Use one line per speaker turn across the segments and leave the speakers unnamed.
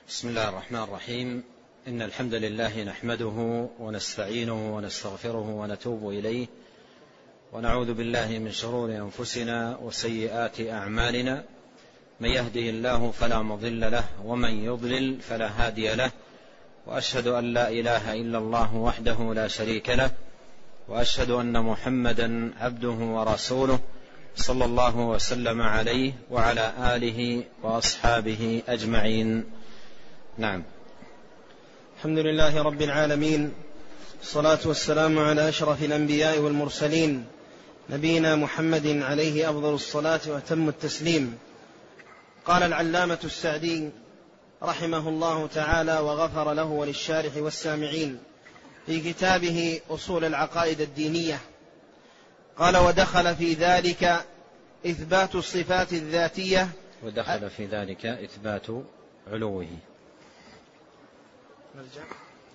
بسم الله الرحمن الرحيم. إن الحمد لله نحمده ونستعينه ونستغفره ونتوب إليه، ونعوذ بالله من شرور أنفسنا وسيئات أعمالنا. من يهده الله فلا مضل له، ومن يضلل فلا هادي له، وأشهد أن لا إله إلا الله وحده لا شريك له، وأشهد أن محمدا عبده ورسوله صلى الله وسلم عليه وعلى آله وأصحابه أجمعين. نعم.
الحمد لله رب العالمين، الصلاة والسلام على أشرف الأنبياء والمرسلين، نبينا محمد عليه أفضل الصلاة وأتم التسليم. قال العلامة السعدي رحمه الله تعالى وغفر له وللشارح والسامعين في كتابه أصول العقائد الدينية، قال: ودخل في ذلك إثبات الصفات الذاتية.
ودخل في ذلك إثبات علوه.
نرجع.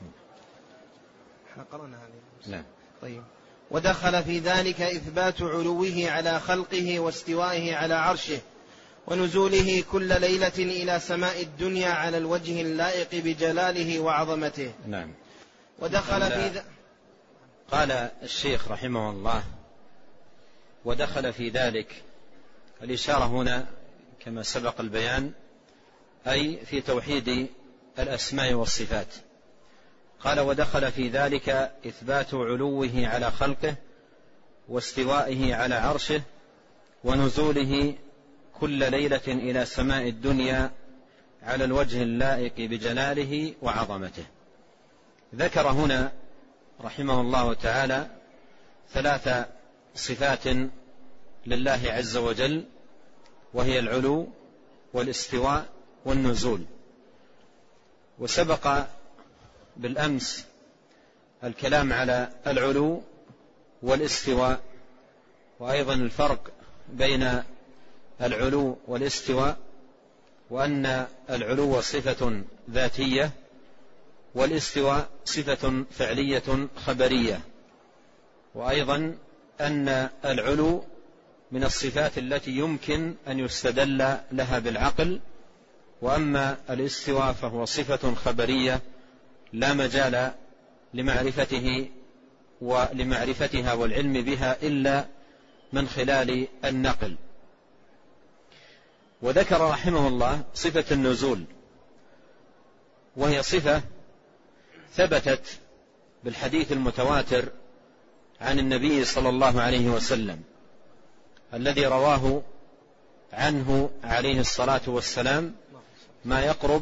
احنا قرأنا هذه.
نعم.
طيب. ودخل في ذلك إثبات علوه على خلقه واستوائه على عرشه ونزوله كل ليلة إلى سماء الدنيا على الوجه اللائق بجلاله وعظمته.
نعم.
ودخل في
قال الشيخ رحمه الله: ودخل في ذلك. الإشارة هنا كما سبق البيان أي في توحيد الأسماء والصفات. قال: ودخل في ذلك إثبات علوه على خلقه واستوائه على عرشه ونزوله كل ليلة إلى سماء الدنيا على الوجه اللائق بجلاله وعظمته. ذكر هنا رحمه الله تعالى 3 صفات لله عز وجل، وهي العلو والاستواء والنزول. وسبق بالأمس الكلام على العلو والاستواء، وأيضا الفرق بين العلو والاستواء، وأن العلو صفة ذاتية والاستواء صفة فعلية خبرية، وأيضا أن العلو من الصفات التي يمكن أن يستدل لها بالعقل، وأما الاستواء فهو صفة خبرية لا مجال لمعرفتها والعلم بها إلا من خلال النقل. وذكر رحمه الله صفة النزول، وهي صفة ثبتت بالحديث المتواتر عن النبي صلى الله عليه وسلم، الذي رواه عنه عليه الصلاة والسلام ما يقرب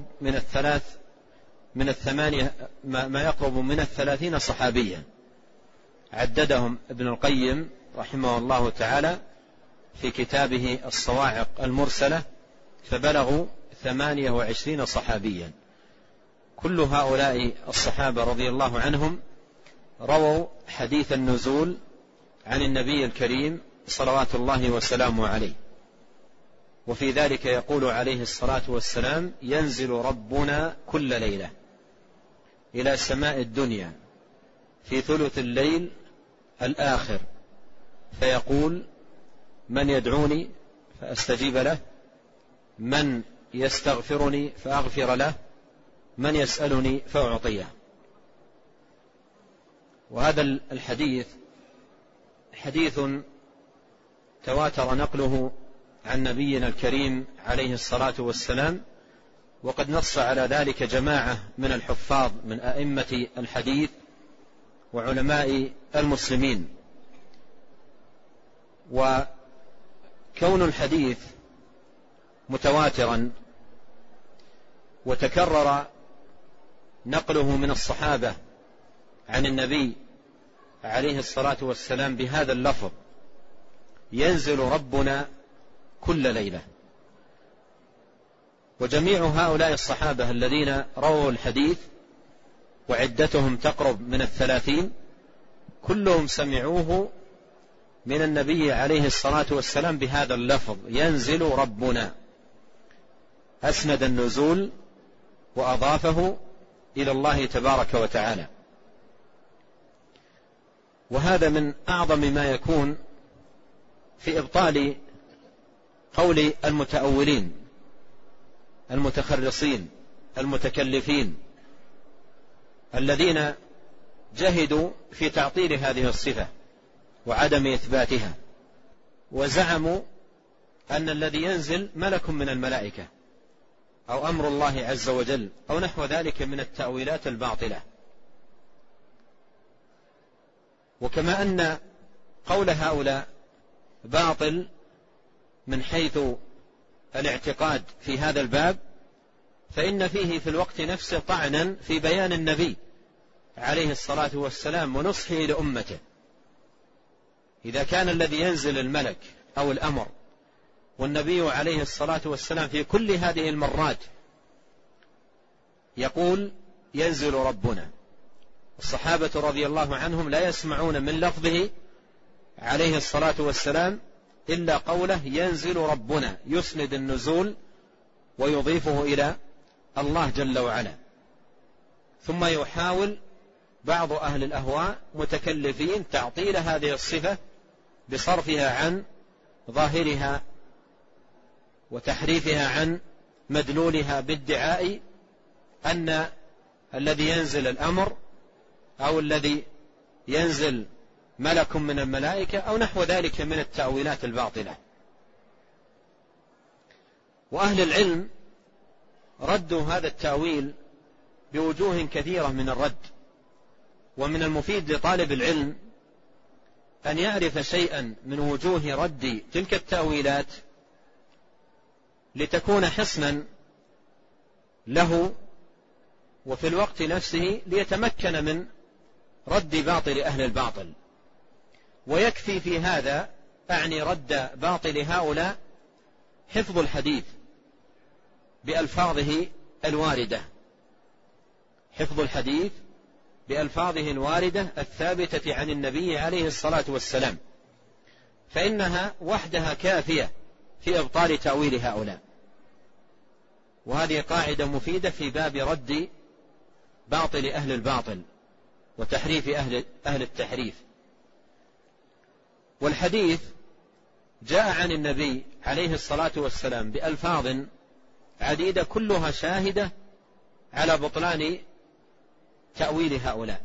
من 30 صحابيا، عددهم ابن القيم رحمه الله تعالى في كتابه الصواعق المرسلة، فبلغوا 28 صحابيا. كل هؤلاء الصحابة رضي الله عنهم رووا حديث النزول عن النبي الكريم صلوات الله وسلامه عليه. وفي ذلك يقول عليه الصلاة والسلام: ينزل ربنا كل ليلة إلى سماء الدنيا في ثلث الليل الآخر، فيقول: من يدعوني فأستجيب له، من يستغفرني فأغفر له، من يسألني فأعطيه. وهذا الحديث حديث تواتر نقله عن نبينا الكريم عليه الصلاة والسلام، وقد نص على ذلك جماعة من الحفاظ من أئمة الحديث وعلماء المسلمين. وكون الحديث متواترا وتكرر نقله من الصحابة عن النبي عليه الصلاة والسلام بهذا اللفظ: ينزل ربنا كل ليلة. وجميع هؤلاء الصحابة الذين رووا الحديث وعدتهم تقرب من 30، كلهم سمعوه من النبي عليه الصلاة والسلام بهذا اللفظ: ينزل ربنا. أسند النزول وأضافه إلى الله تبارك وتعالى. وهذا من أعظم ما يكون في إبطال قول المتأولين المتخرصين المتكلفين الذين جهدوا في تعطيل هذه الصفة وعدم إثباتها، وزعموا أن الذي ينزل ملك من الملائكة أو أمر الله عز وجل أو نحو ذلك من التأويلات الباطلة. وكما أن قول هؤلاء باطل من حيث الاعتقاد في هذا الباب، فإن فيه في الوقت نفسه طعنا في بيان النبي عليه الصلاة والسلام ونصحه لأمته. إذا كان الذي ينزل الملك أو الأمر والنبي عليه الصلاة والسلام في كل هذه المرات يقول ينزل ربنا، الصحابة رضي الله عنهم لا يسمعون من لفظه عليه الصلاة والسلام إلا قوله ينزل ربنا، يسند النزول ويضيفه إلى الله جل وعلا. ثم يحاول بعض أهل الأهواء متكلفين تعطيل هذه الصفة بصرفها عن ظاهرها وتحريفها عن مدلولها بادعاء أن الذي ينزل الأمر أو الذي ينزل ملك من الملائكة أو نحو ذلك من التأويلات الباطلة. وأهل العلم ردوا هذا التأويل بوجوه كثيرة من الرد، ومن المفيد لطالب العلم أن يعرف شيئا من وجوه رد تلك التأويلات لتكون حصنا له، وفي الوقت نفسه ليتمكن من رد باطل أهل الباطل. ويكفي في هذا أعني رد باطل هؤلاء حفظ الحديث بألفاظه الواردة، حفظ الحديث بألفاظه الواردة الثابتة عن النبي عليه الصلاة والسلام، فإنها وحدها كافية في إبطال تأويل هؤلاء. وهذه قاعدة مفيدة في باب رد باطل أهل الباطل وتحريف أهل التحريف. والحديث جاء عن النبي عليه الصلاة والسلام بألفاظ عديدة كلها شاهدة على بطلان تأويل هؤلاء.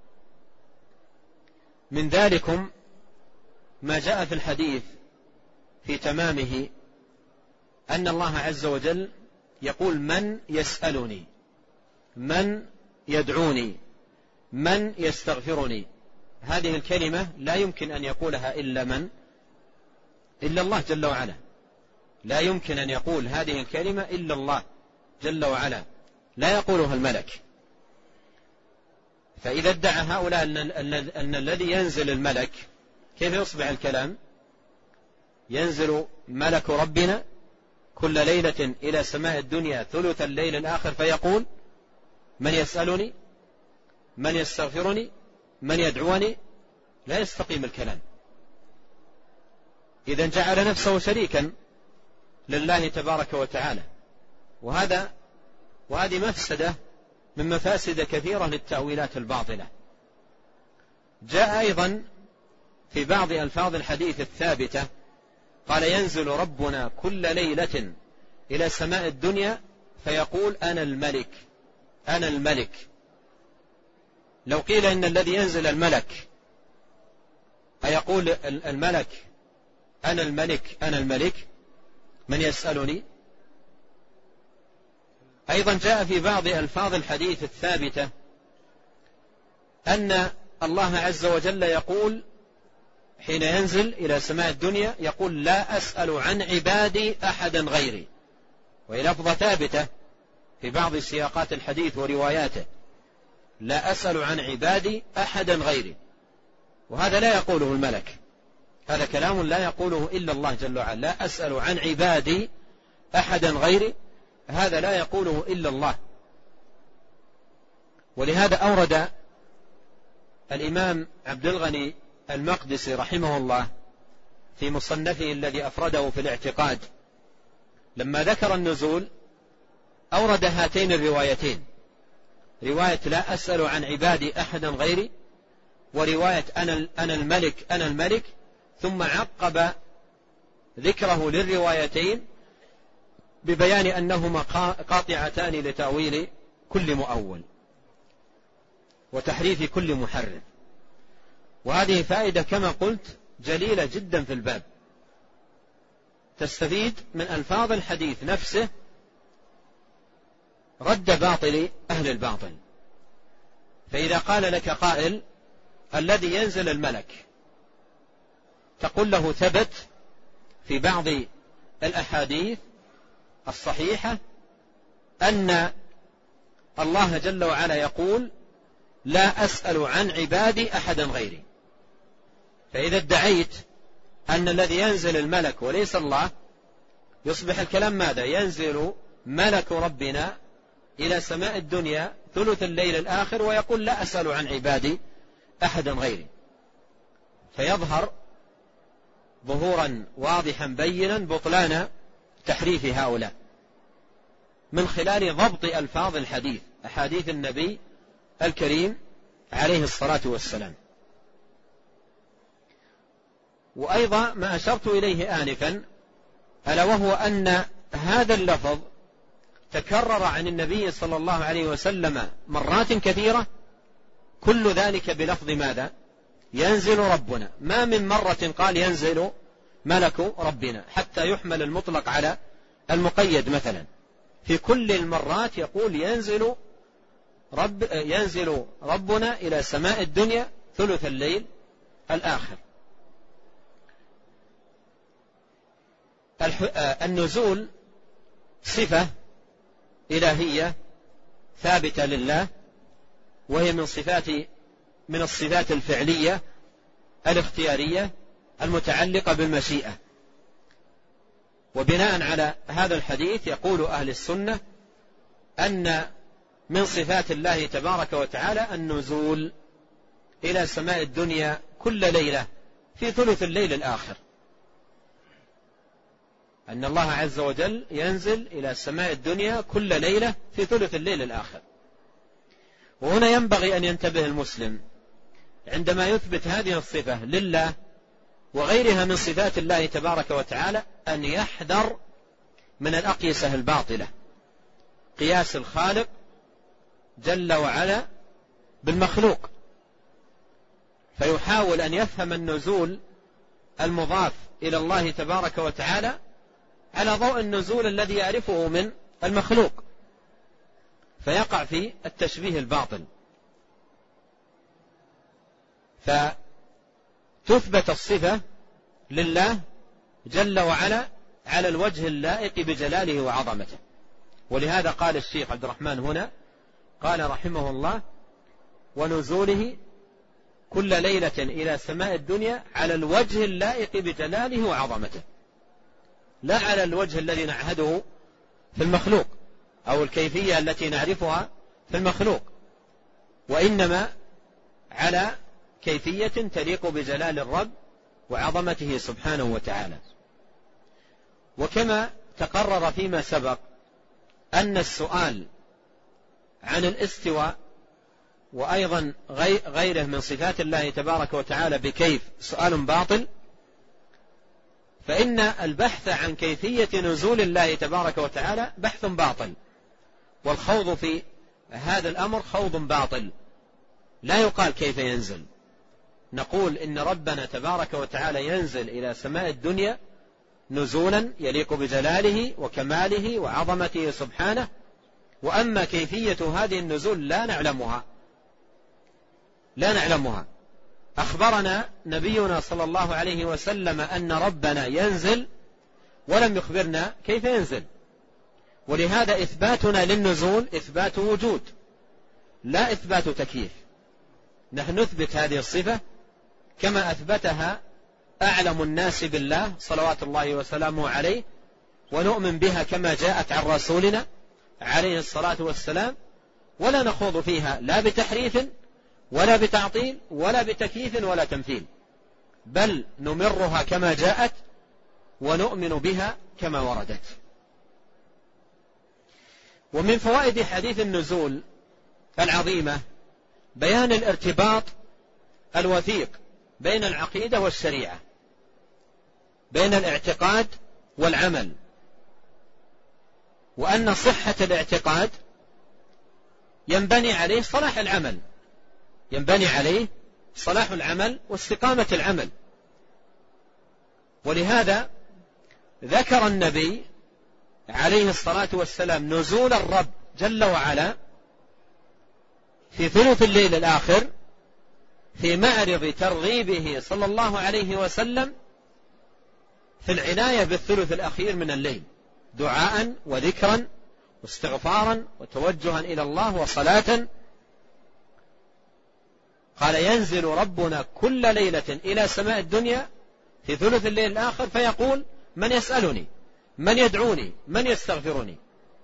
من ذلكم ما جاء في الحديث في تمامه أن الله عز وجل يقول من يسألني، من يدعوني، من يستغفرني. هذه الكلمة لا يمكن أن يقولها إلا الله جل وعلا، لا يمكن أن يقول هذه الكلمة إلا الله جل وعلا، لا يقولها الملك. فإذا ادعى هؤلاء أن الذي ينزل الملك، كيف يصبح الكلام؟ ينزل ملك ربنا كل ليلة إلى سماء الدنيا ثلث الليل الآخر فيقول من يسألني، من يستغفرني، من يدعوني. لا يستقيم الكلام. إذن جعل نفسه شريكا لله تبارك وتعالى، وهذه مفسدة من مفاسد كثيرة للتأويلات الباطلة. جاء أيضا في بعض ألفاظ الحديث الثابتة قال ينزل ربنا كل ليلة إلى سماء الدنيا فيقول أنا الملك، أنا الملك. لو قيل إن الذي ينزل الملك أيقول الملك أنا الملك، أنا الملك، من يسألني؟ أيضا جاء في بعض ألفاظ الحديث الثابتة أن الله عز وجل يقول حين ينزل إلى سماء الدنيا يقول لا أسأل عن عبادي أحدا غيري. وهي لفظة ثابتة في بعض سياقات الحديث ورواياته، لا أسأل عن عبادي أحدا غيري. وهذا لا يقوله الملك، هذا كلام لا يقوله إلا الله جل وعلا. لا أسأل عن عبادي أحدا غيري، هذا لا يقوله إلا الله. ولهذا أورد الإمام عبد الغني المقدسي رحمه الله في مصنفه الذي أفرده في الاعتقاد لما ذكر النزول أورد هاتين الروايتين، رواية لا أسأل عن عبادي أحدا غيري، ورواية أنا الملك أنا الملك، ثم عقب ذكره للروايتين ببيان أنهما قاطعتان لتأويل كل مؤول وتحريف كل محرف. وهذه فائدة كما قلت جليلة جدا في الباب، تستفيد من ألفاظ الحديث نفسه رد باطل أهل الباطل. فإذا قال لك قائل الذي ينزل الملك، تقول له ثبت في بعض الأحاديث الصحيحة أن الله جل وعلا يقول لا أسأل عن عبادي أحدا غيري. فإذا ادعيت أن الذي ينزل الملك وليس الله، يصبح الكلام ماذا؟ ينزل ملك ربنا إلى سماء الدنيا ثلث الليل الآخر ويقول لا أسأل عن عبادي أحدا غيري، فيظهر ظهورا واضحا بينا بطلان تحريف هؤلاء من خلال ضبط ألفاظ الحديث، أحاديث النبي الكريم عليه الصلاة والسلام. وأيضا ما أشرت إليه آنفا ألا وهو أن هذا اللفظ تكرر عن النبي صلى الله عليه وسلم مرات كثيرة، كل ذلك بلفظ ماذا؟ ينزل ربنا. ما من مرة قال ينزل ملك ربنا حتى يحمل المطلق على المقيد مثلا، في كل المرات يقول ينزل ربنا إلى سماء الدنيا ثلث الليل الآخر. النزول صفة إلهية ثابتة لله، وهي من الصفات الفعلية الاختيارية المتعلقة بالمشيئة. وبناء على هذا الحديث يقول أهل السنة أن من صفات الله تبارك وتعالى النزول إلى سماء الدنيا كل ليلة في ثلث الليل الآخر، أن الله عز وجل ينزل إلى سماء الدنيا كل ليلة في ثلث الليل الآخر. وهنا ينبغي أن ينتبه المسلم عندما يثبت هذه الصفة لله وغيرها من صفات الله تبارك وتعالى أن يحذر من الأقيسة الباطلة، قياس الخالق جل وعلا بالمخلوق، فيحاول أن يفهم النزول المضاف إلى الله تبارك وتعالى على ضوء النزول الذي يعرفه من المخلوق، فيقع في التشبيه الباطل. فتثبت الصفة لله جل وعلا على الوجه اللائق بجلاله وعظمته. ولهذا قال الشيخ عبد الرحمن هنا قال رحمه الله ونزوله كل ليلة إلى سماء الدنيا على الوجه اللائق بجلاله وعظمته، لا على الوجه الذي نعهده في المخلوق أو الكيفية التي نعرفها في المخلوق، وإنما على كيفية تليق بجلال الرب وعظمته سبحانه وتعالى. وكما تقرر فيما سبق أن السؤال عن الاستواء وأيضا غيره من صفات الله تبارك وتعالى بكيف سؤال باطل، فإن البحث عن كيفية نزول الله تبارك وتعالى بحث باطل، والخوض في هذا الأمر خوض باطل. لا يقال كيف ينزل، نقول إن ربنا تبارك وتعالى ينزل إلى سماء الدنيا نزولا يليق بجلاله وكماله وعظمته سبحانه، وأما كيفية هذه النزول لا نعلمها. أخبرنا نبينا صلى الله عليه وسلم أن ربنا ينزل ولم يخبرنا كيف ينزل، ولهذا إثباتنا للنزول إثبات وجود لا إثبات تكييف. نحن نثبت هذه الصفة كما أثبتها أعلم الناس بالله صلوات الله وسلامه عليه، ونؤمن بها كما جاءت عن رسولنا عليه الصلاة والسلام، ولا نخوض فيها لا بتحريف ولا بتعطيل ولا بتكييف ولا تمثيل، بل نمرها كما جاءت ونؤمن بها كما وردت. ومن فوائد حديث النزول العظيمة بيان الارتباط الوثيق بين العقيدة والشريعة، بين الاعتقاد والعمل، وأن صحة الاعتقاد ينبني عليه صلاح العمل، ينبني عليه صلاح العمل واستقامة العمل. ولهذا ذكر النبي عليه الصلاة والسلام نزول الرب جل وعلا في ثلث الليل الآخر في معرض ترغيبه صلى الله عليه وسلم في العناية بالثلث الأخير من الليل، دعاء وذكرا واستغفارا وتوجها إلى الله وصلاة. قال ينزل ربنا كل ليلة إلى سماء الدنيا في ثلث الليل الآخر فيقول من يسألني، من يدعوني، من يستغفرني.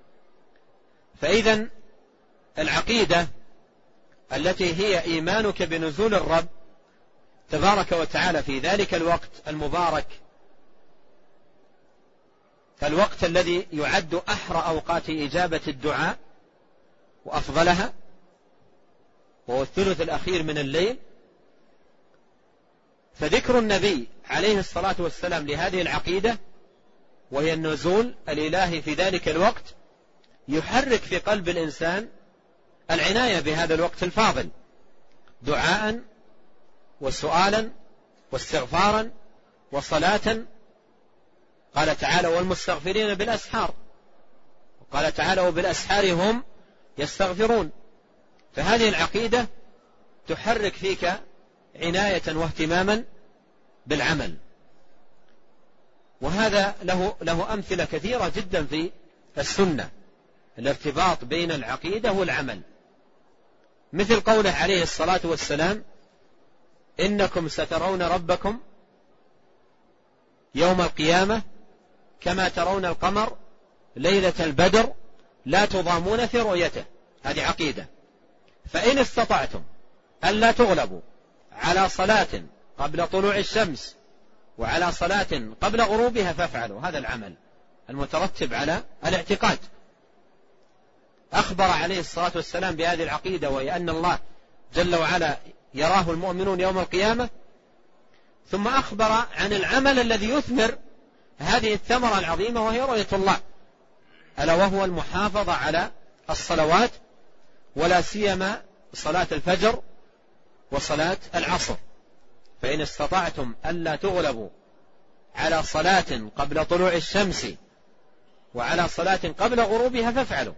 فإذا العقيدة التي هي إيمانك بنزول الرب تبارك وتعالى في ذلك الوقت المبارك، فالوقت الذي يعد أحرى أوقات إجابة الدعاء وأفضلها، وهو الثلث الأخير من الليل. فذكر النبي عليه الصلاة والسلام لهذه العقيدة وهي النزول الإلهي في ذلك الوقت يحرك في قلب الإنسان العناية بهذا الوقت الفاضل، دعاء وسؤالا واستغفارا وصلاة. قال تعالى والمستغفرين بالأسحار، وقال تعالى وبالأسحار هم يستغفرون. فهذه العقيدة تحرك فيك عناية واهتماما بالعمل، وهذا له أمثلة كثيرة جدا في السنة، الارتباط بين العقيدة والعمل، مثل قوله عليه الصلاة والسلام إنكم سترون ربكم يوم القيامة كما ترون القمر ليلة البدر لا تضامون في رؤيته. هذه عقيدة. فإن استطعتم ألا تغلبوا على صلاة قبل طلوع الشمس وعلى صلاة قبل غروبها فافعلوا. هذا العمل المترتب على الاعتقاد. أخبر عليه الصلاة والسلام بهذه العقيدة، وهي أن الله جل وعلا يراه المؤمنون يوم القيامة، ثم أخبر عن العمل الذي يثمر هذه الثمرة العظيمة وهي رؤية الله، ألا وهو المحافظة على الصلوات، ولا سيما صلاة الفجر وصلاة العصر. فإن استطعتم ألا تغلبوا على صلاة قبل طلوع الشمس وعلى صلاة قبل غروبها فافعلوا.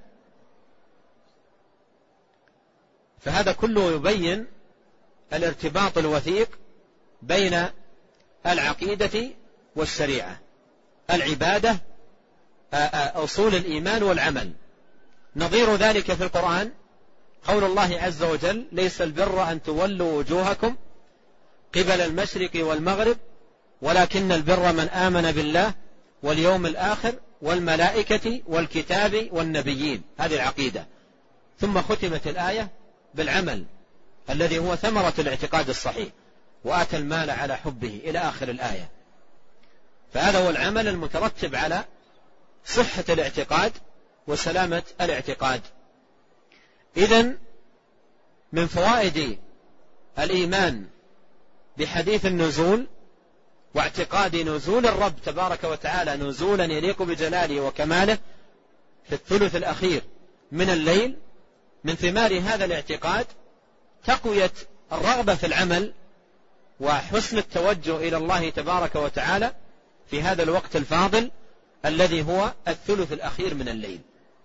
فهذا كله يبين الارتباط الوثيق بين العقيدة والشريعة، العبادة أصول الإيمان والعمل. نظير ذلك في القرآن قول الله عز وجل ليس البر أن تولوا وجوهكم قبل المشرق والمغرب ولكن البر من آمن بالله واليوم الآخر والملائكة والكتاب والنبيين. هذه العقيدة. ثم ختمت الآية بالعمل الذي هو ثمرة الاعتقاد الصحيح، وآتى المال على حبه إلى آخر الآية. فهذا هو العمل المترتب على صحة الاعتقاد وسلامة الاعتقاد. إذن من فوائد الإيمان بحديث النزول واعتقاد نزول الرب تبارك وتعالى نزولا يليق بجلاله وكماله في الثلث الأخير من الليل، من ثمار هذا الاعتقاد تقوية الرغبة في العمل وحسن التوجه إلى الله تبارك وتعالى في هذا الوقت الفاضل الذي هو الثلث الأخير من الليل.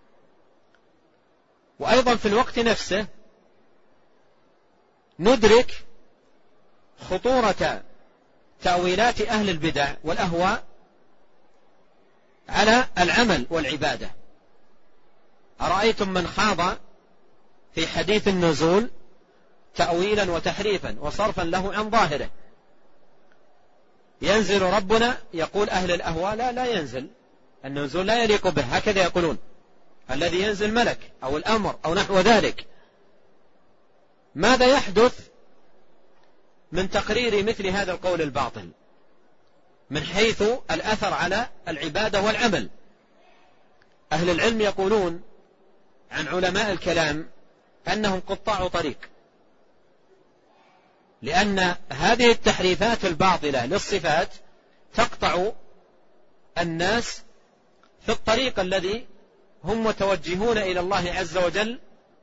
وأيضا في الوقت نفسه ندرك خطورة تأويلات أهل البدع والأهواء على العمل والعبادة. أرأيتم من خاض في حديث النزول تأويلا وتحريفا وصرفا له عن ظاهره؟ ينزل ربنا، يقول أهل الأهواء لا ينزل، النزول لا يليق به، هكذا يقولون، الذي ينزل ملك أو الأمر أو نحو ذلك. ماذا يحدث من تقرير مثل هذا القول الباطل من حيث الأثر على العبادة والعمل؟ أهل العلم يقولون عن علماء الكلام أنهم قطاع طريق، لأن هذه التحريفات الباطلة للصفات تقطع الناس في الطريق الذي هم متوجهون إلى الله عز وجل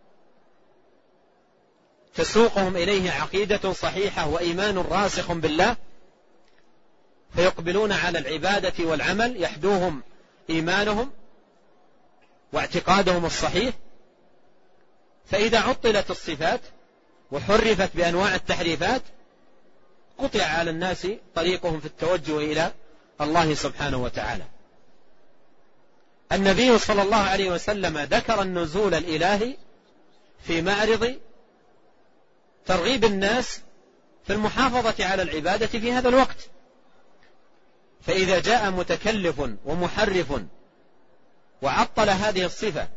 تسوقهم إليه عقيدة صحيحة وإيمان راسخ بالله، فيقبلون على العبادة والعمل يحدوهم إيمانهم واعتقادهم الصحيح. فإذا عطلت الصفات وحرفت بأنواع التحريفات قطع على الناس طريقهم في التوجه إلى الله سبحانه وتعالى. النبي صلى الله عليه وسلم ذكر النزول الإلهي في معرض ترغيب الناس في المحافظة على العبادة في هذا الوقت. فإذا جاء متكلف ومحرف وعطل هذه الصفة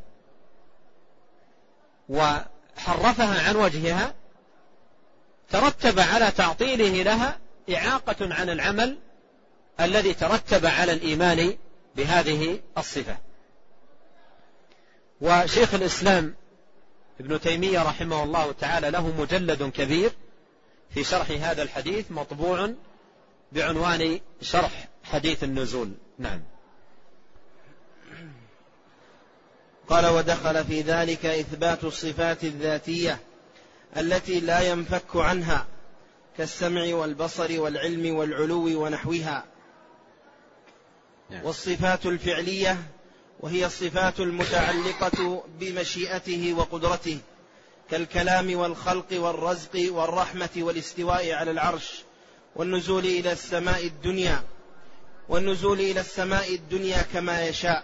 وحرفها عن وجهها ترتب على تعطيله لها إعاقة عن العمل الذي ترتب على الإيمان بهذه الصفة. وشيخ الإسلام ابن تيمية رحمه الله تعالى له مجلد كبير في شرح هذا الحديث مطبوع بعنوان شرح حديث النزول. نعم.
قال: ودخل في ذلك إثبات الصفات الذاتية التي لا ينفك عنها كالسمع والبصر والعلم والعلو ونحوها، والصفات الفعلية وهي الصفات المتعلقة بمشيئته وقدرته كالكلام والخلق والرزق والرحمة والاستواء على العرش والنزول إلى السماء الدنيا كما يشاء.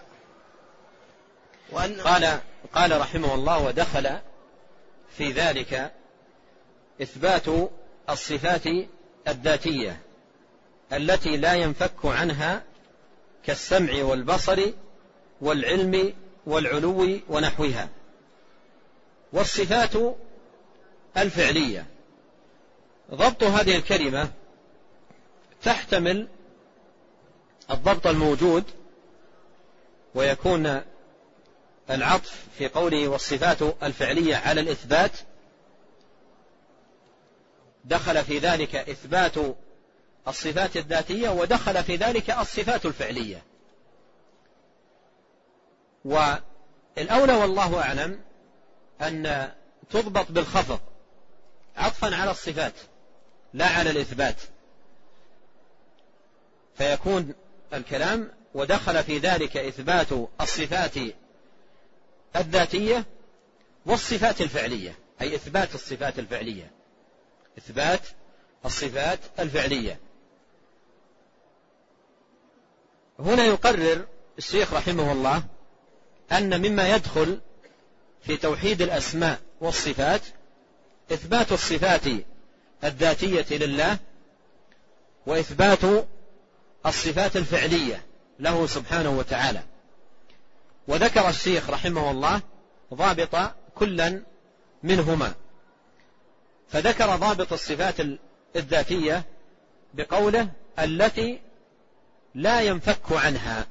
قال رحمه الله: ودخل في ذلك إثبات الصفات الذاتية التي لا ينفك عنها كالسمع والبصر والعلم والعلو ونحوها، والصفات الفعلية. ضبط هذه الكلمة تحتمل الضبط الموجود، ويكون العطف في قوله والصفات الفعلية على الإثبات. دخل في ذلك إثبات الصفات الذاتية، ودخل في ذلك الصفات الفعلية. والأولى والله أعلم أن تضبط بالخفض عطفا على الصفات لا على الإثبات، فيكون الكلام ودخل في ذلك إثبات الصفات الذاتية والصفات الفعلية، أي إثبات الصفات الفعلية، إثبات الصفات الفعلية. هنا يقرر الشيخ رحمه الله أن مما يدخل في توحيد الأسماء والصفات إثبات الصفات الذاتية لله وإثبات الصفات الفعلية له سبحانه وتعالى. وذكر الشيخ رحمه الله ضابط كلا منهما، فذكر ضابط الصفات الذاتية بقوله التي لا ينفك عنها،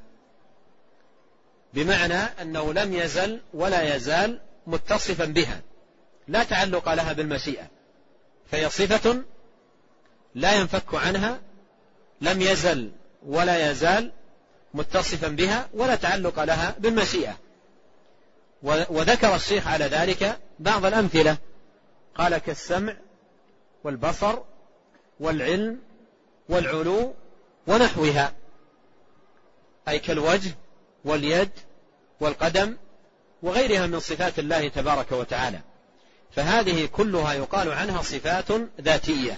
بمعنى أنه لم يزل ولا يزال متصفا بها، لا تعلق لها بالمشيئة، فهي صفة لا ينفك عنها، لم يزل ولا يزال متصفا بها، ولا تعلق لها بالمشيئة. وذكر الشيخ على ذلك بعض الأمثلة، قال كالسمع والبصر والعلم والعلو ونحوها، أي كالوجه واليد والقدم وغيرها من صفات الله تبارك وتعالى. فهذه كلها يقال عنها صفات ذاتية،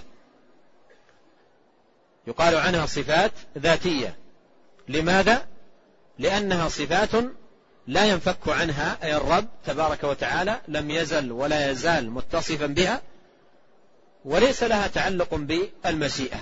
يقال عنها صفات ذاتية. لماذا؟ لأنها صفات لا ينفك عنها، أي الرب تبارك وتعالى لم يزل ولا يزال متصفا بها، وليس لها تعلق بالمشيئة.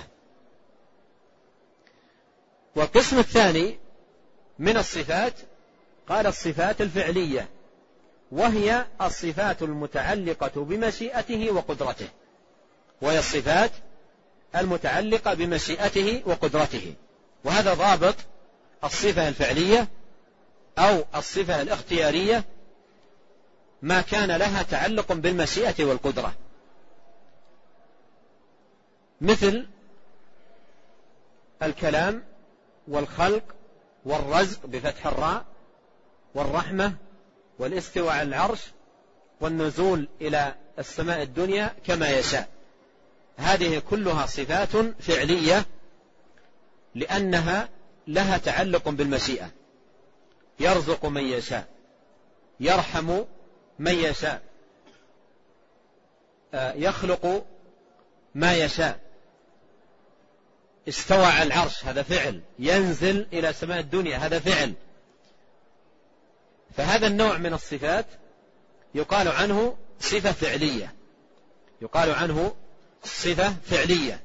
والقسم الثاني من الصفات قال الصفات الفعلية، وهي الصفات المتعلقة بمشيئته وقدرته، وهي الصفات المتعلقة بمشيئته وقدرته. وهذا ضابط الصفة الفعلية أو الصفة الاختيارية، ما كان لها تعلق بالمشيئة والقدرة، مثل الكلام والخلق والرزق بفتح الراء والرحمة والاستواء على العرش والنزول إلى السماء الدنيا كما يشاء. هذه كلها صفات فعلية لأنها لها تعلق بالمشيئة. يرزق من يشاء، يرحم من يشاء، يخلق ما يشاء. استوى على العرش هذا فعل، ينزل إلى سماء الدنيا هذا فعل. فهذا النوع من الصفات يقال عنه صفة فعلية، يقال عنه صفة فعلية.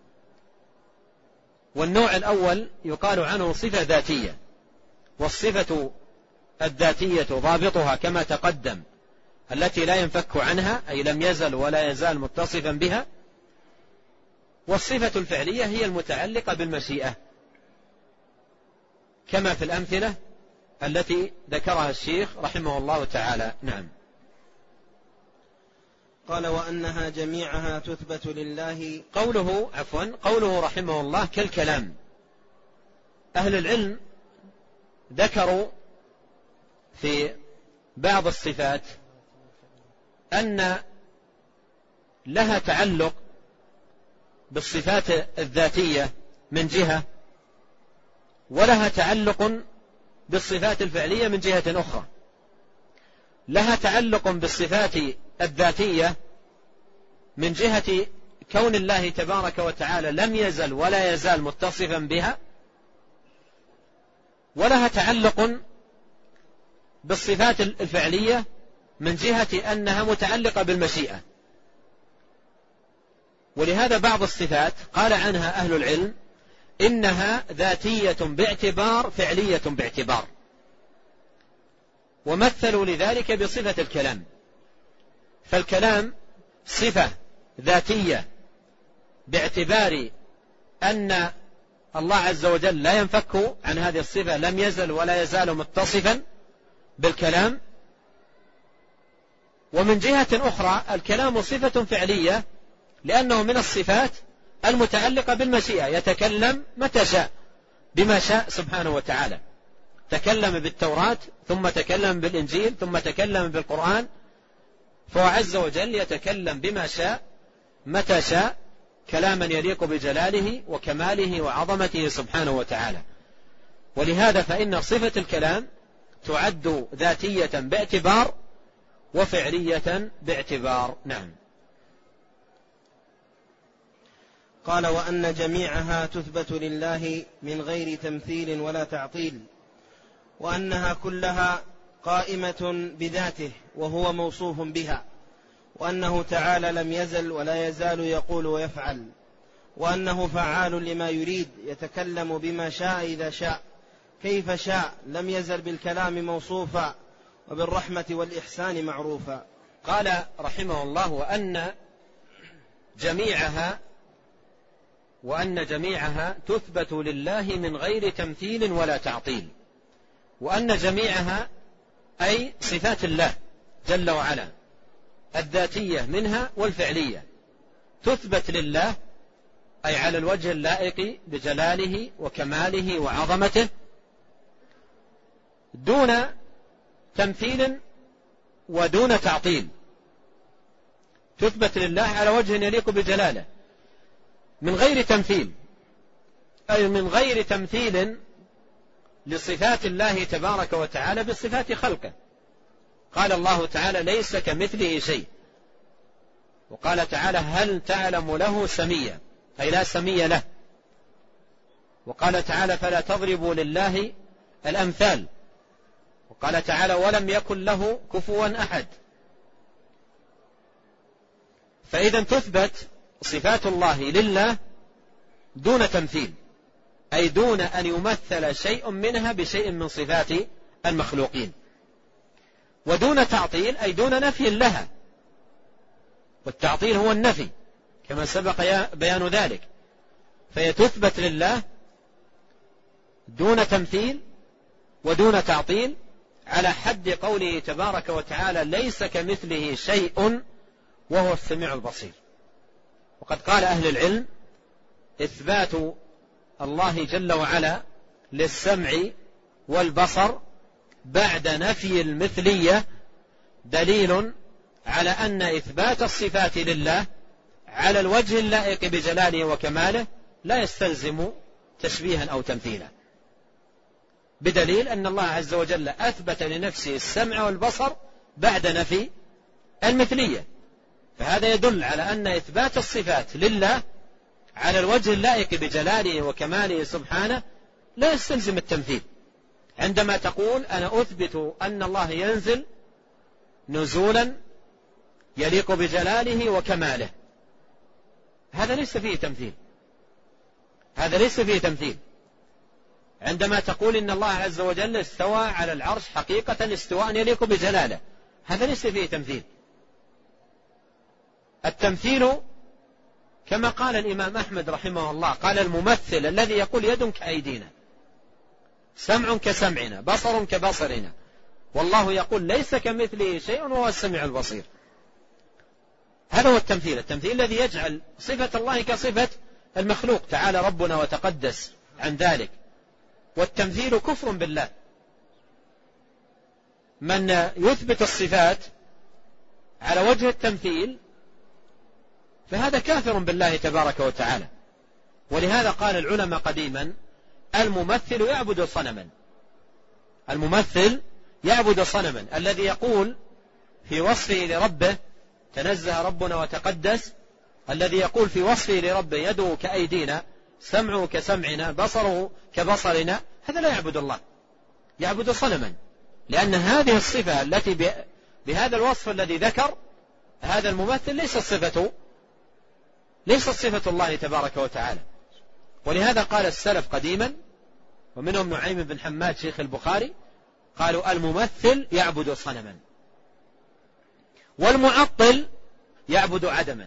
والنوع الأول يقال عنه صفة ذاتية. والصفة الذاتية ضابطها كما تقدم التي لا ينفك عنها، أي لم يزل ولا يزال متصفا بها. والصفة الفعلية هي المتعلقة بالمشيئة كما في الأمثلة التي ذكرها الشيخ رحمه الله تعالى. نعم.
قال وأنها جميعها تثبت لله.
قوله رحمه الله كالكلام. أهل العلم ذكروا في بعض الصفات أن لها تعلق بالصفات الذاتية من جهة، ولها تعلق بالصفات الفعلية من جهة أخرى. لها تعلق بالصفات الذاتية من جهة كون الله تبارك وتعالى لم يزل ولا يزال متصفا بها، ولها تعلق بالصفات الفعلية من جهة أنها متعلقة بالمشيئة. ولهذا بعض الصفات قال عنها أهل العلم إنها ذاتية باعتبار فعلية باعتبار، ومثلوا لذلك بصفة الكلام. فالكلام صفة ذاتية باعتبار أن الله عز وجل لا ينفك عن هذه الصفة، لم يزل ولا يزال متصفا بالكلام. ومن جهة أخرى الكلام صفة فعلية لأنه من الصفات المتعلقة بالمشيئة، يتكلم متى شاء بما شاء سبحانه وتعالى. تكلم بالتوراة ثم تكلم بالإنجيل ثم تكلم بالقرآن، فهو عز وجل يتكلم بما شاء متى شاء كلاما يليق بجلاله وكماله وعظمته سبحانه وتعالى. ولهذا فإن صفة الكلام تعد ذاتية باعتبار وفعلية باعتبار. نعم.
قال وأن جميعها تثبت لله من غير تمثيل ولا تعطيل، وأنها كلها قائمة بذاته وهو موصوف بها، وأنه تعالى لم يزل ولا يزال يقول ويفعل، وأنه فعال لما يريد، يتكلم بما شاء إذا شاء كيف شاء، لم يزل بالكلام موصوفا وبالرحمة والإحسان معروفا.
قال رحمه الله وأن جميعها تثبت لله من غير تمثيل ولا تعطيل. وأن جميعها أي صفات الله جل وعلا الذاتية منها والفعلية تثبت لله، أي على الوجه اللائق بجلاله وكماله وعظمته دون تمثيل ودون تعطيل. تثبت لله على وجه يليق بجلاله من غير تمثيل، أي من غير تمثيل لصفات الله تبارك وتعالى بصفات خلقه. قال الله تعالى ليس كمثله شيء، وقال تعالى هل تعلم له سميا، أي لا سمي له. وقال تعالى فلا تضربوا لله الأمثال. وقال تعالى ولم يكن له كفوا أحد. فإذا تثبت صفات الله لله دون تمثيل، أي دون أن يمثل شيء منها بشيء من صفات المخلوقين، ودون تعطيل أي دون نفي لها، والتعطيل هو النفي كما سبق بيان ذلك. فهي تثبت لله دون تمثيل ودون تعطيل على حد قوله تبارك وتعالى ليس كمثله شيء وهو السميع البصير. وقد قال أهل العلم إثبات الله جل وعلا للسمع والبصر بعد نفي المثلية دليل على أن إثبات الصفات لله على الوجه اللائق بجلاله وكماله لا يستلزم تشبيها أو تمثيلا، بدليل أن الله عز وجل أثبت لنفسه السمع والبصر بعد نفي المثلية، فهذا يدل على أن إثبات الصفات لله على الوجه اللائق بجلاله وكماله سبحانه لا يستلزم التمثيل. عندما تقول أنا أثبت أن الله ينزل نزولا يليق بجلاله وكماله، هذا ليس فيه تمثيل، هذا ليس فيه تمثيل. عندما تقول إن الله عز وجل استوى على العرش حقيقة استواء يليق بجلاله، هذا ليس فيه تمثيل. التمثيل كما قال الإمام أحمد رحمه الله، قال الممثل الذي يقول يد كأيدينا، سمع كسمعنا، بصر كبصرنا، والله يقول ليس كمثله شيء وهو السميع البصير. هذا هو التمثيل، التمثيل الذي يجعل صفة الله كصفة المخلوق، تعالى ربنا وتقدس عن ذلك. والتمثيل كفر بالله، من يثبت الصفات على وجه التمثيل فهذا كافر بالله تبارك وتعالى. ولهذا قال العلماء قديما الممثل يعبد صنما، الممثل يعبد صنما، الذي يقول في وصفه لربه تنزه ربنا وتقدس، الذي يقول في وصفه لربه يده كأيدينا، سمعه كسمعنا، بصره كبصرنا، هذا لا يعبد الله، يعبد صنما، لأن هذه الصفة التي بهذا الوصف الذي ذكر هذا الممثل ليست صفة الله تبارك وتعالى. ولهذا قال السلف قديما ومنهم نعيم بن حماد شيخ البخاري قالوا الممثل يعبد صنما، والمعطل يعبد عدما.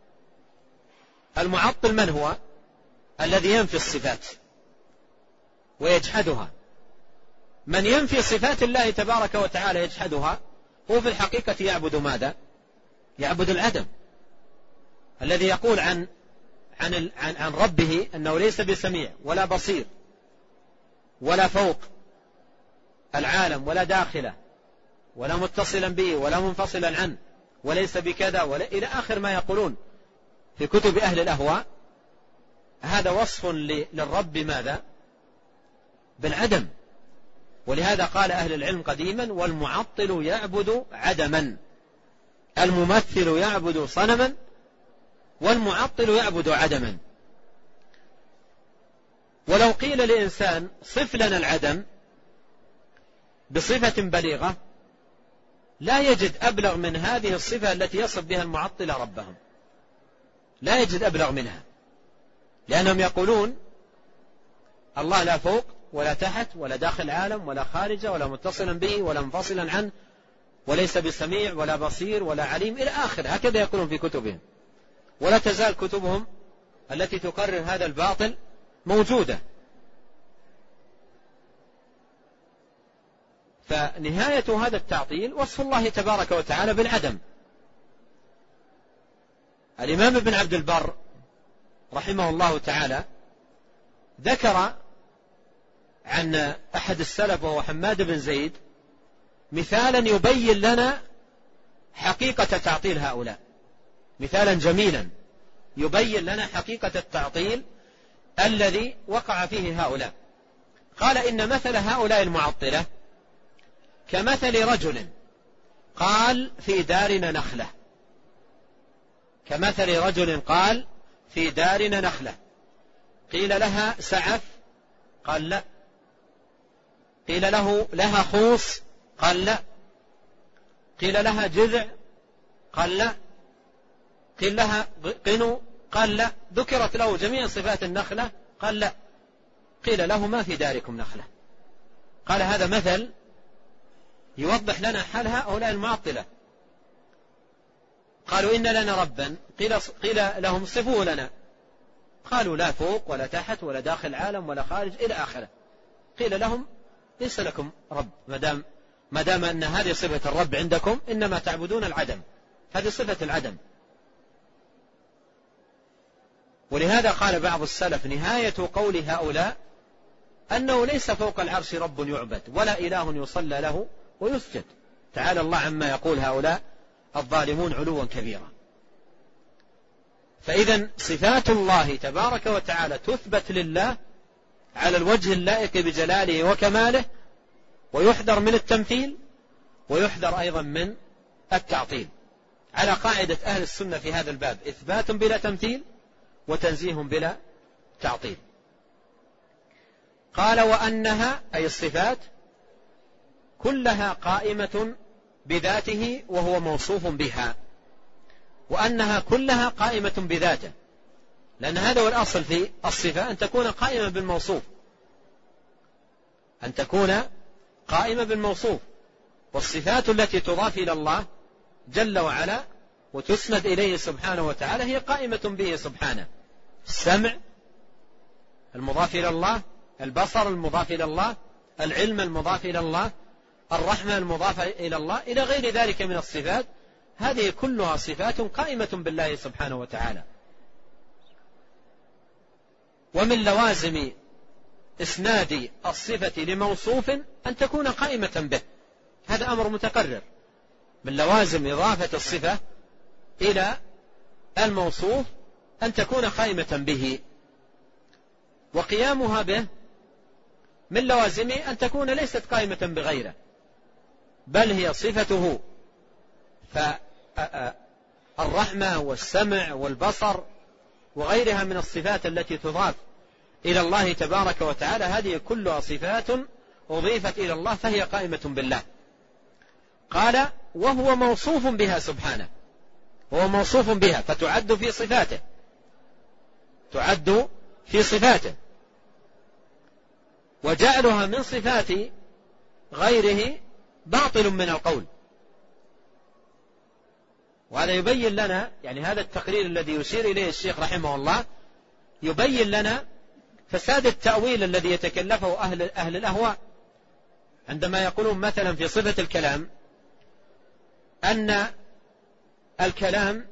المعطل من هو؟ الذي ينفي الصفات ويجحدها. من ينفي صفات الله تبارك وتعالى يجحدها هو في الحقيقة يعبد ماذا؟ يعبد العدم. الذي يقول عن ربه أنه ليس بسميع ولا بصير ولا فوق العالم ولا داخله ولا متصلا به ولا منفصلا عنه وليس بكذا ولا إلى آخر ما يقولون في كتب أهل الأهواء، هذا وصف للرب ماذا؟ بالعدم. ولهذا قال أهل العلم قديما والمعطل يعبد عدما، الممثل يعبد صنما والمعطل يعبد عدما. ولو قيل لإنسان صف لنا العدم بصفة بليغة لا يجد أبلغ من هذه الصفة التي يصف بها المعطل ربهم، لا يجد أبلغ منها، لأنهم يقولون الله لا فوق ولا تحت ولا داخل العالم ولا خارجه ولا متصلا به ولا منفصلا عنه وليس بسميع ولا بصير ولا عليم إلى آخر، هكذا يقولون في كتبهم. ولا تزال كتبهم التي تقرر هذا الباطل موجودة. فنهاية هذا التعطيل وصف الله تبارك وتعالى بالعدم. الإمام ابن عبد البر رحمه الله تعالى ذكر عن أحد السلف وهو حماد بن زيد مثالا يبين لنا حقيقة تعطيل هؤلاء، مثالا جميلا يبين لنا حقيقة التعطيل الذي وقع فيه هؤلاء. قال إن مثل هؤلاء المعطلة كمثل رجل قال في دارنا نخلة، كمثل رجل قال في دارنا نخلة، قيل لها سعف قال لا، قيل لها خوص قال لا، قيل لها جذع قال لا، قيل لها قنو قال لا، ذكرت له جميع صفات النخلة قال لا، قيل له ما في داركم نخلة. قال هذا مثل يوضح لنا حال هؤلاء المعطلة. قالوا إن لنا ربا، قيل لهم صفوه لنا، قالوا لا فوق ولا تحت ولا داخل العالم ولا خارج إلى آخره. قيل لهم ليس لكم رب، ما دام أن هذه صفة الرب عندكم إنما تعبدون العدم، هذه صفة العدم. ولهذا قال بعض السلف نهاية قول هؤلاء أنه ليس فوق العرش رب يعبد ولا إله يصلى له ويسجد. تعالى الله عما يقول هؤلاء الظالمون علوا كبيرا. فإذا صفات الله تبارك وتعالى تثبت لله على الوجه اللائق بجلاله وكماله، ويحذر من التمثيل ويحذر أيضا من التعطيل، على قاعدة أهل السنة في هذا الباب: إثبات بلا تمثيل وتنزيه بلا تعطيل. قال: وأنها أي الصفات كلها قائمة بذاته وهو موصوف بها. وأنها كلها قائمة بذاته، لأن هذا هو الأصل في الصفة، أن تكون قائمة بالموصوف، أن تكون قائمة بالموصوف. والصفات التي تضاف إلى الله جل وعلا وتسند إليه سبحانه وتعالى هي قائمة به سبحانه: السمع المضاف إلى الله، البصر المضاف إلى الله، العلم المضاف إلى الله، الرحمة المضافة إلى الله، إلى غير ذلك من الصفات. هذه كلها صفات قائمة بالله سبحانه وتعالى. ومن لوازم إسناد الصفة لموصوف أن تكون قائمة به، هذا أمر متقرر. من لوازم إضافة الصفة إلى الموصوف أن تكون قائمة به، وقيامها به من لوازمه أن تكون ليست قائمة بغيره، بل هي صفته. فالرحمة والسمع والبصر وغيرها من الصفات التي تضاف إلى الله تبارك وتعالى هذه كلها صفات أضيفت إلى الله فهي قائمة بالله. قال: وهو موصوف بها سبحانه، هو موصوف بها فتعد في صفاته، تعد في صفاته. وجعلها من صفات غيره باطل من القول. وهذا يبين لنا، يعني هذا التقرير الذي يشير إليه الشيخ رحمه الله يبين لنا فساد التأويل الذي يتكلفه أهل الأهواء، عندما يقولون مثلا في صفة الكلام أن الكلام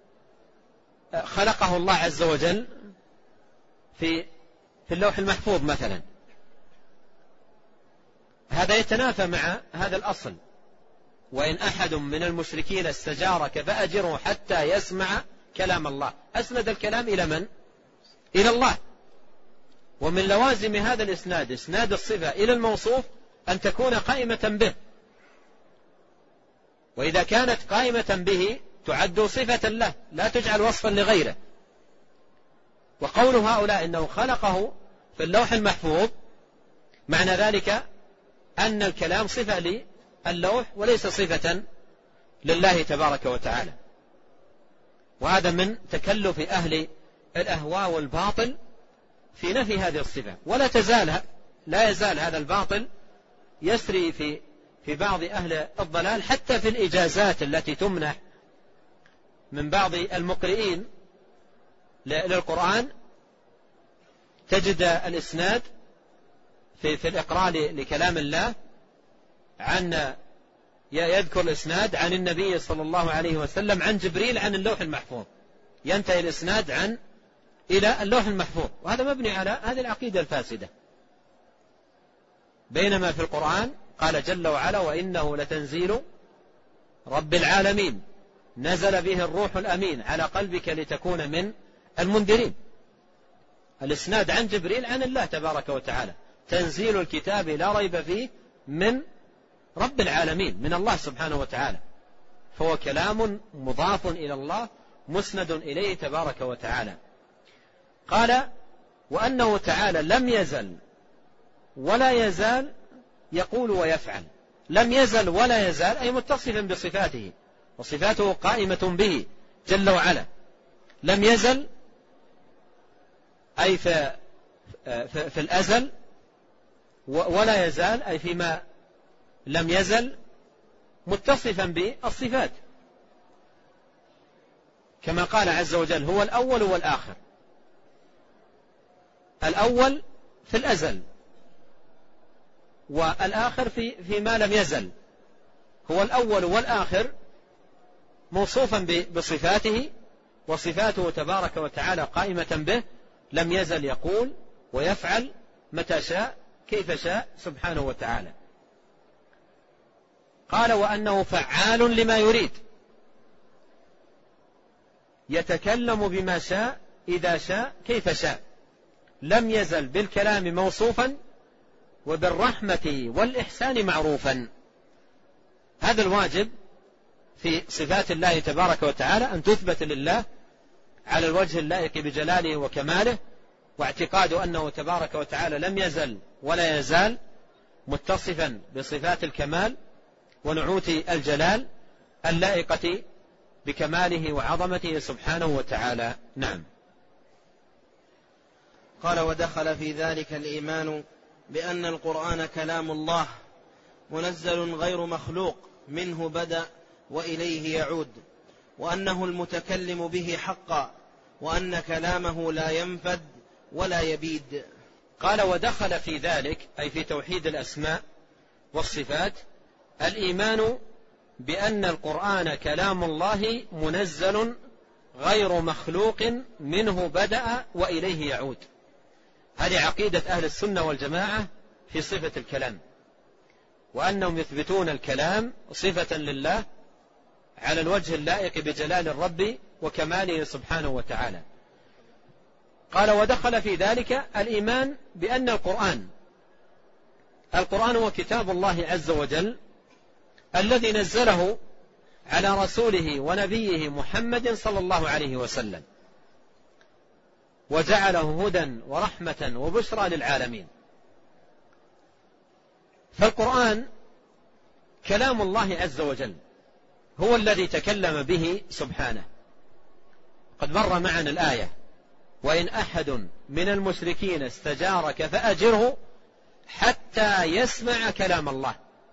خلقه الله عز وجل في اللوح المحفوظ مثلا، هذا يتنافى مع هذا الأصل: وإن أحد من المشركين استجارك فأجره حتى يسمع كلام الله. أسند الكلام إلى من؟ إلى الله. ومن لوازم هذا الإسناد، إسناد الصفة إلى الموصوف، أن تكون قائمة به، وإذا كانت قائمة به تعد صفة له لا تجعل وصفا لغيره. وقول هؤلاء إنه خلقه في اللوح المحفوظ معنى ذلك أن الكلام صفة للوح وليس صفة لله تبارك وتعالى. وهذا من تكلف أهل الأهواء والباطل في نفي هذه الصفة. لا يزال هذا الباطل يسري في بعض أهل الضلال، حتى في الإجازات التي تمنح من بعض المقرئين للقرآن تجد الإسناد في الإقراء لكلام الله عن يذكر الإسناد عن النبي صلى الله عليه وسلم عن جبريل عن اللوح المحفوظ، ينتهي الإسناد إلى اللوح المحفوظ، وهذا مبني على هذه العقيدة الفاسدة. بينما في القرآن قال جل وعلا: وإنه لتنزيل رب العالمين نزل به الروح الأمين على قلبك لتكون من المنذرين. الإسناد عن جبريل عن الله تبارك وتعالى، تنزيل الكتاب لا ريب فيه من رب العالمين، من الله سبحانه وتعالى، فهو كلام مضاف إلى الله مسند إليه تبارك وتعالى. قال: وأنه تعالى لم يزل ولا يزال يقول ويفعل. لم يزل ولا يزال أي متصفا بصفاته، وصفاته قائمة به جل وعلا. لم يزل أي في الأزل، ولا يزال أي فيما لم يزل متصفا بالصفات، كما قال عز وجل: هو الأول والآخر. الأول في الأزل، والآخر فيما لم يزل. هو الأول والآخر موصوفا بصفاته، وصفاته تبارك وتعالى قائمة به، لم يزل يقول ويفعل متى شاء كيف شاء سبحانه وتعالى. قال وأنه فعال لما يريد، يتكلم بما شاء إذا شاء كيف شاء، لم يزل بالكلام موصوفا وبالرحمة والإحسان معروفا. هذا الواجب في صفات الله تبارك وتعالى، أن تثبت لله على الوجه اللائق بجلاله وكماله، واعتقاد أنه تبارك وتعالى لم يزل ولا يزال متصفا بصفات الكمال ونعوت الجلال اللائقة بكماله وعظمته سبحانه وتعالى. نعم.
قال ودخل في ذلك الإيمان بأن القرآن كلام الله منزل غير مخلوق منه بدأ وإليه يعود، وأنه المتكلم به حقا، وأن كلامه لا ينفد ولا يبيد.
قال ودخل في ذلك أي في توحيد الأسماء والصفات الإيمان بأن القرآن كلام الله منزل غير مخلوق منه بدأ وإليه يعود. هذه عقيدة أهل السنة والجماعة في صفة الكلام، وأنهم يثبتون الكلام صفة لله على الوجه اللائق بجلال الرب وكماله سبحانه وتعالى. قال ودخل في ذلك الإيمان بأن القرآن هو كتاب الله عز وجل الذي نزله على رسوله ونبيه محمد صلى الله عليه وسلم، وجعله هدى ورحمة وبشرى للعالمين. فالقرآن كلام الله عز وجل، هو الذي تكلم به سبحانه. قد مر معنا الآية وإن أحد من المشركين استجارك فأجره حتى يسمع كلام الله.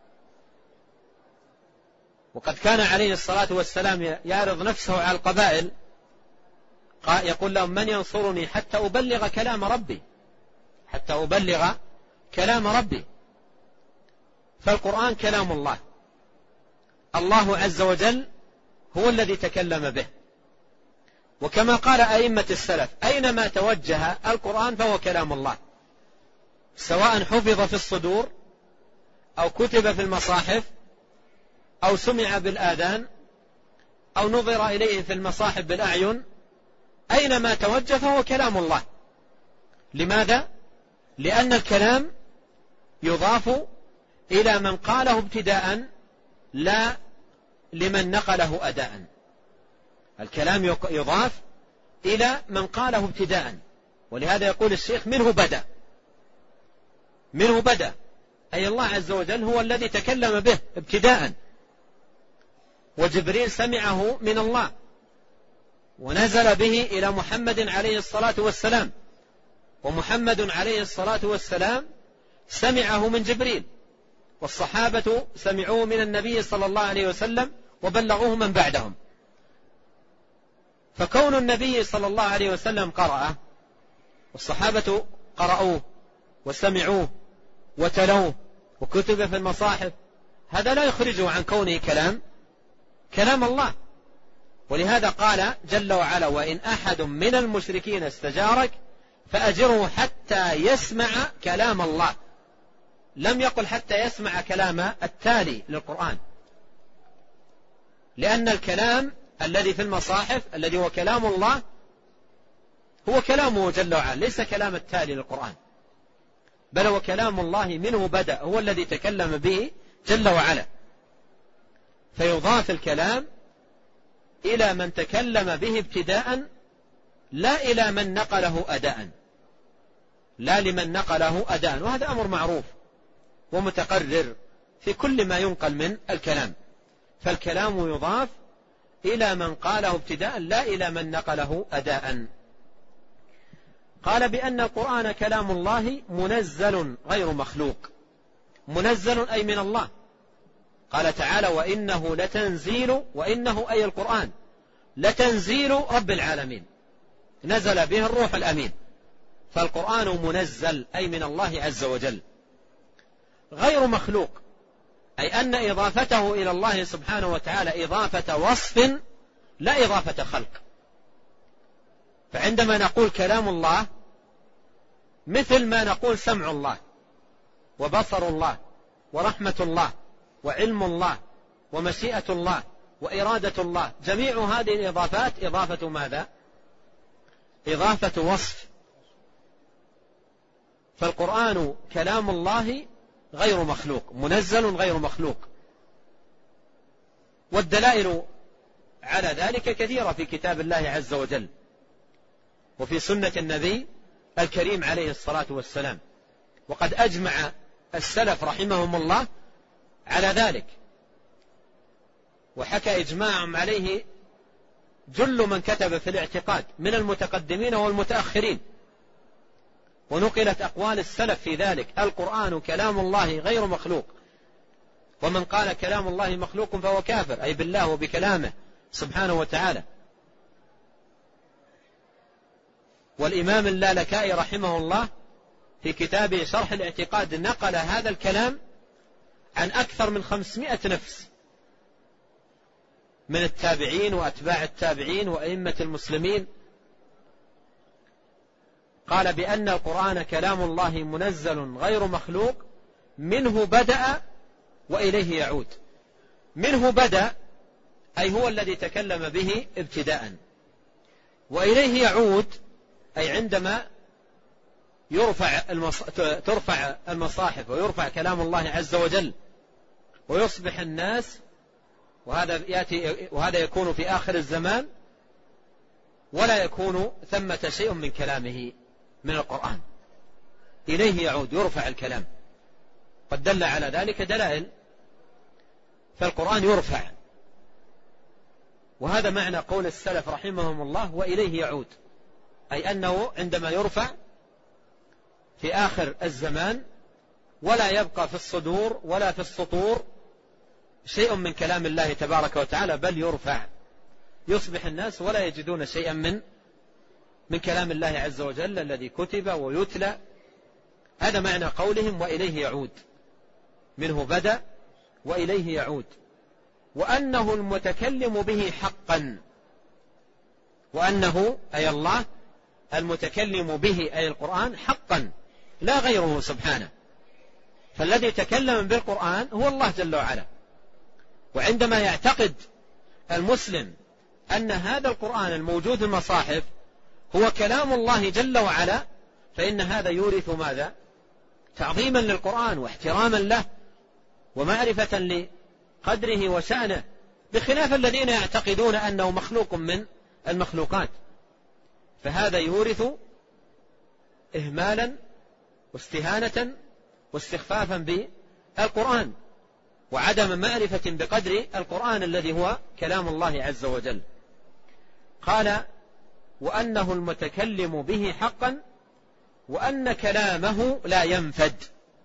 وقد كان عليه الصلاة والسلام يعرض نفسه على القبائل، يقول لهم من ينصرني حتى أبلغ كلام ربي، حتى أبلغ كلام ربي. فالقرآن كلام الله، الله عز وجل هو الذي تكلم به. وكما قال أئمة السلف أينما توجه القرآن فهو كلام الله، سواء حفظ في الصدور أو كتب في المصاحف أو سمع بالآذان أو نظر إليه في المصاحف بالأعين، أينما توجه فهو كلام الله. لماذا؟ لأن الكلام يضاف إلى من قاله ابتداء لا لمن نقله أداء. الكلام يضاف إلى من قاله ابتداء، ولهذا يقول الشيخ منه بدأ. منه بدأ أي الله عز وجل هو الذي تكلم به ابتداء، وجبريل سمعه من الله ونزل به إلى محمد عليه الصلاة والسلام، ومحمد عليه الصلاة والسلام سمعه من جبريل، والصحابة سمعوه من النبي صلى الله عليه وسلم وبلغوه من بعدهم. فكون النبي صلى الله عليه وسلم قرأه والصحابة قرأوه وسمعوه وتلوه وكتب في المصاحف، هذا لا يخرجه عن كونه كلام الله. ولهذا قال جل وعلا وإن أحد من المشركين استجارك فأجره حتى يسمع كلام الله. لم يقل حتى يسمع كلام التالي للقرآن، لأن الكلام الذي في المصاحف الذي هو كلام الله هو كلامه جل وعلا، ليس كلام التالي للقرآن، بل هو كلام الله منه بدأ، هو الذي تكلم به جل وعلا. فيضاف الكلام إلى من تكلم به ابتداء لا إلى من نقله أداء، لا لمن نقله أداء. وهذا أمر معروف ومتقرر في كل ما ينقل من الكلام. فالكلام يضاف إلى من قاله ابتداء لا إلى من نقله أداء. قال بأن القرآن كلام الله منزل غير مخلوق. منزل أي من الله. قال تعالى وإنه لتنزيل، وإنه أي القرآن لتنزيل رب العالمين، نزل به الروح الأمين. فالقرآن منزل أي من الله عز وجل، غير مخلوق أي أن إضافته إلى الله سبحانه وتعالى إضافة وصف لا إضافة خلق. فعندما نقول كلام الله مثل ما نقول سمع الله،
وبصر الله ورحمة الله وعلم الله ومشيئة الله وإرادة الله، جميع هذه الإضافات إضافة ماذا؟ إضافة وصف. فالقرآن كلام الله غير مخلوق، منزل غير مخلوق. والدلائل على ذلك كثيرة في كتاب الله عز وجل وفي سنة النبي الكريم عليه الصلاة والسلام، وقد أجمع السلف رحمهم الله على ذلك، وحكى إجماعهم عليه جل من كتب في الاعتقاد من المتقدمين والمتأخرين، ونقلت أقوال السلف في ذلك. القرآن كلام الله غير مخلوق، ومن قال كلام الله مخلوق فهو كافر، أي بالله وبكلامه سبحانه وتعالى. والإمام اللالكائي رحمه الله في كتابه شرح الاعتقاد نقل هذا الكلام عن أكثر من 500 نفس من التابعين وأتباع التابعين وأئمة المسلمين، قال بأن القرآن كلام الله منزل غير مخلوق، منه بدأ وإليه يعود. منه بدأ أي هو الذي تكلم به ابتداء، وإليه يعود أي عندما ترفع المصاحف ويرفع كلام الله عز وجل ويصبح الناس، وهذا يكون في آخر الزمان، ولا يكون ثمة شيء من كلامه من القرآن، إليه يعود يرفع الكلام. قد دل على ذلك دلائل، فالقرآن يرفع، وهذا معنى قول السلف رحمهم الله وإليه يعود، أي أنه عندما يرفع في آخر الزمان ولا يبقى في الصدور ولا في السطور شيء من كلام الله تبارك وتعالى، بل يرفع، يصبح الناس ولا يجدون شيئا من كلام الله عز وجل الذي كتب ويتلى. هذا معنى قولهم وإليه يعود، منه بدأ وإليه يعود. وأنه المتكلم به حقا، وأنه أي الله المتكلم به أي القرآن حقا لا غيره سبحانه، فالذي تكلم بالقرآن هو الله جل وعلا. وعندما يعتقد المسلم أن هذا القرآن الموجود في المصاحف هو كلام الله جل وعلا، فإن هذا يورث ماذا؟ تعظيما للقرآن واحتراما له ومعرفة لقدره وشأنه، بخلاف الذين يعتقدون أنه مخلوق من المخلوقات، فهذا يورث إهمالا واستهانة واستخفافا بالقرآن وعدم معرفة بقدر القرآن الذي هو كلام الله عز وجل. قال وأنه المتكلم به حقا، وأن كلامه لا ينفد،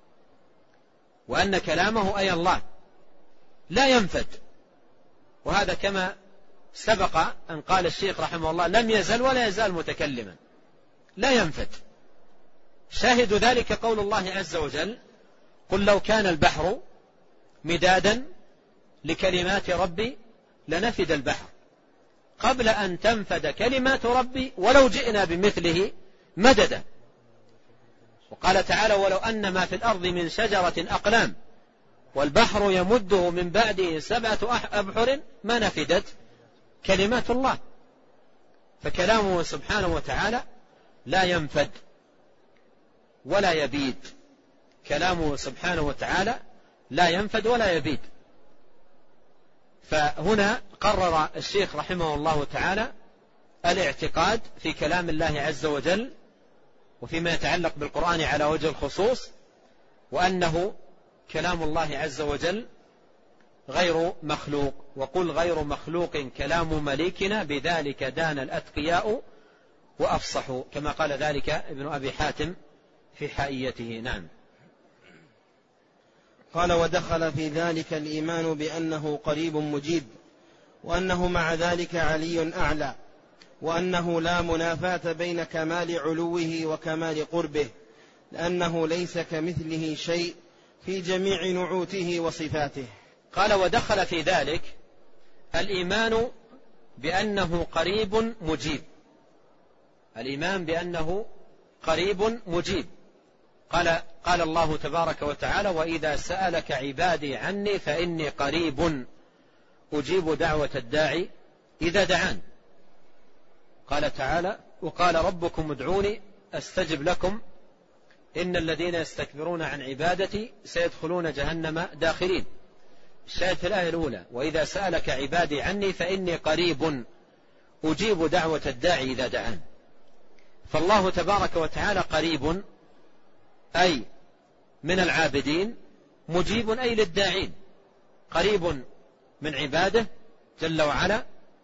وأن كلامه أي الله لا ينفد. وهذا كما سبق أن قال الشيخ رحمه الله لم يزل ولا يزال متكلما لا ينفد. شاهد ذلك قول الله عز وجل قل لو كان البحر مدادا لكلمات ربي لنفد البحر قبل أن تنفد كلمات ربي ولو جئنا بمثله مددا. وقال تعالى ولو أن ما في الأرض من شجرة أقلام والبحر يمده من بعده 7 أبحر ما نفدت كلمات الله. فكلامه سبحانه وتعالى لا ينفد ولا يبيد، كلامه سبحانه وتعالى لا ينفد ولا يبيد. فهنا قرر الشيخ رحمه الله تعالى الاعتقاد في كلام الله عز وجل وفيما يتعلق بالقرآن على وجه الخصوص، وأنه كلام الله عز وجل غير مخلوق. وقل غير مخلوق كلام مليكنا بذلك دان الأتقياء وأفصحوا، كما قال ذلك ابن أبي حاتم في حائيته. نعم.
قال ودخل في ذلك الإيمان بأنه قريب مجيب، وأنه مع ذلك علي أعلى، وأنه لا منافاة بين كمال علوه وكمال قربه، لأنه ليس كمثله شيء في جميع نعوته وصفاته.
قال ودخل في ذلك الإيمان بأنه قريب مجيب، الإيمان بأنه قريب مجيب، قال الله تبارك وتعالى: وإذا سألك عبادي عني فإني قريب أجيب دعوة الداعي إذا دعان. قال تعالى: وقال ربكم ادعوني أستجب لكم إن الذين يستكبرون عن عبادتي سيدخلون جهنم داخرين. الشاهد في الآية الأولى: وإذا سألك عبادي عني فإني قريب أجيب دعوة الداعي إذا دعان. فالله تبارك وتعالى قريب أي من العابدين، مجيب أي للداعين، قريب من عباده جل وعلا.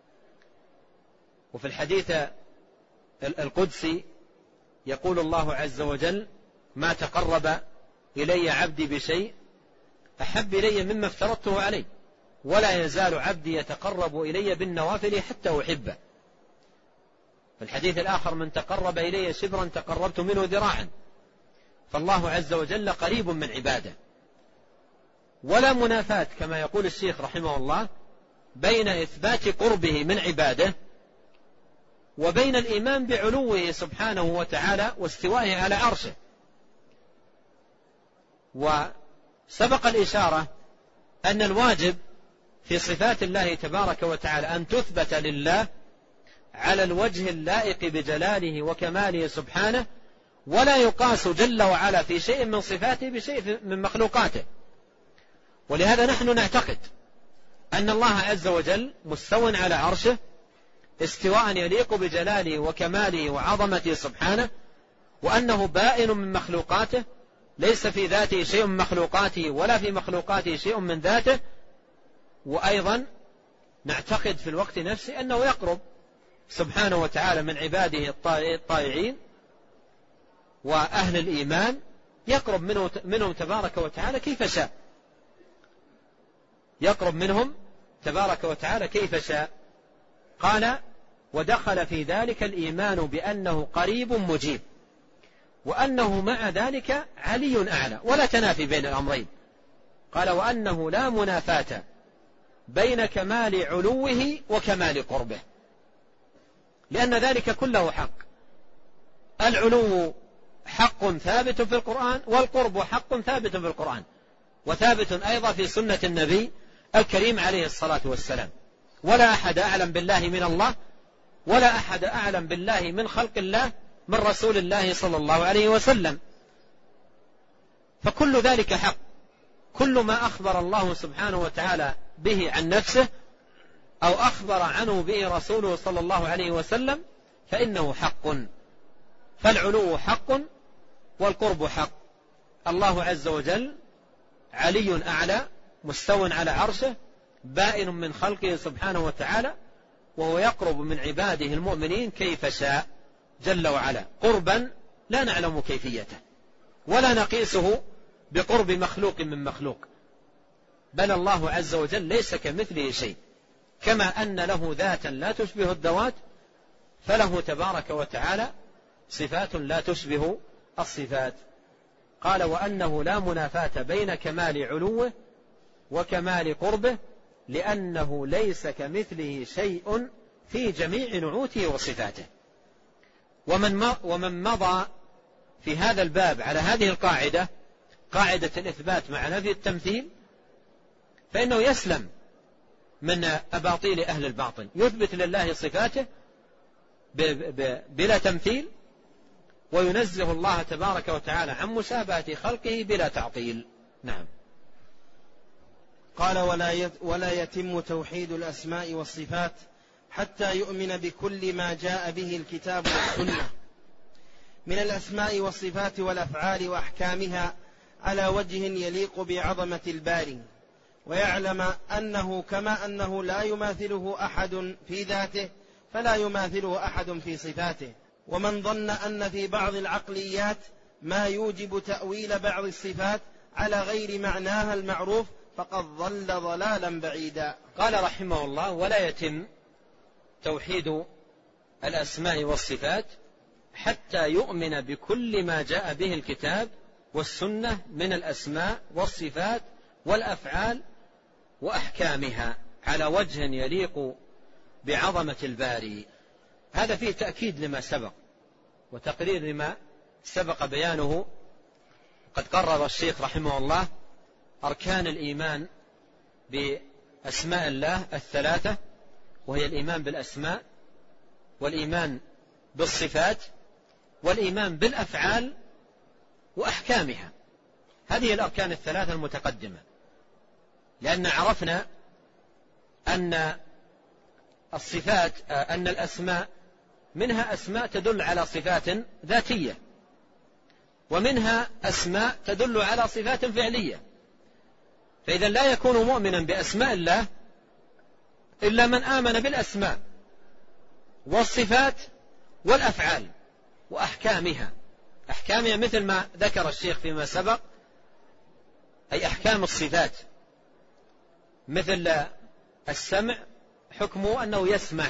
وفي الحديث القدسي يقول الله عز وجل: ما تقرب إلي عبدي بشيء أحب إلي مما افترضته عليه، ولا يزال عبدي يتقرب إلي بالنوافل حتى أحبه. في الحديث الآخر: من تقرب إلي شبرا تقربت منه ذراعا. فالله عز وجل قريب من عباده، ولا منافاة كما يقول الشيخ رحمه الله بين إثبات قربه من عباده وبين الإيمان بعلوه سبحانه وتعالى واستوائه على عرشه. وسبق الإشارة أن الواجب في صفات الله تبارك وتعالى أن تثبت لله على الوجه اللائق بجلاله وكماله سبحانه، ولا يقاس جل وعلا في شيء من صفاته بشيء من مخلوقاته. ولهذا نحن نعتقد أن الله عز وجل مستو على عرشه استواء يليق بجلاله وكماله وعظمته سبحانه، وأنه بائن من مخلوقاته، ليس في ذاته شيء من مخلوقاته ولا في مخلوقاته شيء من ذاته. وأيضا نعتقد في الوقت نفسه أنه يقرب سبحانه وتعالى من عباده الطائعين وأهل الإيمان، يقرب منهم تبارك وتعالى كيف شاء، يقرب منهم تبارك وتعالى كيف شاء. قال: ودخل في ذلك الإيمان بأنه قريب مجيب، وأنه مع ذلك علي أعلى، ولا تنافي بين الأمرين. قال: وأنه لا منافاة بين كمال علوه وكمال قربه، لأن ذلك كله حق. العلو حق ثابت في القرآن، والقرب حق ثابت في القرآن، وثابت أيضا في سنة النبي الكريم عليه الصلاة والسلام. ولا أحد أعلم بالله من الله، ولا أحد أعلم بالله من خلق الله من رسول الله صلى الله عليه وسلم. فكل ذلك حق، كل ما أخبر الله سبحانه وتعالى به عن نفسه أو أخبر عنه به رسوله صلى الله عليه وسلم فإنه حق. فالعلو حق والقرب حق. الله عز وجل علي أعلى، مستو على عرشه، بائن من خلقه سبحانه وتعالى، وهو يقرب من عباده المؤمنين كيف شاء جل وعلا، قربا لا نعلم كيفيته ولا نقيسه بقرب مخلوق من مخلوق، بل الله عز وجل ليس كمثله شيء. كما أن له ذاتا لا تشبه الذوات، فله تبارك وتعالى صفات لا تشبه الصفات. قال: وأنه لا منافاة بين كمال علوه وكمال قربه، لأنه ليس كمثله شيء في جميع نعوته وصفاته. ومن مضى في هذا الباب على هذه القاعدة، قاعدة الإثبات مع نفي التمثيل، فإنه يسلم من أباطيل أهل الباطل، يثبت لله صفاته بلا تمثيل، وينزه الله تبارك وتعالى عن مشابهة خلقه بلا تعطيل. نعم.
قال: ولا يتم توحيد الأسماء والصفات حتى يؤمن بكل ما جاء به الكتاب والسنة من الأسماء والصفات والأفعال وأحكامها على وجه يليق بعظمة الباري، ويعلم أنه كما أنه لا يماثله أحد في ذاته فلا يماثله أحد في صفاته. ومن ظن أن في بعض العقليات ما يوجب تأويل بعض الصفات على غير معناها المعروف فقد ضل ضلالا بعيدا.
قال رحمه الله: ولا يتم توحيد الأسماء والصفات حتى يؤمن بكل ما جاء به الكتاب والسنة من الأسماء والصفات والأفعال وأحكامها على وجه يليق بعظمة الباري. هذا فيه تأكيد لما سبق وتقرير لما سبق بيانه قد قرر الشيخ رحمه الله أركان الإيمان بأسماء الله الثلاثة، وهي الإيمان بالأسماء، والإيمان بالصفات، والإيمان بالأفعال وأحكامها. هذه الأركان الثلاثة المتقدمة، لأن عرفنا أن الصفات أن الأسماء منها أسماء تدل على صفات ذاتية، ومنها أسماء تدل على صفات فعلية. فإذا لا يكون مؤمنا بأسماء الله إلا من آمن بالأسماء والصفات والأفعال وأحكامها. أحكامها مثل ما ذكر الشيخ فيما سبق، أي أحكام الصفات، مثل السمع حكمه أنه يسمع،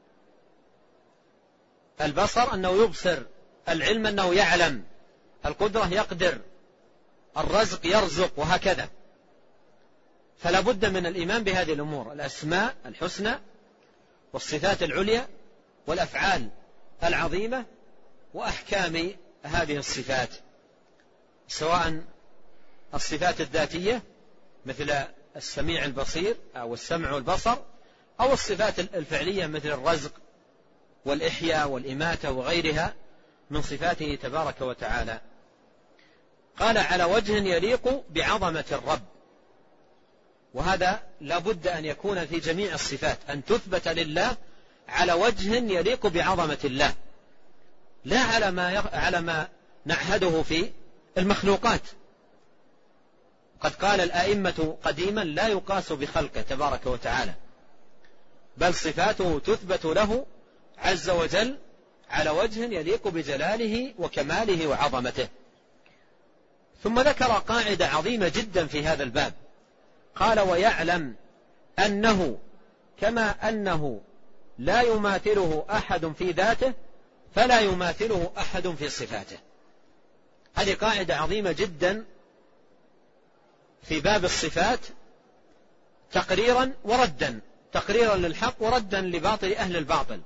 البصر أنه يبصر، العلم أنه يعلم، القدرة يقدر، الرزق يرزق، وهكذا. فلا بد من الإيمان بهذه الأمور، الأسماء الحسنى والصفات العليا والأفعال العظيمة وأحكام هذه الصفات، سواء الصفات الذاتية مثل السميع البصير أو السمع والبصر، أو الصفات الفعلية مثل الرزق والإحياء والإماتة وغيرها من صفاته تبارك وتعالى. قال على وجه يليق بعظمة الرب، وهذا لا بد أن يكون في جميع الصفات، أن تثبت لله على وجه يليق بعظمة الله، لا على ما نعهده في المخلوقات. قد قال الآئمة قديما لا يقاس بخلقه تبارك وتعالى، بل صفاته تثبت له عز وجل على وجه يليق بجلاله وكماله وعظمته. ثم ذكر قاعدة عظيمة جدا في هذا الباب، قال ويعلم أنه كما أنه لا يماثله أحد في ذاته فلا يماثله أحد في صفاته. هذه قاعدة عظيمة جدا في باب الصفات، تقريرا وردا، تقريرا للحق وردا لباطل أهل الباطل،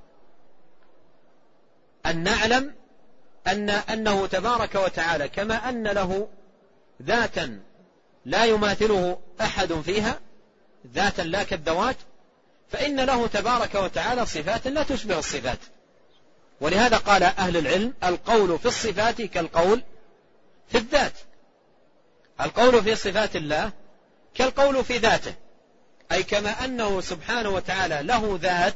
أن نعلم أنه تبارك وتعالى كما أن له ذاتا لا يماثله أحد فيها، ذاتا لا كالذوات، فإن له تبارك وتعالى صفات لا تشبه الصفات. ولهذا قال أهل العلم القول في الصفات كالقول في الذات. القول في صفات الله كالقول في ذاته، أي كما أنه سبحانه وتعالى له ذات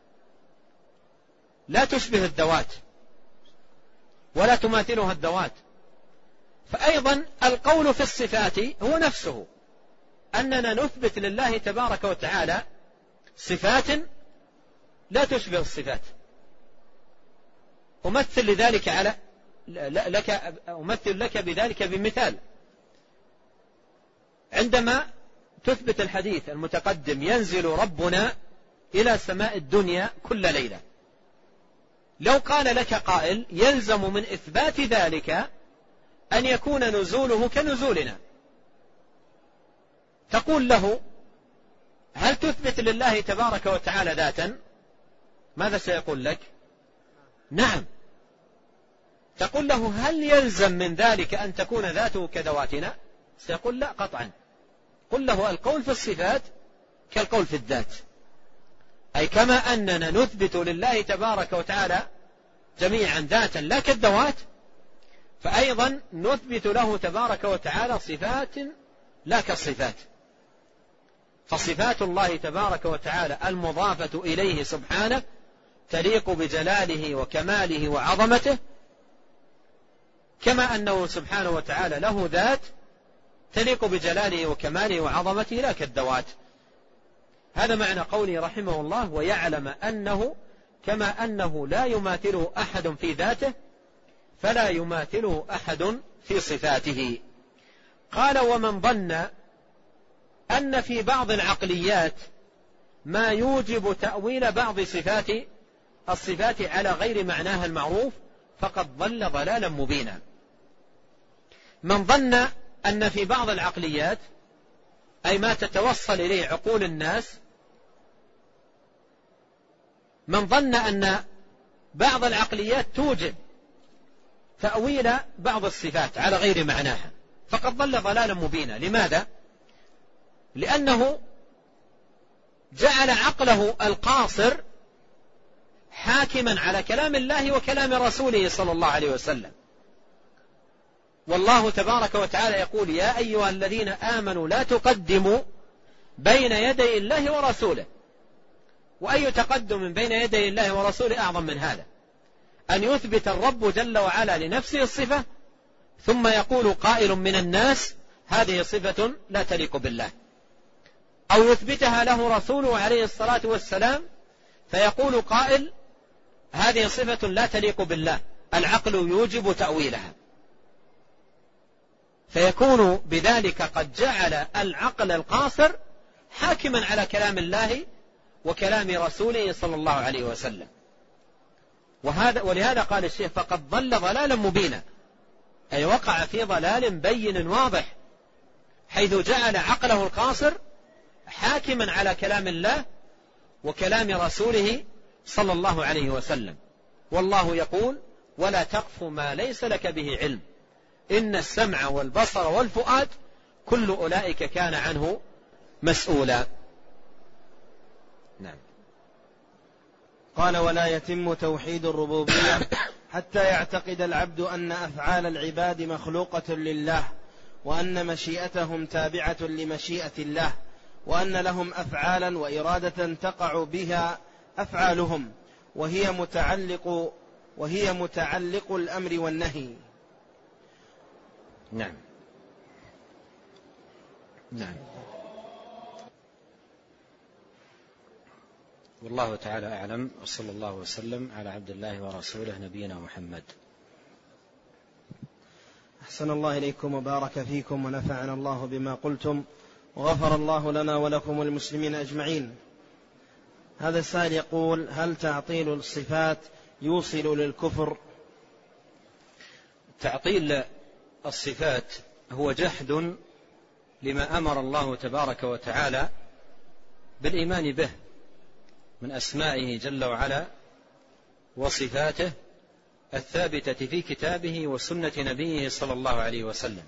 لا تشبه الذوات ولا تماثلها الذوات، فأيضا القول في الصفات هو نفسه، أننا نثبت لله تبارك وتعالى صفات لا تشبه الصفات. أمثل لك بذلك بمثال. عندما تثبت الحديث المتقدم ينزل ربنا إلى سماء الدنيا كل ليلة، لو قال لك قائل يلزم من إثبات ذلك أن يكون نزوله كنزولنا، تقول له هل تثبت لله تبارك وتعالى ذاتا؟ ماذا سيقول لك؟ نعم. تقول له هل يلزم من ذلك أن تكون ذاته كذواتنا؟ سيقول لا قطعا. قل له القول في الصفات كالقول في الذات، أي كما أننا نثبت لله تبارك وتعالى جميعا ذاتا لا كالذوات، فأيضا نثبت له تبارك وتعالى صفات لا كالصفات. فصفات الله تبارك وتعالى المضافة إليه سبحانه تليق بجلاله وكماله وعظمته، كما أنه سبحانه وتعالى له ذات تليق بجلاله وكماله وعظمته لا كالذوات. هذا معنى قوله رحمه الله ويعلم أنه كما أنه لا يماثله أحد في ذاته فلا يماثله أحد في صفاته. قال ومن ظن أن في بعض العقليات ما يوجب تأويل بعض الصفات على غير معناها المعروف فقد ضل ضلالا مبينا. من ظن أن في بعض العقليات، أي ما تتوصل إليه عقول الناس، من ظن أن بعض العقليات توجب تأويل بعض الصفات على غير معناها، فقد ضل ضلالا مبينا. لماذا؟ لأنه جعل عقله القاصر حاكما على كلام الله وكلام رسوله صلى الله عليه وسلم. والله تبارك وتعالى يقول: يا أيها الذين آمنوا لا تقدموا بين يدي الله ورسوله. وأي تقدم بين يدي الله ورسوله أعظم من هذا؟ أن يثبت الرب جل وعلا لنفسه الصفة ثم يقول قائل من الناس: هذه صفة لا تليق بالله، أو يثبتها له رسوله عليه الصلاة والسلام فيقول قائل: هذه صفة لا تليق بالله، العقل يوجب تأويلها. فيكون بذلك قد جعل العقل القاصر حاكما على كلام الله وكلام رسوله صلى الله عليه وسلم. ولهذا قال الشيخ: فقد ضل ضلالا مبينا، أي وقع في ضلال بين واضح، حيث جعل عقله القاصر حاكما على كلام الله وكلام رسوله صلى الله عليه وسلم. والله يقول: ولا تقف ما ليس لك به علم إن السمع والبصر والفؤاد كل أولئك كان عنه مسؤولا. نعم.
قال: ولا يتم توحيد الربوبية حتى يعتقد العبد أن أفعال العباد مخلوقة لله، وأن مشيئتهم تابعة لمشيئة الله، وأن لهم أفعالا وإرادة تقع بها أفعالهم، وهي متعلق الأمر والنهي.
نعم. نعم.
والله تعالى أعلم، وصلى الله وسلم على عبد الله ورسوله نبينا محمد.
أحسن الله إليكم وبارك فيكم ونفعنا الله بما قلتم، وغفر الله لنا ولكم والمسلمين أجمعين. هذا السائل يقول: هل تعطيل الصفات يوصل للكفر؟
تعطيل الصفات هو جحد لما أمر الله تبارك وتعالى بالإيمان به من أسمائه جل وعلا وصفاته الثابتة في كتابه وسنة نبيه صلى الله عليه وسلم.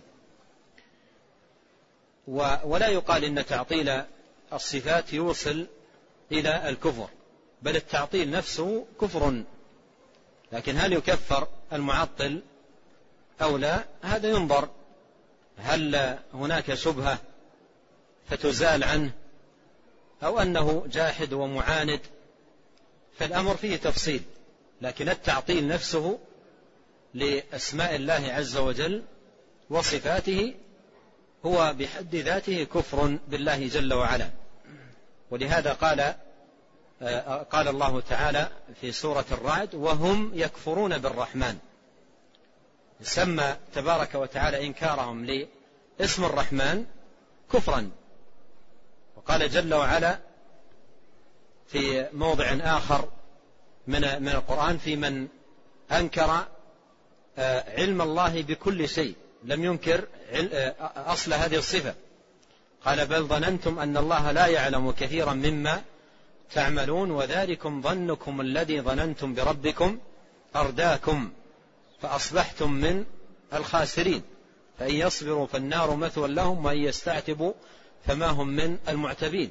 ولا يقال إن تعطيل الصفات يوصل إلى الكفر، بل التعطيل نفسه كفر، لكن هل يكفر المعطل أو لا؟ هذا ينظر، هل هناك شبهة فتزال عنه أو أنه جاحد ومعاند، فالأمر فيه تفصيل. لكن التعطيل نفسه لأسماء الله عز وجل وصفاته هو بحد ذاته كفر بالله جل وعلا. ولهذا قال الله تعالى في سورة الرعد: وهم يكفرون بالرحمن. سمى تبارك وتعالى إنكارهم لاسم الرحمن كفرا. وقال جل وعلا في موضع آخر من القرآن في من أنكر علم الله بكل شيء، لم ينكر أصل هذه الصفة، قال: بل ظننتم أن الله لا يعلم كثيرا مما تعملون وذلكم ظنكم الذي ظننتم بربكم أرداكم فأصبحتم من الخاسرين فإن يصبروا فالنار مثوى لهم وإن يستعتبوا فما هم من المعتبين.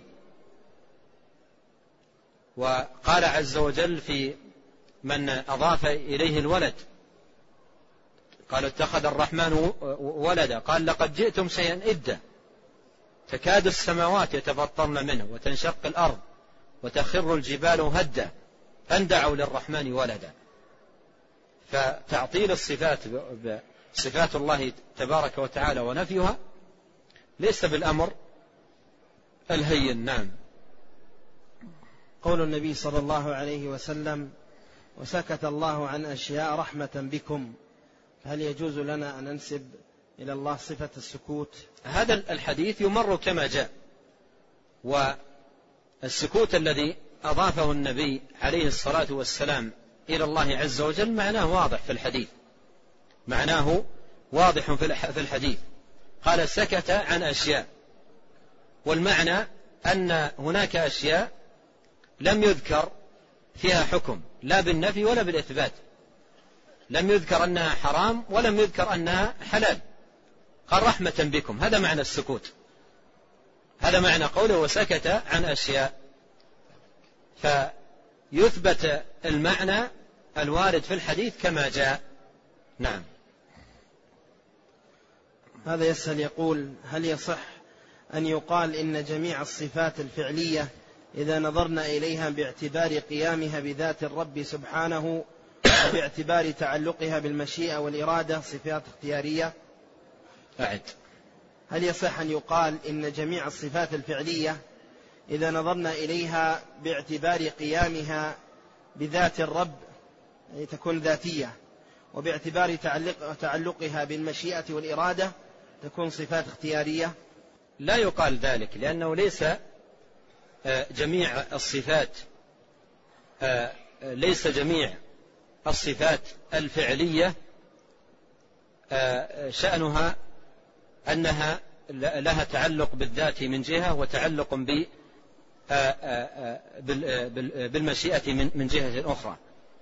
وقال عز وجل في من أضاف إليه الولد، قال: اتخذ الرحمن ولدا، قال: لقد جئتم شيئا إدا تكاد السماوات يتفطرن منه وتنشق الأرض وتخر الجبال هدا أن دعوا للرحمن ولدا. فتعطيل الصفات صفات الله تبارك وتعالى ونفيها ليس بالأمر الهين. نعم.
قول النبي صلى الله عليه وسلم: وسكت الله عن أشياء رحمة بكم، هل يجوز لنا أن ننسب إلى الله صفة السكوت؟
هذا الحديث يمر كما جاء، والسكوت الذي أضافه النبي عليه الصلاة والسلام إلى الله عز وجل معناه واضح في الحديث، معناه واضح في الحديث. قال: سكت عن أشياء، والمعنى أن هناك أشياء لم يذكر فيها حكم لا بالنفي ولا بالإثبات، لم يذكر أنها حرام ولم يذكر أنها حلال.
قال رحمة بكم، هذا معنى السكوت، هذا معنى قوله وسكت عن أشياء. فيثبت المعنى الوارد في الحديث كما جاء. نعم.
هذا يسأل يقول هل يصح أن يقال إن جميع الصفات الفعلية إذا نظرنا إليها باعتبار قيامها بذات الرب سبحانه وباعتبار تعلقها بالمشيئة والإرادة صفات اختيارية؟ هل يصح أن يقال إن جميع الصفات الفعلية إذا نظرنا إليها باعتبار قيامها بذات الرب يعني تكون ذاتية، وباعتبار تعلقها بالمشيئة والإرادة تكون صفات اختيارية؟
لا يقال ذلك، لأنه ليس جميع الصفات الفعلية شأنها أنها لها تعلق بالذات من جهة وتعلق بالمشيئة من جهة أخرى.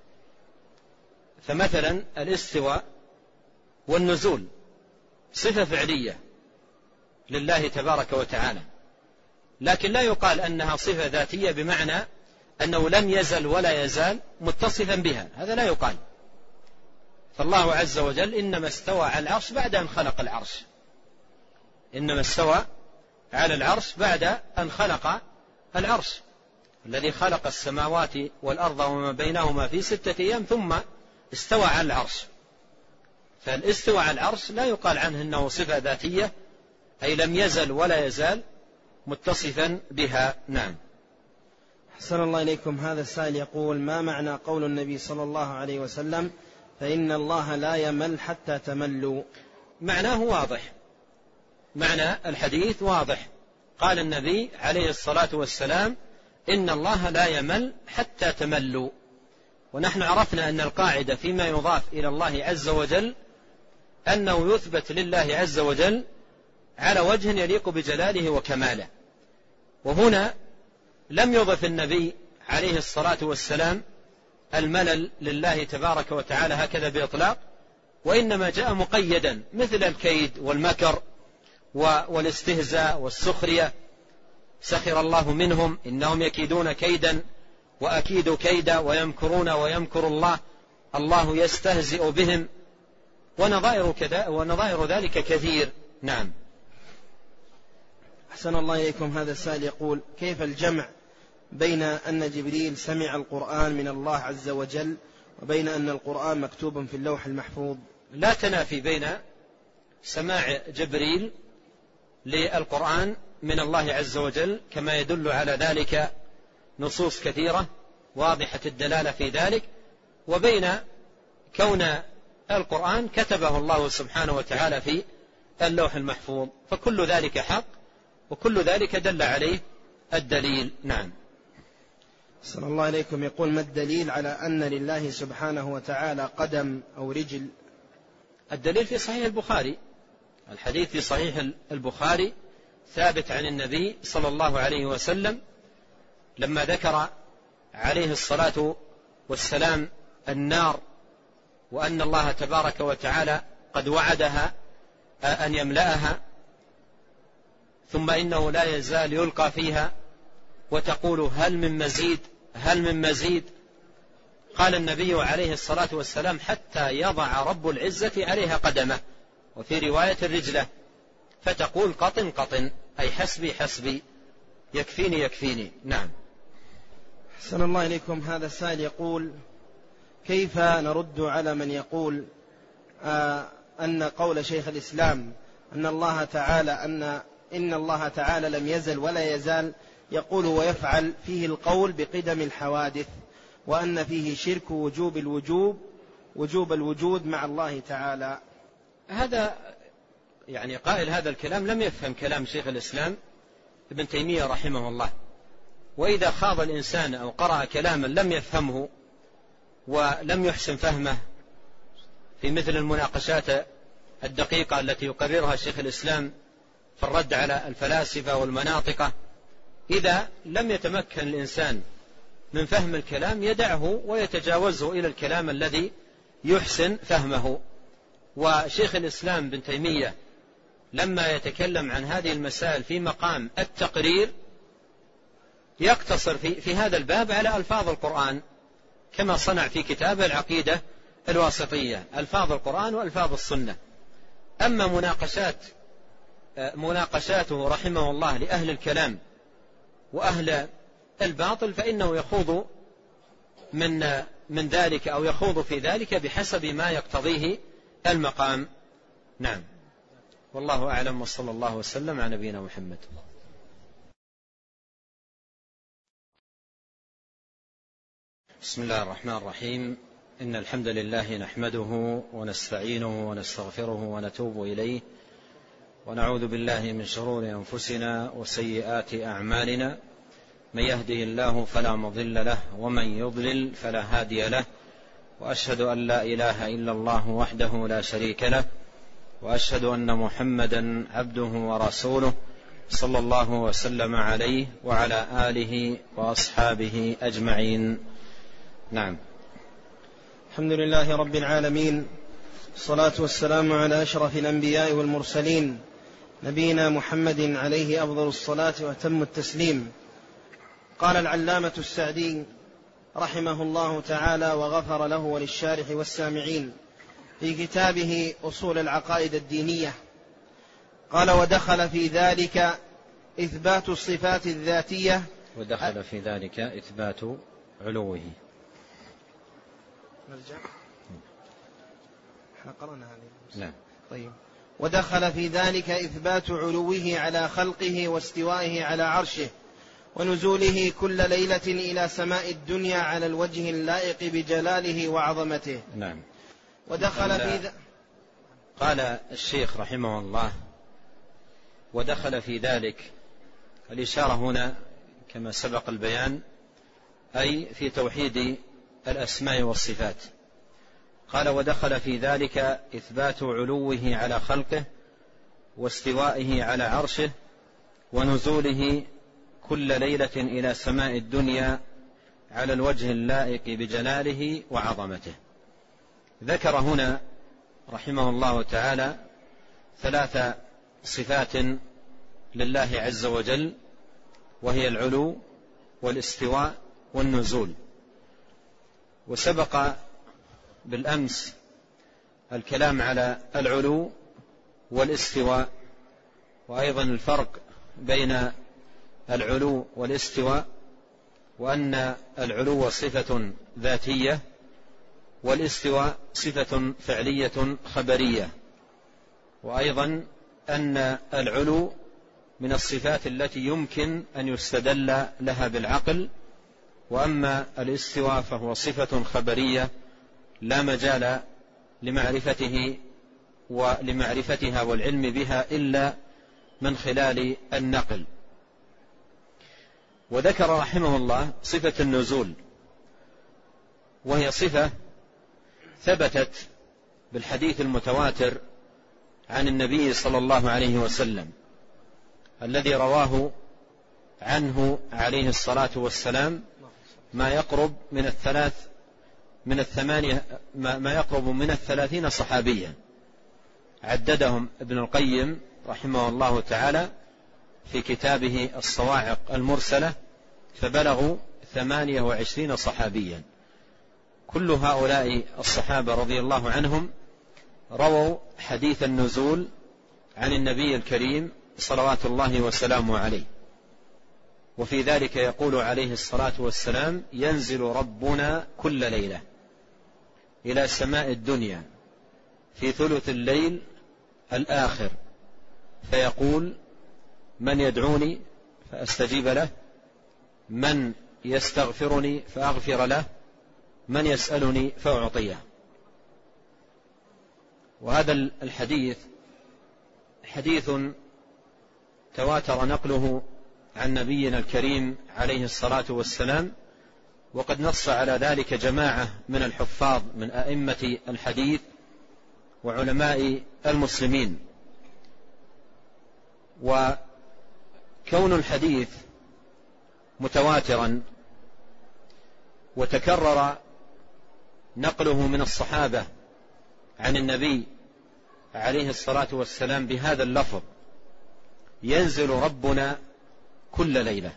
فمثلا الاستواء والنزول صفة فعلية لله تبارك وتعالى، لكن لا يقال أنها صفة ذاتية بمعنى أنه لم يزل ولا يزال متصفا بها، هذا لا يقال. فالله عز وجل إنما استوى على العرش بعد أن خلق العرش، إنما استوى على العرش بعد أن خلق العرش، الذي خلق السماوات والأرض وما بينهما في 6 أيام ثم استوى على العرش. فالاستوى على العرش لا يقال عنه أنه صفة ذاتية، أي لم يزل ولا يزال متصفا بها. نعم.
أحسن الله إليكم. هذا السائل يقول ما معنى قول النبي صلى الله عليه وسلم فإن الله لا يمل حتى تملوا؟
معناه واضح، معنى الحديث واضح. قال النبي عليه الصلاة والسلام إن الله لا يمل حتى تملوا. ونحن عرفنا أن القاعدة فيما يضاف إلى الله عز وجل أنه يثبت لله عز وجل على وجه يليق بجلاله وكماله. وهنا لم يضف النبي عليه الصلاة والسلام الملل لله تبارك وتعالى هكذا بإطلاق، وإنما جاء مقيدا مثل الكيد والمكر والاستهزاء والسخرية. سخر الله منهم إنهم يكيدون كيدا وأكيد كيدا ويمكرون ويمكر الله الله يستهزئ بهم، ونظائر ذلك كثير. نعم.
أحسن الله إليكم. هذا السائل يقول كيف الجمع بين أن جبريل سمع القرآن من الله عز وجل وبين أن القرآن مكتوب في اللوح المحفوظ؟
لا تنافي بين سماع جبريل للقرآن من الله عز وجل، كما يدل على ذلك نصوص كثيرة واضحة الدلالة في ذلك، وبين كون القرآن كتبه الله سبحانه وتعالى في اللوح المحفوظ، فكل ذلك حق وكل ذلك دل عليه الدليل. نعم.
صلى الله عليكم. يقول ما الدليل على أن لله سبحانه وتعالى قدم أو رجل؟
الدليل في صحيح البخاري، الحديث في صحيح البخاري ثابت عن النبي صلى الله عليه وسلم لما ذكر عليه الصلاة والسلام النار وأن الله تبارك وتعالى قد وعدها أن يملأها، ثم إنه لا يزال يلقى فيها وتقول هل من مزيد هل من مزيد. قال النبي عليه الصلاة والسلام حتى يضع رب العزة عليها قدمه، وفي رواية رجله، فتقول قطن قطن، أي حسبي حسبي، يكفيني يكفيني. نعم.
أحسن الله إليكم. هذا السائل يقول كيف نرد على من يقول أن قول شيخ الإسلام إن الله تعالى لم يزل ولا يزال يقول ويفعل فيه القول بقدم الحوادث، وأن فيه شرك وجوب الوجود مع الله تعالى؟
هذا يعني قائل هذا الكلام لم يفهم كلام شيخ الإسلام ابن تيمية رحمه الله. وإذا خاض الإنسان أو قرأ كلاما لم يفهمه ولم يحسن فهمه في مثل المناقشات الدقيقة التي يقررها شيخ الإسلام في الرد على الفلاسفة والمناطقة، إذا لم يتمكن الإنسان من فهم الكلام يدعه ويتجاوزه إلى الكلام الذي يحسن فهمه. وشيخ الإسلام بن تيمية لما يتكلم عن هذه المسائل في مقام التقرير يقتصر في هذا الباب على ألفاظ القرآن، كما صنع في كتاب العقيدة الواسطية، ألفاظ القرآن وألفاظ السنة. أما مناقشاته رحمه الله لأهل الكلام وأهل الباطل فإنه يخوض من ذلك أو يخوض في ذلك بحسب ما يقتضيه المقام. نعم، والله أعلم، وصلى الله وسلم على نبينا محمد.
بسم الله الرحمن الرحيم. إن الحمد لله نحمده ونستعينه ونستغفره ونتوب إليه، ونعوذ بالله من شرور أنفسنا وسيئات أعمالنا، من يهده الله فلا مضل له ومن يضلل فلا هادي له، وأشهد أن لا إله إلا الله وحده لا شريك له، وأشهد أن محمدا عبده ورسوله صلى الله وسلم عليه وعلى آله وأصحابه أجمعين. نعم.
الحمد لله رب العالمين، الصلاة والسلام على أشرف الأنبياء والمرسلين، نبينا محمد عليه أفضل الصلاة وأتم التسليم. قال العلامة السعدي رحمه الله تعالى وغفر له وللشارح والسامعين في كتابه أصول العقائد الدينية، قال: ودخل في ذلك إثبات الصفات الذاتية.
ودخل في ذلك إثبات علوه.
نرجع، احنا قرأنا هذه.
نعم.
طيب. ودخل في ذلك إثبات علوه على خلقه واستوائه على عرشه ونزوله كل ليلة إلى سماء الدنيا على الوجه اللائق بجلاله وعظمته.
نعم.
ودخل في
قال الشيخ رحمه الله: ودخل في ذلك. الإشارة هنا كما سبق البيان أي في توحيد الأسماء والصفات. قال: ودخل في ذلك إثبات علوه على خلقه واستوائه على عرشه ونزوله كل ليلة إلى سماء الدنيا على الوجه اللائق بجلاله وعظمته. ذكر هنا رحمه الله تعالى 3 صفات لله عز وجل، وهي العلو والاستواء والنزول. وسبق بالأمس الكلام على العلو والاستواء، وأيضا الفرق بين العلو والاستواء، وأن العلو صفة ذاتية والاستواء صفة فعلية خبرية، وأيضا أن العلو من الصفات التي يمكن أن يستدل لها بالعقل، وأما الاستواء فهو صفة خبرية لا مجال لمعرفتها والعلم بها إلا من خلال النقل. وذكر رحمه الله صفة النزول، وهي صفة ثبتت بالحديث المتواتر عن النبي صلى الله عليه وسلم، الذي رواه عنه عليه الصلاة والسلام ما يقرب من 30 صحابيا، عددهم ابن القيم رحمه الله تعالى في كتابه الصواعق المرسلة، فبلغوا 28 صحابيا. كل هؤلاء الصحابة رضي الله عنهم رووا حديث النزول عن النبي الكريم صلوات الله وسلامه عليه. وفي ذلك يقول عليه الصلاة والسلام: ينزل ربنا كل ليلة إلى سماء الدنيا في ثلث الليل الآخر فيقول: من يدعوني فأستجيب له، من يستغفرني فأغفر له، من يسألني فأعطيه. وهذا الحديث حديث تواتر نقله عن نبينا الكريم عليه الصلاة والسلام، وقد نص على ذلك جماعة من الحفاظ من أئمة الحديث وعلماء المسلمين. وكون الحديث متواترا وتكرر نقله من الصحابة عن النبي
عليه الصلاة والسلام بهذا اللفظ: ينزل ربنا كل ليلة.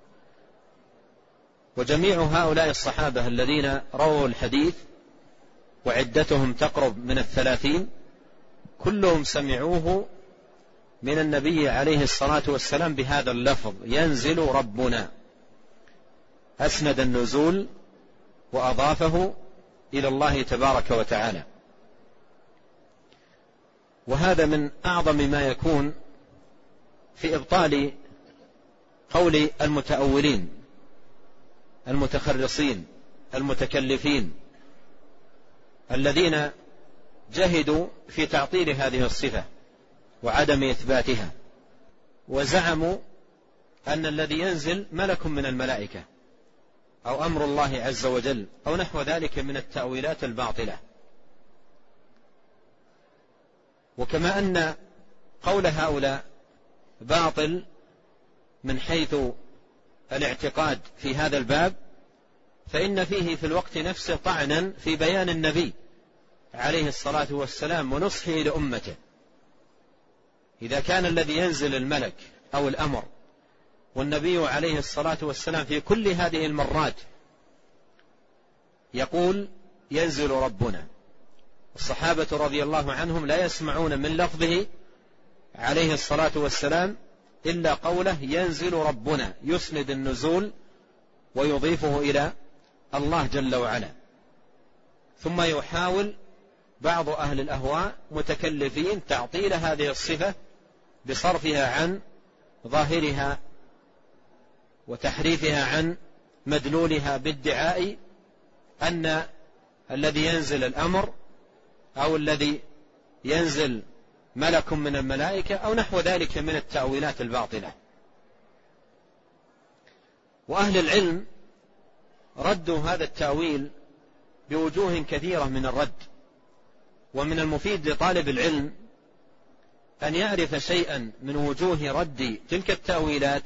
وجميع هؤلاء الصحابة الذين رووا الحديث وعدتهم تقرب من 30، كلهم سمعوه من النبي عليه الصلاة والسلام بهذا اللفظ: ينزل ربنا. أسند النزول وأضافه إلى الله تبارك وتعالى. وهذا من أعظم ما يكون في إبطال قول المتأولين المتخرصين المتكلفين الذين جهدوا في تعطيل هذه الصفة وعدم إثباتها، وزعموا أن الذي ينزل ملك من الملائكة أو أمر الله عز وجل أو نحو ذلك من التأويلات الباطلة. وكما أن قول هؤلاء باطل من حيث الاعتقاد في هذا الباب، فإن فيه في الوقت نفسه طعنا في بيان النبي عليه الصلاة والسلام ونصحه لأمته. إذا كان الذي ينزل الملك أو الأمر والنبي عليه الصلاة والسلام في كل هذه المرات يقول ينزل ربنا، الصحابة رضي الله عنهم لا يسمعون من لفظه عليه الصلاة والسلام إلا قوله ينزل ربنا، يسند النزول ويضيفه إلى الله جل وعلا. ثم يحاول بعض أهل الأهواء متكلفين تعطيل هذه الصفة بصرفها عن ظاهرها وتحريفها عن مدلولها بادعاء أن الذي ينزل الأمر أو الذي ينزل ملك من الملائكة أو نحو ذلك من التأويلات الباطلة. وأهل العلم ردوا هذا التأويل بوجوه كثيرة من الرد. ومن المفيد لطالب العلم أن يعرف شيئا من وجوه رد تلك التأويلات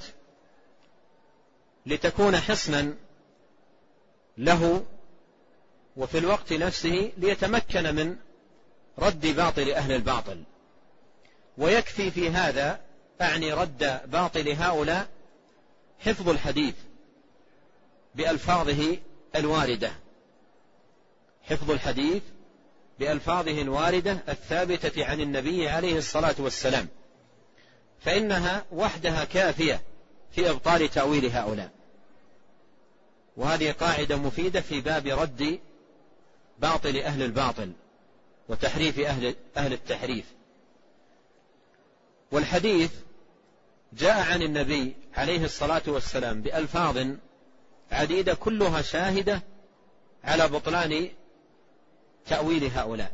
لتكون حصنا له، وفي الوقت نفسه ليتمكن من رد باطل أهل الباطل. ويكفي في هذا أعني رد باطل هؤلاء حفظ الحديث بألفاظه الواردة، حفظ الحديث بألفاظه الواردة الثابتة عن النبي عليه الصلاة والسلام، فإنها وحدها كافية في إبطال تأويل هؤلاء. وهذه قاعدة مفيدة في باب رد باطل أهل الباطل وتحريف أهل التحريف. والحديث جاء عن النبي عليه الصلاة والسلام بألفاظ عديدة كلها شاهدة على بطلان تأويل هؤلاء.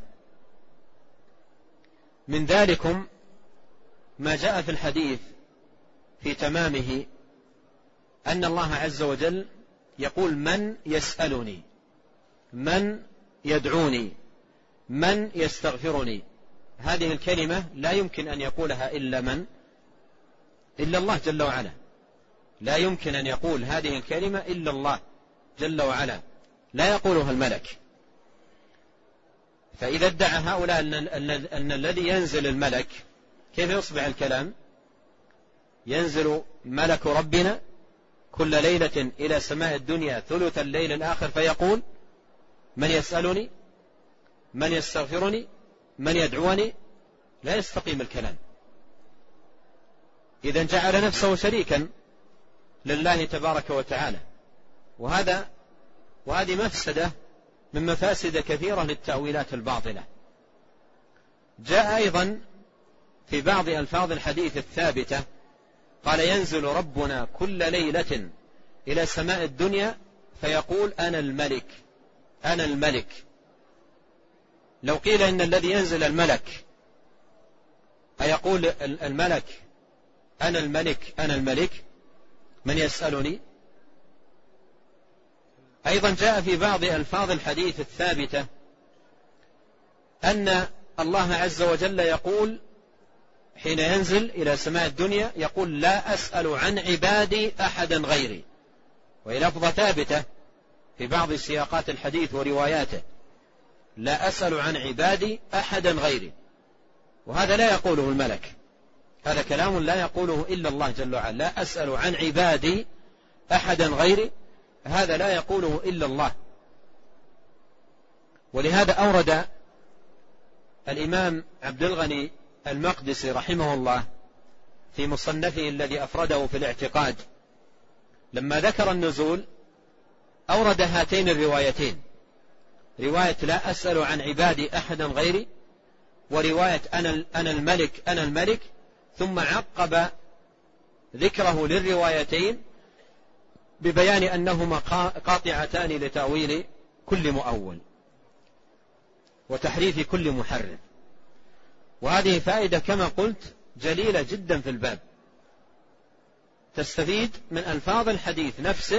من ذلكم ما جاء في الحديث في تمامه أن الله عز وجل يقول من يسألني، من يدعوني، من يستغفرني. هذه الكلمة لا يمكن أن يقولها إلا من؟ إلا الله جل وعلا. لا يمكن أن يقول هذه الكلمة إلا الله جل وعلا، لا يقولها الملك. فإذا ادعى هؤلاء أن الذي ينزل الملك، كيف يصبح الكلام؟ ينزل ملك ربنا كل ليلة إلى سماء الدنيا ثلث الليل الآخر فيقول من يسألني، من يستغفرني، من يدعوني. لا يستقيم الكلام. إذا جعل نفسه شريكا لله تبارك وتعالى. وهذه مفسدة من مفاسد كثيرة للتأويلات الباطلة. جاء أيضا في بعض ألفاظ الحديث الثابتة قال ينزل ربنا كل ليلة إلى سماء الدنيا فيقول أنا الملك، أنا الملك. لو قيل إن الذي ينزل الملك أيقول الملك أنا الملك أنا الملك، من يسألني؟ أيضا جاء في بعض ألفاظ الحديث الثابتة أن الله عز وجل يقول حين ينزل إلى سماء الدنيا يقول لا أسأل عن عبادي أحدا غيري. وهي لفظة ثابتة في بعض سياقات الحديث ورواياته، لا أسأل عن عبادي أحدا غيري. وهذا لا يقوله الملك، هذا كلام لا يقوله إلا الله جل وعلا. لا أسأل عن عبادي أحدا غيري، هذا لا يقوله إلا الله. ولهذا أورد الإمام عبد الغني المقدسي رحمه الله في مصنفه الذي أفرده في الاعتقاد لما ذكر النزول أورد هاتين الروايتين، رواية لا أسأل عن عبادي أحدا غيري، ورواية أنا الملك، ثم عقب ذكره للروايتين ببيان أنهما قاطعتان لتأويل كل مؤول وتحريف كل محرف. وهذه فائدة كما قلت جليلة جدا في الباب، تستفيد من ألفاظ الحديث نفسه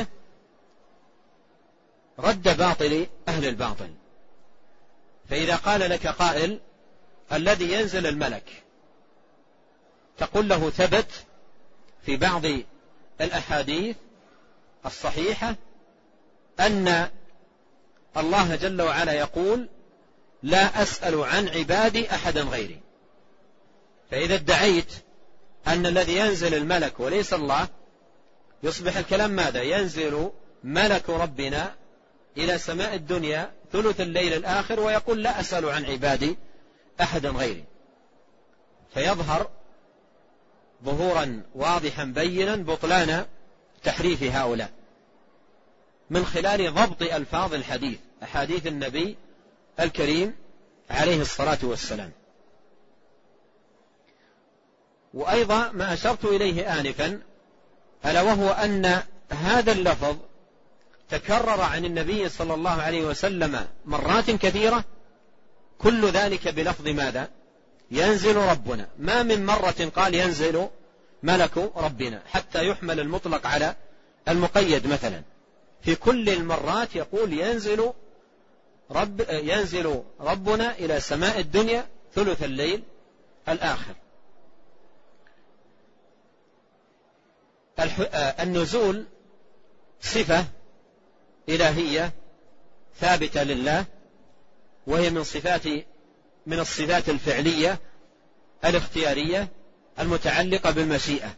رد باطل أهل الباطل. فإذا قال لك قائل الذي ينزل الملك، تقول له ثبت في بعض الأحاديث الصحيحة أن الله جل وعلا يقول لا أسأل عن عبادي أحدا غيري. فإذا ادعيت أن الذي ينزل الملك وليس الله، يصبح الكلام ماذا؟ ينزل ملك ربنا إلى سماء الدنيا ثلث الليل الآخر ويقول لا أسأل عن عبادي أحدا غيري، فيظهر ظهورا واضحا بينا بطلان تحريف هؤلاء من خلال ضبط ألفاظ الحديث، أحاديث النبي الكريم عليه الصلاة والسلام. وأيضا ما أشرت إليه آنفا ألا وهو أن هذا اللفظ تكرر عن النبي صلى الله عليه وسلم مرات كثيرة، كل ذلك بلفظ ماذا؟ ينزل ربنا. ما من مرة قال ينزل ملك ربنا حتى يحمل المطلق على المقيد مثلا، في كل المرات يقول ينزل ربنا إلى سماء الدنيا ثلث الليل الآخر. النزول صفة إلهية ثابتة لله، وهي من الصفات الفعلية الاختيارية المتعلقة بالمشيئة.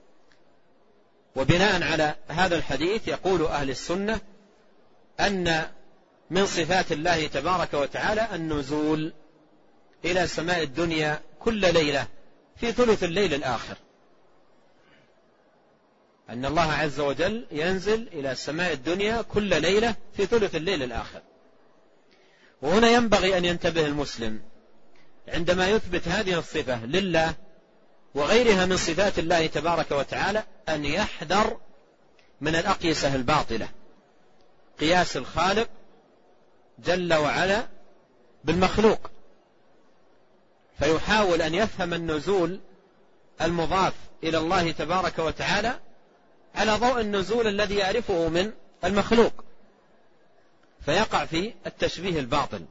وبناء على هذا الحديث يقول أهل السنة أن من صفات الله تبارك وتعالى النزول إلى سماء الدنيا كل ليلة في ثلث الليل الآخر، أن الله عز وجل ينزل إلى سماء الدنيا كل ليلة في ثلث الليل الآخر. وهنا ينبغي أن ينتبه المسلم عندما يثبت هذه الصفة لله وغيرها من صفات الله تبارك وتعالى أن يحذر من الأقيسة الباطلة، قياس الخالق جل وعلا بالمخلوق، فيحاول أن يفهم النزول المضاف إلى الله تبارك وتعالى على ضوء النزول الذي يعرفه من المخلوق، فيقع في التشبيه الباطل.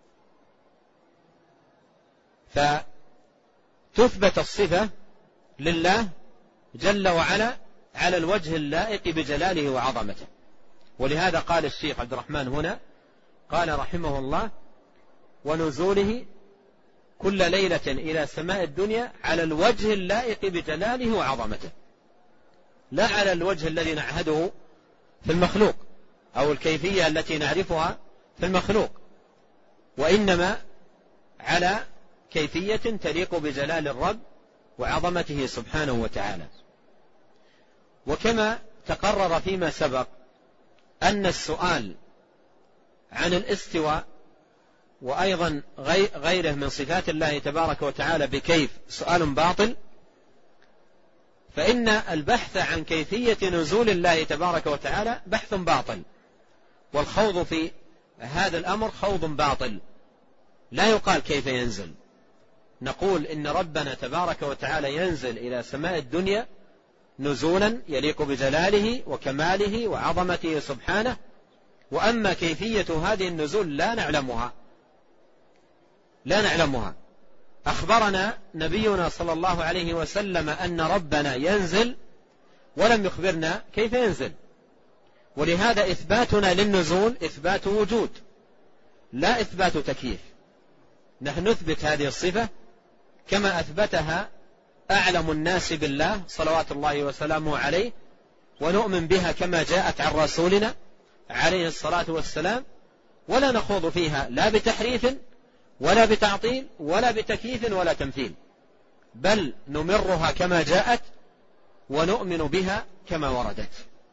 فتثبت الصفة لله جل وعلا على الوجه اللائق بجلاله وعظمته. ولهذا قال الشيخ عبد الرحمن هنا قال رحمه الله ونزوله كل ليلة إلى سماء الدنيا على الوجه اللائق بجلاله وعظمته، لا على الوجه الذي نعهده في المخلوق أو الكيفية التي نعرفها في المخلوق، وإنما على كيفية تليق بجلال الرب وعظمته سبحانه وتعالى. وكما تقرر فيما سبق أن السؤال عن الاستواء وأيضا غيره من صفات الله تبارك وتعالى بكيف سؤال باطل، فإن البحث عن كيفية نزول الله تبارك وتعالى بحث باطل، والخوض في هذا الأمر خوض باطل. لا يقال كيف ينزل، نقول إن ربنا تبارك وتعالى ينزل إلى سماء الدنيا نزولا يليق بجلاله وكماله وعظمته سبحانه، وأما كيفية هذه النزول لا نعلمها. أخبرنا نبينا صلى الله عليه وسلم أن ربنا ينزل ولم يخبرنا كيف ينزل، ولهذا إثباتنا للنزول إثبات وجود لا إثبات تكييف. نحن نثبت هذه الصفة كما أثبتها أعلم الناس بالله صلوات الله وسلامه عليه، ونؤمن بها كما جاءت عن رسولنا عليه الصلاة والسلام، ولا نخوض فيها لا بتحريف ولا بتعطيل ولا بتكييف ولا تمثيل، بل نمرها كما جاءت ونؤمن بها كما وردت.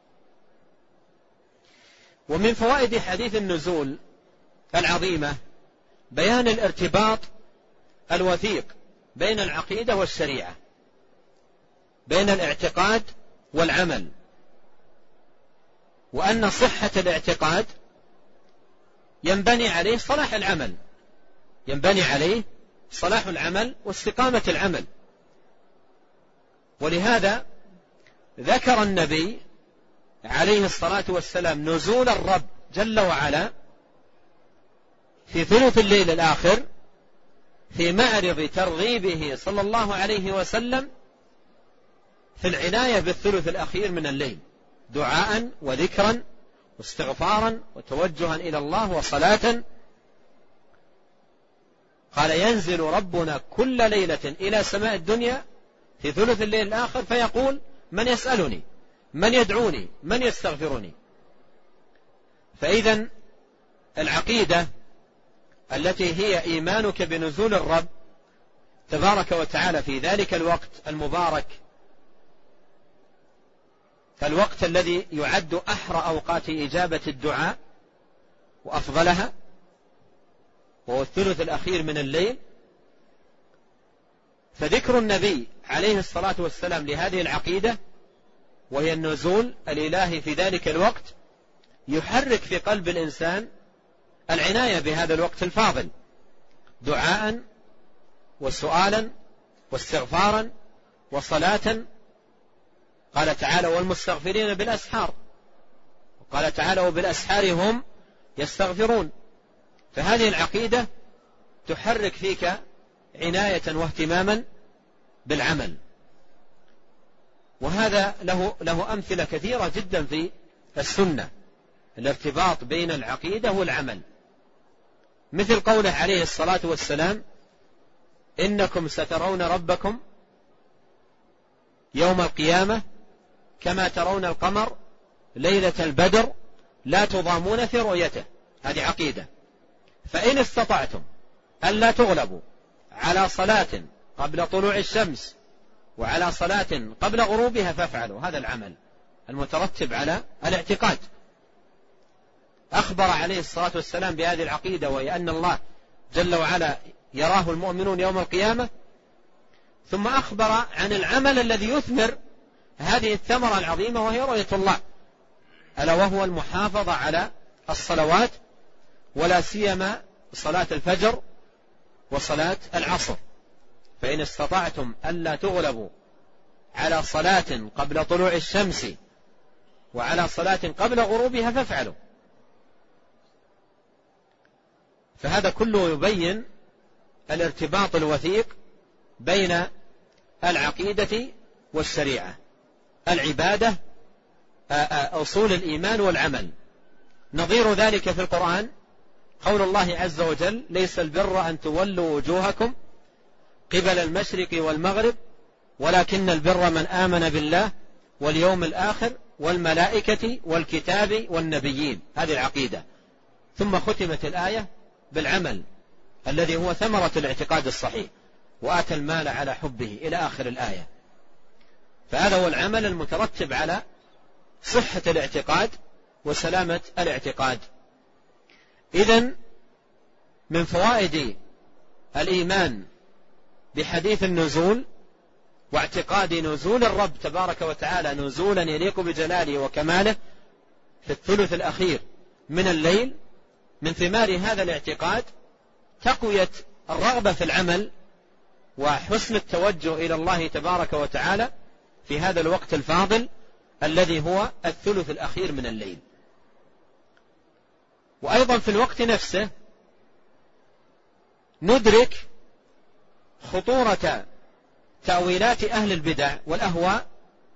ومن فوائد حديث النزول العظيمة بيان الارتباط الوثيق بين العقيدة والشريعة، بين الاعتقاد والعمل، وأن صحة الاعتقاد ينبني عليه صلاح العمل، ينبني عليه صلاح العمل واستقامة العمل. ولهذا ذكر النبي عليه الصلاة والسلام نزول الرب جل وعلا في ثلث الليل الآخر في معرض ترغيبه صلى الله عليه وسلم في العناية بالثلث الأخير من الليل، دعاء وذكرا واستغفارا وتوجها إلى الله وصلاة. قال: ينزل ربنا كل ليلة إلى سماء الدنيا في ثلث الليل الآخر فيقول: من يسألني، من يدعوني، من يستغفرني. فإذا العقيدة التي هي إيمانك بنزول الرب تبارك وتعالى في ذلك الوقت المبارك، الوقت الذي يعد أحرى أوقات إجابة الدعاء وأفضلها، وهو الثلث الأخير من الليل، فذكر النبي عليه الصلاة والسلام لهذه العقيدة وهي النزول الإلهي في ذلك الوقت يحرك في قلب الإنسان العناية بهذا الوقت الفاضل، دعاء وسؤالا واستغفارا وصلاة. قال تعالى: والمستغفرين بالأسحار، وقال تعالى: وبالأسحار هم يستغفرون. فهذه العقيدة تحرك فيك عناية واهتماما بالعمل، وهذا له أمثلة كثيرة جدا في السنة، الارتباط بين العقيدة والعمل، مثل قوله عليه الصلاة والسلام: إنكم سترون ربكم يوم القيامة كما ترون القمر ليلة البدر لا تضامون في رؤيته. هذه عقيدة. فإن استطعتم ألا تغلبوا على صلاة قبل طلوع الشمس وعلى صلاة قبل غروبها فافعلوا. هذا العمل المترتب على الاعتقاد. أخبر عليه الصلاة والسلام بهذه العقيدة، وهي أن الله جل وعلا يراه المؤمنون يوم القيامة، ثم أخبر عن العمل الذي يثمر هذه الثمرة العظيمة وهي رؤية الله، ألا وهو المحافظة على الصلوات، ولا سيما صلاة الفجر وصلاة العصر. فإن استطعتم ألا تغلبوا على صلاة قبل طلوع الشمس وعلى صلاة قبل غروبها فافعلوا. فهذا كله يبين الارتباط الوثيق بين العقيدة والشريعة، العبادة، أصول الإيمان والعمل. نظير ذلك في القرآن قول الله عز وجل: ليس البر أن تولوا وجوهكم قبل المشرق والمغرب ولكن البر من آمن بالله واليوم الآخر والملائكة والكتاب والنبيين. هذه العقيدة. ثم ختمت الآية بالعمل الذي هو ثمرة الاعتقاد الصحيح: وآتى المال على حبه، إلى آخر الآية. فهذا هو العمل المترتب على صحة الاعتقاد وسلامة الاعتقاد. إذن من فوائد الإيمان بحديث النزول واعتقاد نزول الرب تبارك وتعالى نزولا يليق بجلاله وكماله في الثلث الأخير من الليل، من ثمار هذا الاعتقاد تقوية الرغبة في العمل وحسن التوجه إلى الله تبارك وتعالى في هذا الوقت الفاضل الذي هو الثلث الأخير من الليل. وأيضا في الوقت نفسه ندرك خطورة تأويلات أهل البدع والأهواء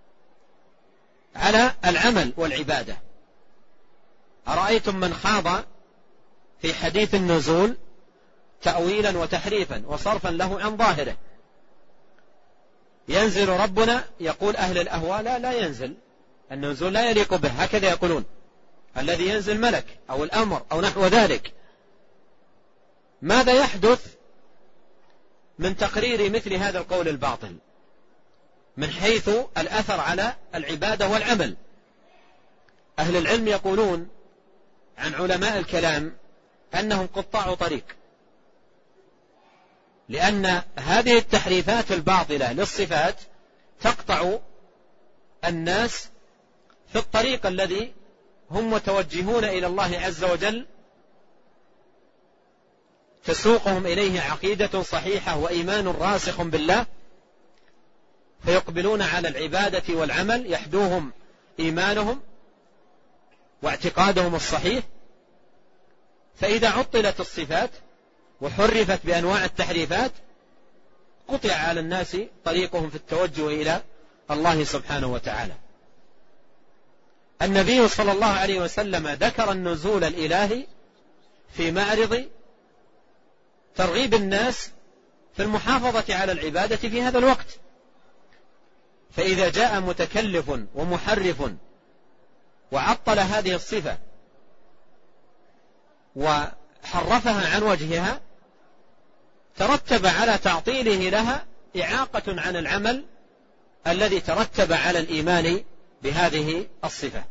على العمل والعبادة. أرأيتم من خاض في حديث النزول تأويلا وتحريفا وصرفا له عن ظاهره، ينزل ربنا، يقول أهل الأهواء لا ينزل، النزول لا يليق به، هكذا يقولون، الذي ينزل ملك أو الأمر أو نحو ذلك. ماذا يحدث من تقرير مثل هذا القول الباطل من حيث الأثر على العبادة والعمل؟ أهل العلم يقولون عن علماء الكلام أنهم قطاع طريق، لأن هذه التحريفات الباطلة للصفات تقطع الناس في الطريق الذي هم متوجهون إلى الله عز وجل، تسوقهم إليه عقيدة صحيحة وإيمان راسخ بالله، فيقبلون على العبادة والعمل، يحدوهم إيمانهم واعتقادهم الصحيح. فإذا عطلت الصفات وحرفت بأنواع التحريفات قطع على الناس طريقهم في التوجه إلى الله سبحانه وتعالى. النبي صلى الله عليه وسلم ذكر النزول الإلهي في معرض ترغيب الناس في المحافظة على العبادة في هذا الوقت. فإذا جاء متكلف ومحرف وعطل هذه الصفة وحرفها عن وجهها، ترتب على تعطيله لها إعاقة عن العمل الذي ترتب على الإيمان بهذه الصفة.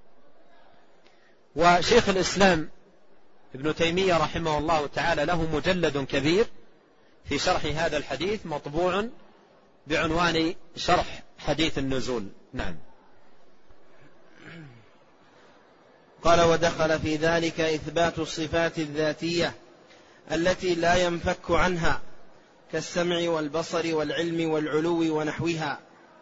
وشيخ الإسلام ابن تيمية رحمه الله تعالى له مجلد كبير في شرح هذا الحديث مطبوع بعنوان شرح حديث النزول. نعم.
قال: ودخل في ذلك إثبات الصفات الذاتية التي لا ينفك عنها كالسمع والبصر والعلم والعلو ونحوها،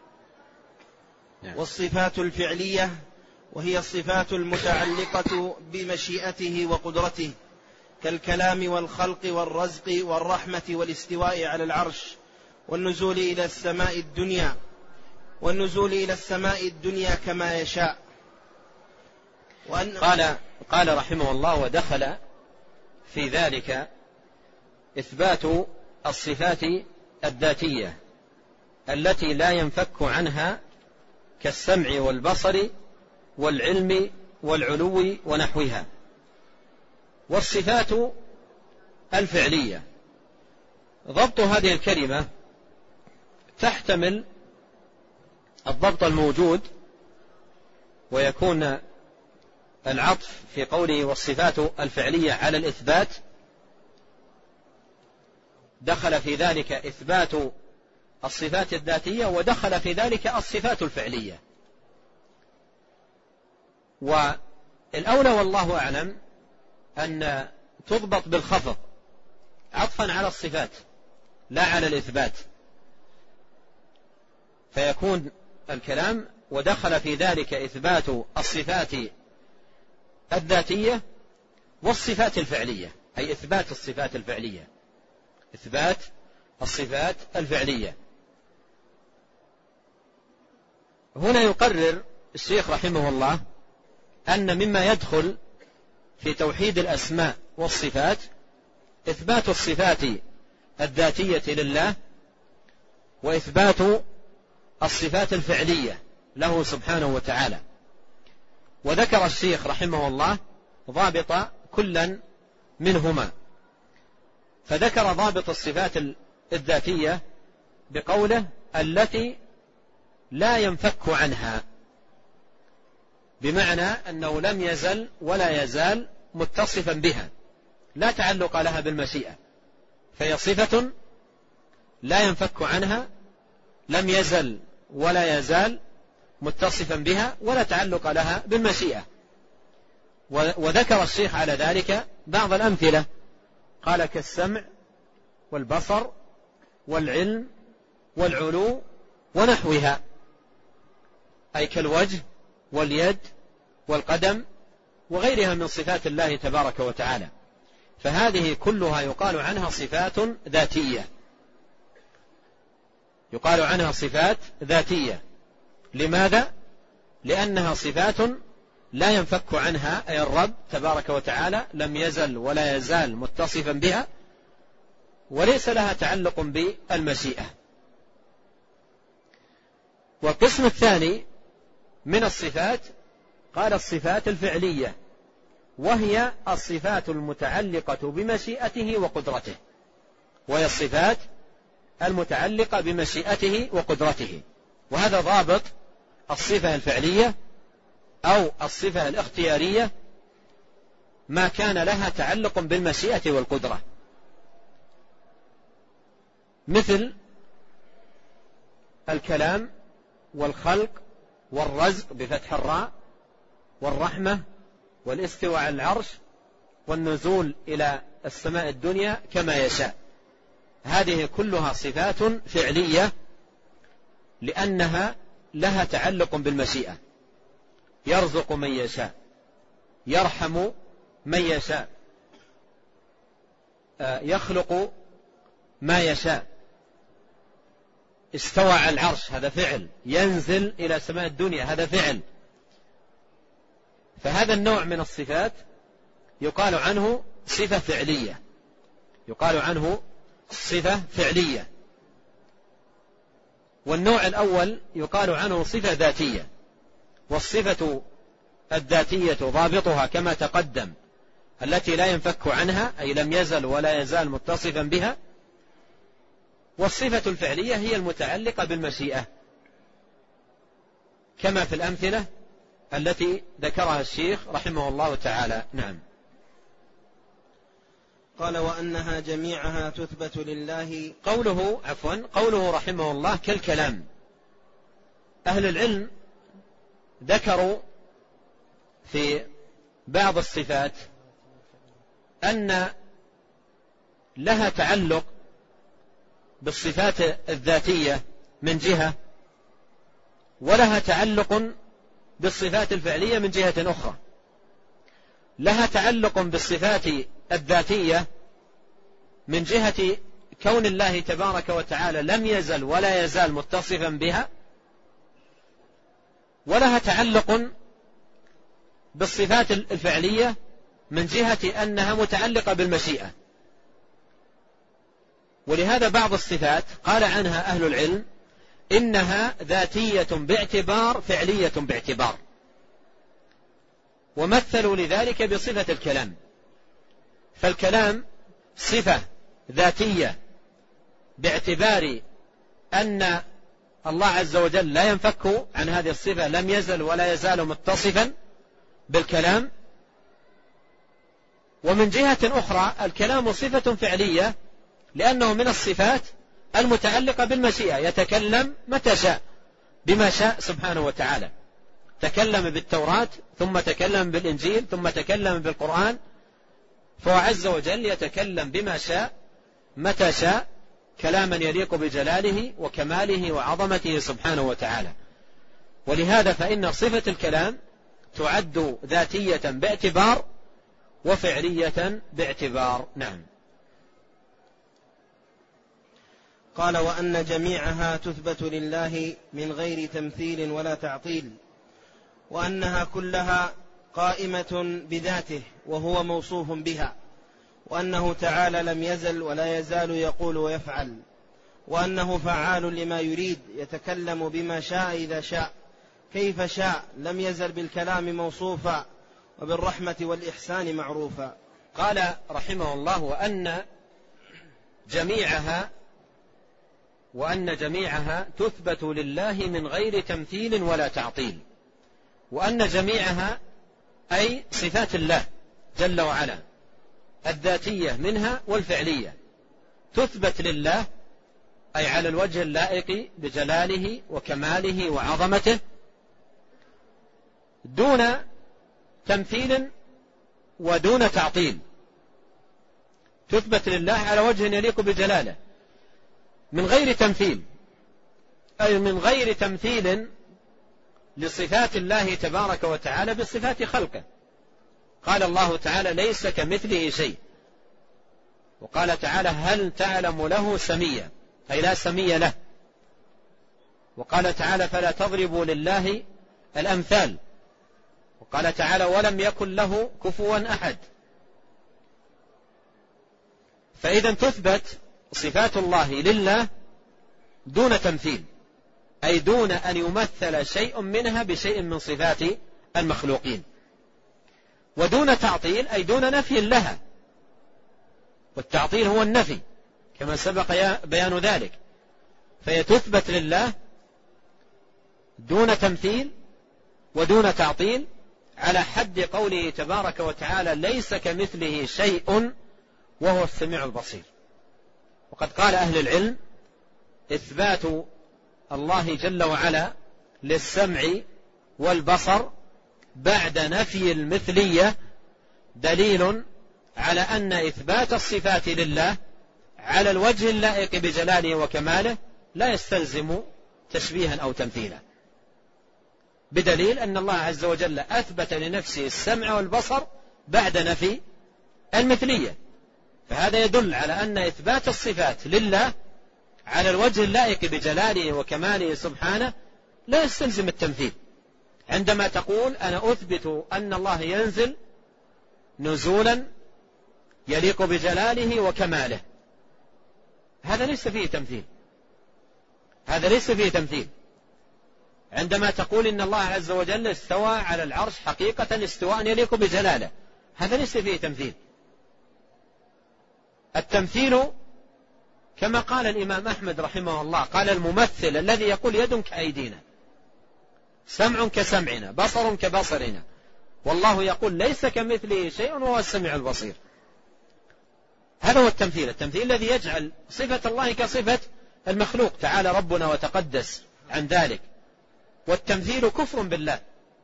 والصفات الفعلية وهي الصفات المتعلقة بمشيئته وقدرته كالكلام والخلق والرزق والرحمة والاستواء على العرش والنزول إلى السماء الدنيا كما يشاء.
قال رحمه الله: ودخل في ذلك إثبات الصفات الذاتية التي لا ينفك عنها كالسمع والبصر والعلم والعلو ونحوها، والصفات الفعلية. ضبط هذه الكلمة تحتمل الضبط الموجود، ويكون العطف في قوله والصفات الفعلية على الإثبات. دخل في ذلك إثبات الصفات الذاتية، ودخل في ذلك الصفات الفعلية. والأولى والله أعلم أن تضبط بالخفض عطفا على الصفات لا على الإثبات، فيكون الكلام ودخل في ذلك إثبات الصفات الذاتية والصفات الفعلية، أي إثبات الصفات الفعلية، إثبات الصفات الفعلية. هنا يقرر الشيخ رحمه الله أن مما يدخل في توحيد الأسماء والصفات إثبات الصفات الذاتية لله، وإثبات الصفات الفعلية له سبحانه وتعالى. وذكر الشيخ رحمه الله ضابط كلا منهما، فذكر ضابط الصفات الذاتية بقوله التي لا ينفك عنها، بمعنى أنه لم يزل ولا يزال متصفا بها، لا تعلق لها بالمشيئة، فهي صفة لا ينفك عنها، لم يزل ولا يزال متصفا بها، ولا تعلق لها بالمشيئة. وذكر الشيخ على ذلك بعض الأمثلة، قال كالسمع والبصر والعلم والعلو ونحوها، أي كالوجه واليد والقدم وغيرها من صفات الله تبارك وتعالى. فهذه كلها يقال عنها صفات ذاتية، يقال عنها صفات ذاتية. لماذا؟ لأنها صفات لا ينفك عنها، أي الرب تبارك وتعالى لم يزل ولا يزال متصفا بها، وليس لها تعلق بالمشيئة. والقسم الثاني من الصفات قال الصفات الفعلية، وهي الصفات المتعلقة بمشيئته وقدرته، وهي الصفات المتعلقة بمشيئته وقدرته. وهذا ضابط الصفة الفعلية أو الصفة الاختيارية ما كان لها تعلق بالمشيئة والقدرة، مثل الكلام والخلق والرزق بفتح الراء والرحمة والاستواء على العرش والنزول إلى السماء الدنيا كما يشاء. هذه كلها صفات فعلية لأنها لها تعلق بالمشيئة. يرزق من يشاء، يرحم من يشاء، يخلق ما يشاء، استوى على العرش هذا فعل، ينزل إلى سماء الدنيا هذا فعل. فهذا النوع من الصفات يقال عنه صفة فعلية، يقال عنه صفة فعلية. والنوع الأول يقال عنه صفة ذاتية. والصفة الذاتية ضابطها كما تقدم التي لا ينفك عنها، أي لم يزل ولا يزال متصفا بها. والصفة الفعلية هي المتعلقة بالمشيئة كما في الأمثلة التي ذكرها الشيخ رحمه الله تعالى. نعم.
قال وأنها جميعها تثبت لله.
قوله رحمه الله كالكلام. أهل العلم ذكروا في بعض الصفات أن لها تعلق بالصفات الذاتية من جهة، ولها تعلق بالصفات الفعلية من جهة أخرى. لها تعلق بالصفات الذاتية من جهة كون الله تبارك وتعالى لم يزل ولا يزال متصفا بها، ولها تعلق بالصفات الفعلية من جهة أنها متعلقة بالمشيئة. ولهذا بعض الصفات قال عنها أهل العلم إنها ذاتية باعتبار فعلية باعتبار، ومثلوا لذلك بصفة الكلام. فالكلام صفة ذاتية باعتبار أن الله عز وجل لا ينفك عن هذه الصفة، لم يزل ولا يزال متصفا بالكلام. ومن جهة أخرى الكلام صفة فعلية لأنه من الصفات المتعلقة بالمشيئة، يتكلم متى شاء بما شاء سبحانه وتعالى. تكلم بالتوراة ثم تكلم بالإنجيل ثم تكلم بالقرآن، فهو عز وجل يتكلم بما شاء متى شاء كلاما يليق بجلاله وكماله وعظمته سبحانه وتعالى. ولهذا فإن صفة الكلام تعد ذاتية باعتبار وفعلية باعتبار. نعم.
قال وأن جميعها تثبت لله من غير تمثيل ولا تعطيل، وأنها كلها قائمة بذاته وهو موصوف بها، وأنه تعالى لم يزل ولا يزال يقول ويفعل، وأنه فعال لما يريد، يتكلم بما شاء إذا شاء كيف شاء، لم يزل بالكلام موصوفا وبالرحمة والإحسان معروفا.
قال رحمه الله وأن جميعها تثبت لله من غير تمثيل ولا تعطيل. وأن جميعها أي صفات الله جل وعلا الذاتية منها والفعلية تثبت لله، أي على الوجه اللائق بجلاله وكماله وعظمته دون تمثيل ودون تعطيل. تثبت لله على وجه يليق بجلاله من غير تمثيل، أي من غير تمثيل لصفات الله تبارك وتعالى بصفات خلقه. قال الله تعالى ليس كمثله شيء، وقال تعالى هل تعلم له سميا، أي لا سمي له. وقال تعالى فلا تضربوا لله الأمثال. وقال تعالى ولم يكن له كفوا أحد. فإذا تثبت صفات الله لله دون تمثيل أي دون أن يمثل شيء منها بشيء من صفات المخلوقين. ودون تعطيل أي دون نفي لها، والتعطيل هو النفي كما سبق بيان ذلك، فهي تثبت لله دون تمثيل ودون تعطيل، على حد قوله تبارك وتعالى: ليس كمثله شيء وهو السميع البصير. وقد قال أهل العلم: إثبات الله جل وعلا للسمع والبصر بعد نفي المثلية دليل على أن إثبات الصفات لله على الوجه اللائق بجلاله وكماله لا يستلزم تشبيها أو تمثيلا، بدليل أن الله عز وجل أثبت لنفسه السمع والبصر بعد نفي المثلية، فهذا يدل على أن إثبات الصفات لله على الوجه اللائق بجلاله وكماله سبحانه لا يستلزم التمثيل. عندما تقول: أنا أثبت أن الله ينزل نزولا يليق بجلاله وكماله، هذا ليس فيه تمثيل، هذا ليس فيه تمثيل. عندما تقول إن الله عز وجل استوى على العرش حقيقة استواء يليق بجلاله، هذا ليس فيه تمثيل. التمثيل كما قال الإمام أحمد رحمه الله، قال: الممثل الذي يقول يد كأيدينا، سمع كسمعنا، بصر كبصرنا، والله يقول: ليس كمثله شيء وهو السميع البصير. هذا هو التمثيل، التمثيل الذي يجعل صفة الله كصفة المخلوق، تعالى ربنا وتقدس عن ذلك. والتمثيل كفر بالله،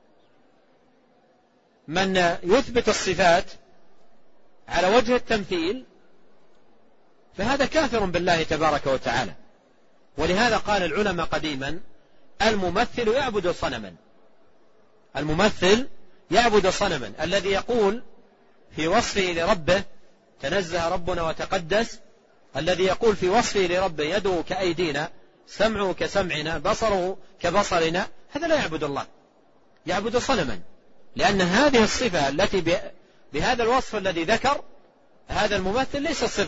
من يثبت الصفات على وجه التمثيل فهذا كافر بالله تبارك وتعالى. ولهذا قال العلماء قديما: الممثل يعبد صنما، الممثل يعبد صنما. الذي يقول في وصفه لربه تنزه ربنا وتقدس، الذي يقول في وصفه لربه يده كأيدينا، سمعه كسمعنا، بصره كبصرنا، هذا لا يعبد الله، يعبد صنما، لأن هذه الصفة التي بهذا الوصف الذي ذكر هذا الممثل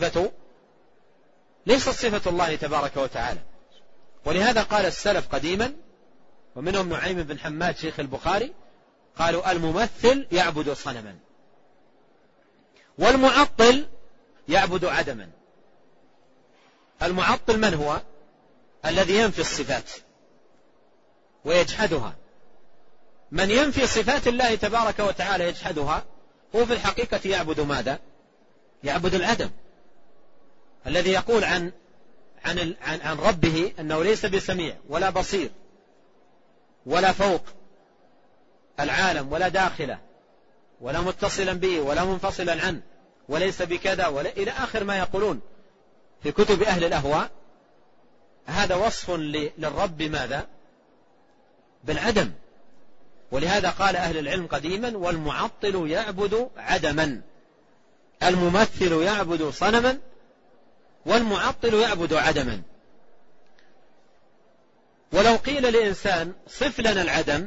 ليست صفة الله تبارك وتعالى. ولهذا قال السلف قديما، ومنهم نعيم بن حماد شيخ البخاري، قالوا: الممثل يعبد صنما، والمعطل يعبد عدما. المعطل من هو؟ الذي ينفي الصفات ويجحدها. من ينفي صفات الله تبارك وتعالى يجحدها هو في الحقيقة يعبد ماذا؟ يعبد العدم. الذي يقول عن ربه أنه ليس بسميع ولا بصير ولا فوق العالم ولا داخله ولا متصلا به ولا منفصلا عنه وليس بكذا ولا إلى آخر ما يقولون في كتب أهل الأهواء، هذا وصف للرب ماذا؟ بالعدم. ولهذا قال أهل العلم قديما: والمعطل يعبد عدما، الممثل يعبد صنما والمعطل يعبد عدما. ولو قيل لإنسان: صف لنا العدم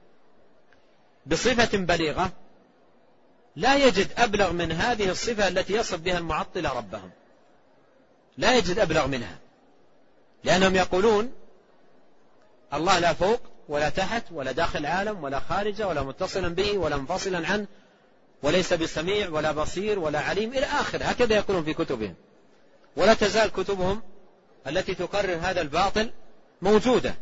بصفة بليغة، لا يجد أبلغ من هذه الصفة التي يصف بها المعطل ربهم، لا يجد أبلغ منها، لأنهم يقولون الله لا فوق ولا تحت ولا داخل العالم ولا خارجه ولا متصلا به ولا منفصلا عنه وليس بسميع ولا بصير ولا عليم إلى آخر، هكذا يقولون في كتبهم. ولا تزال كتبهم التي تقرر هذا الباطل موجودة.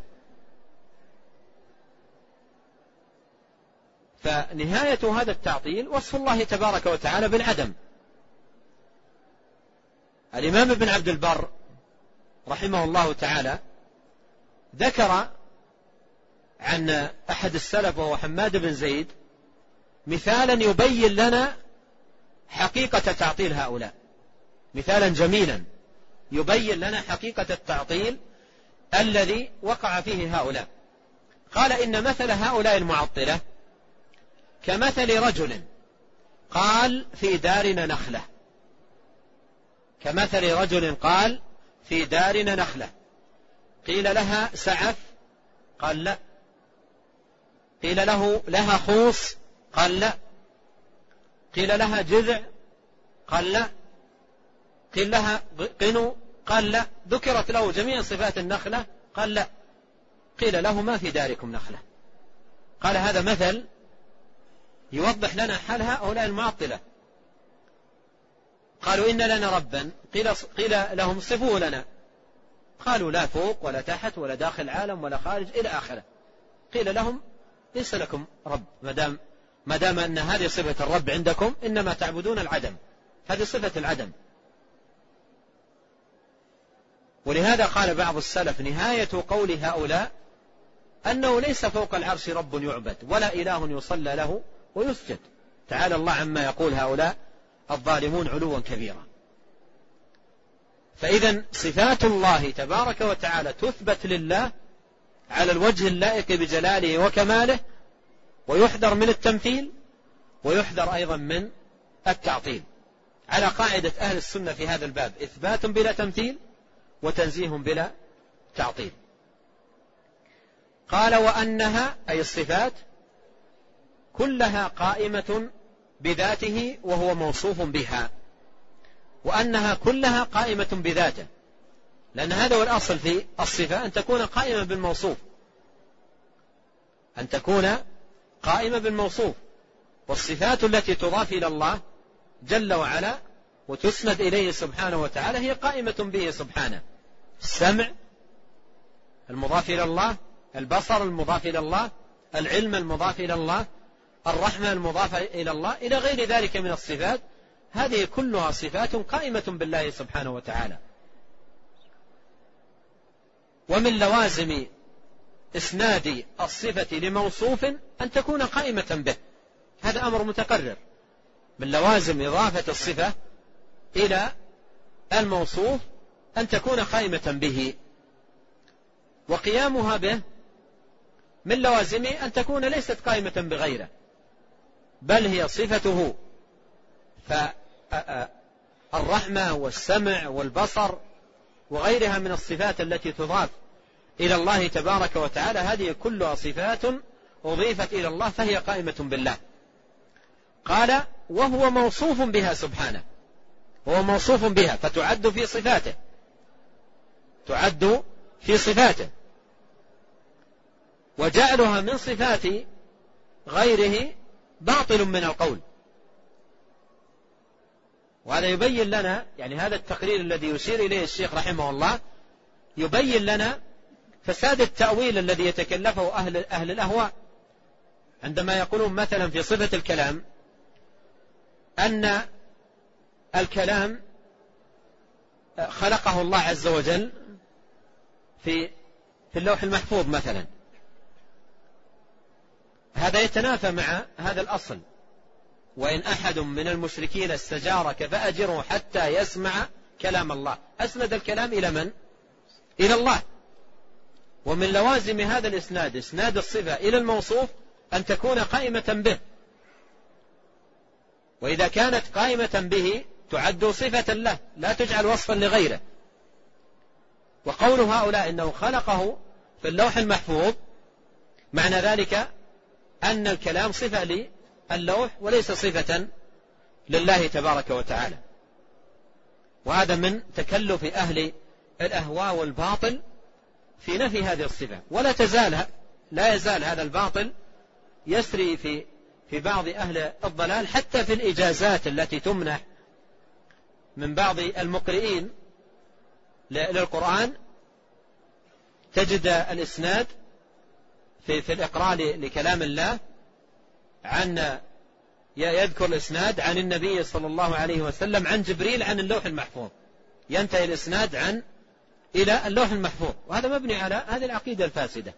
فنهاية هذا التعطيل وصف الله تبارك وتعالى بالعدم. الإمام ابن عبد البر رحمه الله تعالى ذكر عن أحد السلف وهو حماد بن زيد مثالا يبين لنا حقيقة تعطيل هؤلاء، مثالا جميلا يبين لنا حقيقة التعطيل الذي وقع فيه هؤلاء. قال: إن مثل هؤلاء المعطلة كمثل رجل قال: في دارنا نخلة، كمثل رجل قال: في دارنا نخلة، قيل لها سعف، قال لا، قيل لها خوص، قال لا، قيل لها جذع، قال لا، قيل لها قنو، قال لا، ذكرت له جميع صفات النخلة، قال لا. قيل له ما في داركم نخلة. قال هذا مثل يوضح لنا حال هؤلاء المعطلة. قالوا إن لنا ربا، قيل لهم صفوه لنا، قالوا لا فوق ولا تحت ولا داخل العالم ولا خارج إلى آخره. قيل لهم ليس لكم رب، ما دام أن هذه صفة الرب عندكم إنما تعبدون العدم، هذه صفة العدم. ولهذا قال بعض السلف نهاية قول هؤلاء أنه ليس فوق العرش رب يعبد ولا إله يصلى له ويسجد. تعالى الله عما يقول هؤلاء الظالمون علوا كبيرا. فإذا صفات الله تبارك وتعالى تثبت لله على الوجه اللائق بجلاله وكماله، ويحذر من التمثيل ويحذر أيضا من التعطيل، على قاعدة أهل السنة في هذا الباب: إثبات بلا تمثيل وتنزيه بلا تعطيل. قال وأنها أي الصفات كلها قائمة بذاته وهو موصوف بها، وأنها كلها قائمة بذاته، لأن هذا هو الأصل في الصفة، أن تكون قائمة بالموصوف، أن تكون قائمة بالموصوف. والصفات التي تضاف إلى الله جل وعلا وتسند إليه سبحانه وتعالى هي قائمة به سبحانه: السمع المضاف إلى الله، البصر المضاف إلى الله، العلم المضاف إلى الله، الرحمة المضافة إلى الله، إلى غير ذلك من الصفات. هذه كلها صفات قائمة بالله سبحانه وتعالى. ومن لوازم إسناد الصفة لموصوف أن تكون قائمة به، هذا أمر متقرر. من لوازم إضافة الصفة إلى الموصوف أن تكون قائمة به، وقيامها به من لوازمه أن تكون ليست قائمة بغيره، بل هي صفته. فالرحمة والسمع والبصر وغيرها من الصفات التي تضاف إلى الله تبارك وتعالى هذه كلها صفات أضيفت إلى الله فهي قائمة بالله. قال وهو موصوف بها سبحانه، هو موصوف بها فتعد في صفاته، تعد في صفاته. وجعلها من صفات غيره باطل من القول. وهذا يبين لنا، يعني هذا التقرير الذي يشير إليه الشيخ رحمه الله يبين لنا فساد التأويل الذي يتكلفه أهل الأهواء، عندما يقولون مثلا في صفة الكلام أن الكلام خلقه الله عز وجل في اللوح المحفوظ مثلا، هذا يتنافى مع هذا الأصل: وإن أحد من المشركين استجارك فأجره حتى يسمع كلام الله. أسند الكلام إلى من؟ إلى الله. ومن لوازم هذا الإسناد، إسناد الصفة إلى الموصوف، أن تكون قائمة به، وإذا كانت قائمة به تعد صفة له لا تجعل وصفا لغيره. وقول هؤلاء إنه خلقه في اللوح المحفوظ معنى ذلك أن الكلام صفة للوح وليس صفة لله تبارك وتعالى. وهذا من تكلف أهل الأهواء والباطل في نفي هذه الصفة. لا يزال هذا الباطل يسري في بعض أهل الضلال، حتى في الإجازات التي تمنح من بعض المقرئين للقرآن تجد الإسناد في الإقراء لكلام الله عن يذكر الإسناد عن النبي صلى الله عليه وسلم عن جبريل عن اللوح المحفوظ، ينتهي الإسناد إلى اللوح المحفوظ، وهذا مبني على هذه العقيدة الفاسدة.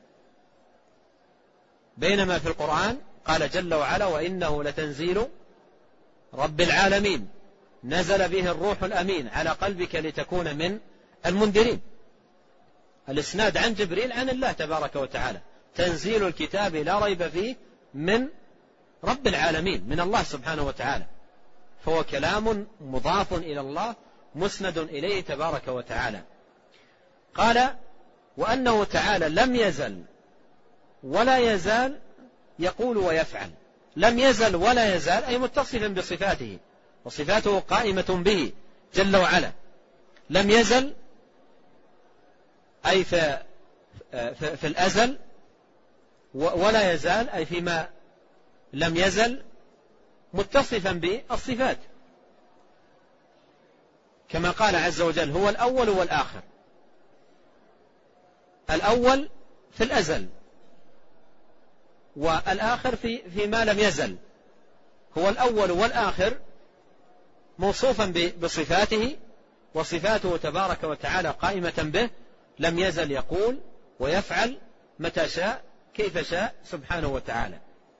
بينما في القرآن قال جل وعلا: وإنه لتنزيل رب العالمين نزل به الروح الأمين على قلبك لتكون من المنذرين. الإسناد عن جبريل عن الله تبارك وتعالى، تنزيل الكتاب لا ريب فيه من رب العالمين، من الله سبحانه وتعالى، فهو كلام مضاف إلى الله مسند إليه تبارك وتعالى. قال: وأنه تعالى لم يزل ولا يزال يقول ويفعل. لم يزل ولا يزال أي متصفا بصفاته، وصفاته قائمة به جل وعلا. لم يزل أي في الأزل ولا يزال، أي فيما لم يزل، متصفا بالصفات، كما قال عز وجل: هو الأول والآخر. الأول في الأزل، والآخر فيما لم يزل. هو الأول والآخر موصوفا بصفاته، وصفاته تبارك وتعالى قائمة به، لم يزل يقول ويفعل متى شاء كيف شاء سبحانه وتعالى.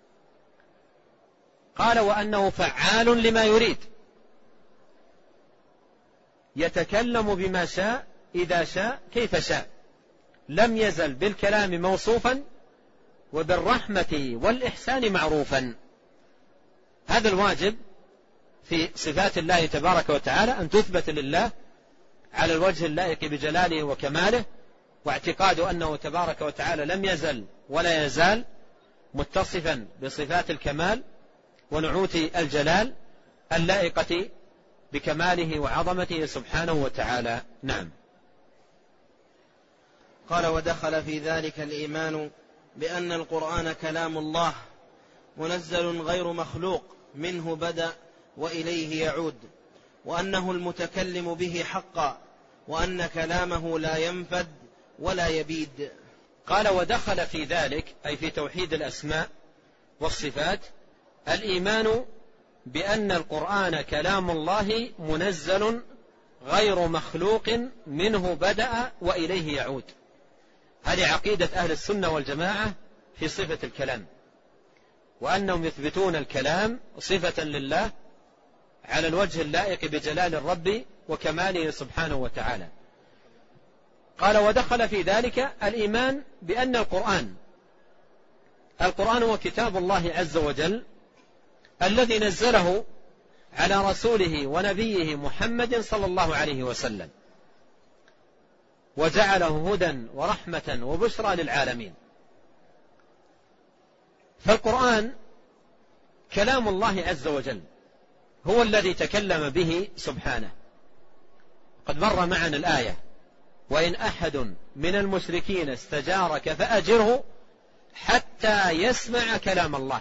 قال: وأنه فعال لما يريد، يتكلم بما شاء إذا شاء كيف شاء، لم يزل بالكلام موصوفا وبالرحمة والإحسان معروفا. هذا الواجب في صفات الله تبارك وتعالى، أن تثبت لله على الوجه اللائق بجلاله وكماله، واعتقاد أنه تبارك وتعالى لم يزل ولا يزال متصفا بصفات الكمال ونعوت الجلال اللائقة بكماله وعظمته سبحانه وتعالى. نعم.
قال: ودخل في ذلك الإيمان بأن القرآن كلام الله منزل غير مخلوق، منه بدأ وإليه يعود، وأنه المتكلم به حقا، وأن كلامه لا ينفد ولا يبيد.
قال: ودخل في ذلك، أي في توحيد الأسماء والصفات، الإيمان بأن القرآن كلام الله منزل غير مخلوق، منه بدأ وإليه يعود. هذه عقيدة أهل السنة والجماعة في صفة الكلام، وأنهم يثبتون الكلام صفة لله على الوجه اللائق بجلال الرب وكماله سبحانه وتعالى. قال: ودخل في ذلك الإيمان بأن القرآن هو كتاب الله عز وجل، الذي نزله على رسوله ونبيه محمد صلى الله عليه وسلم، وجعله هدى ورحمة وبشرى للعالمين. فالقرآن كلام الله عز وجل، هو الذي تكلم به سبحانه. قد مر معنا الآية: وإن أحد من المشركين استجارك فأجره حتى يسمع كلام الله.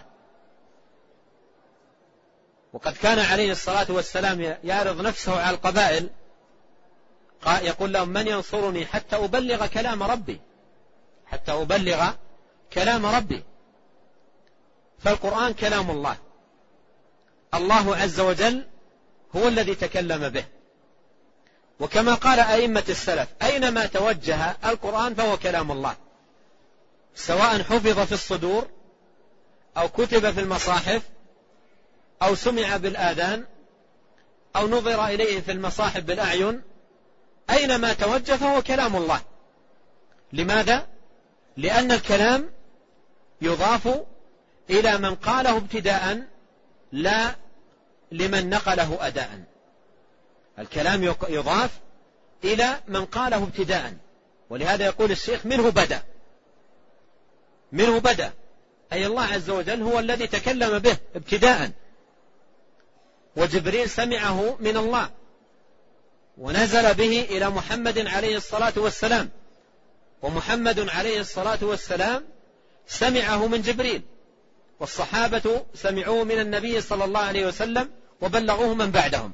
وقد كان عليه الصلاة والسلام يعرض نفسه على القبائل، يقول لهم: من ينصرني حتى أبلغ كلام ربي، حتى أبلغ كلام ربي. فالقرآن كلام الله، الله عز وجل هو الذي تكلم به. وكما قال أئمة السلف: أينما توجه القرآن فهو كلام الله، سواء حفظ في الصدور أو كتب في المصاحف أو سمع بالآذان أو نظر إليه في المصاحف بالأعين، أينما توجه فهو كلام الله. لماذا؟ لأن الكلام يضاف إلى من قاله ابتداء، لا لمن نقله أداء. الكلام يضاف إلى من قاله ابتداء، ولهذا يقول الشيخ: منه بدأ. منه بدأ، أي الله عز وجل هو الذي تكلم به ابتداء، وجبريل سمعه من الله ونزل به إلى محمد عليه الصلاة والسلام، ومحمد عليه الصلاة والسلام سمعه من جبريل، والصحابة سمعوه من النبي صلى الله عليه وسلم وبلغوه من بعدهم.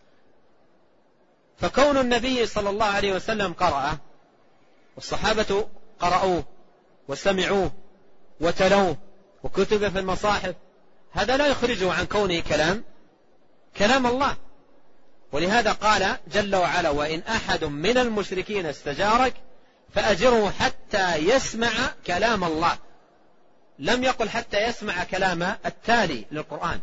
فكون النبي صلى الله عليه وسلم قرأه والصحابة قرأوه وسمعوه وتلوه وكتب في المصاحف، هذا لا يخرجه عن كونه كلام الله. ولهذا قال جل وعلا: وإن أحد من المشركين استجارك فأجره حتى يسمع كلام الله. لم يقل حتى يسمع كلام التالي للقرآن،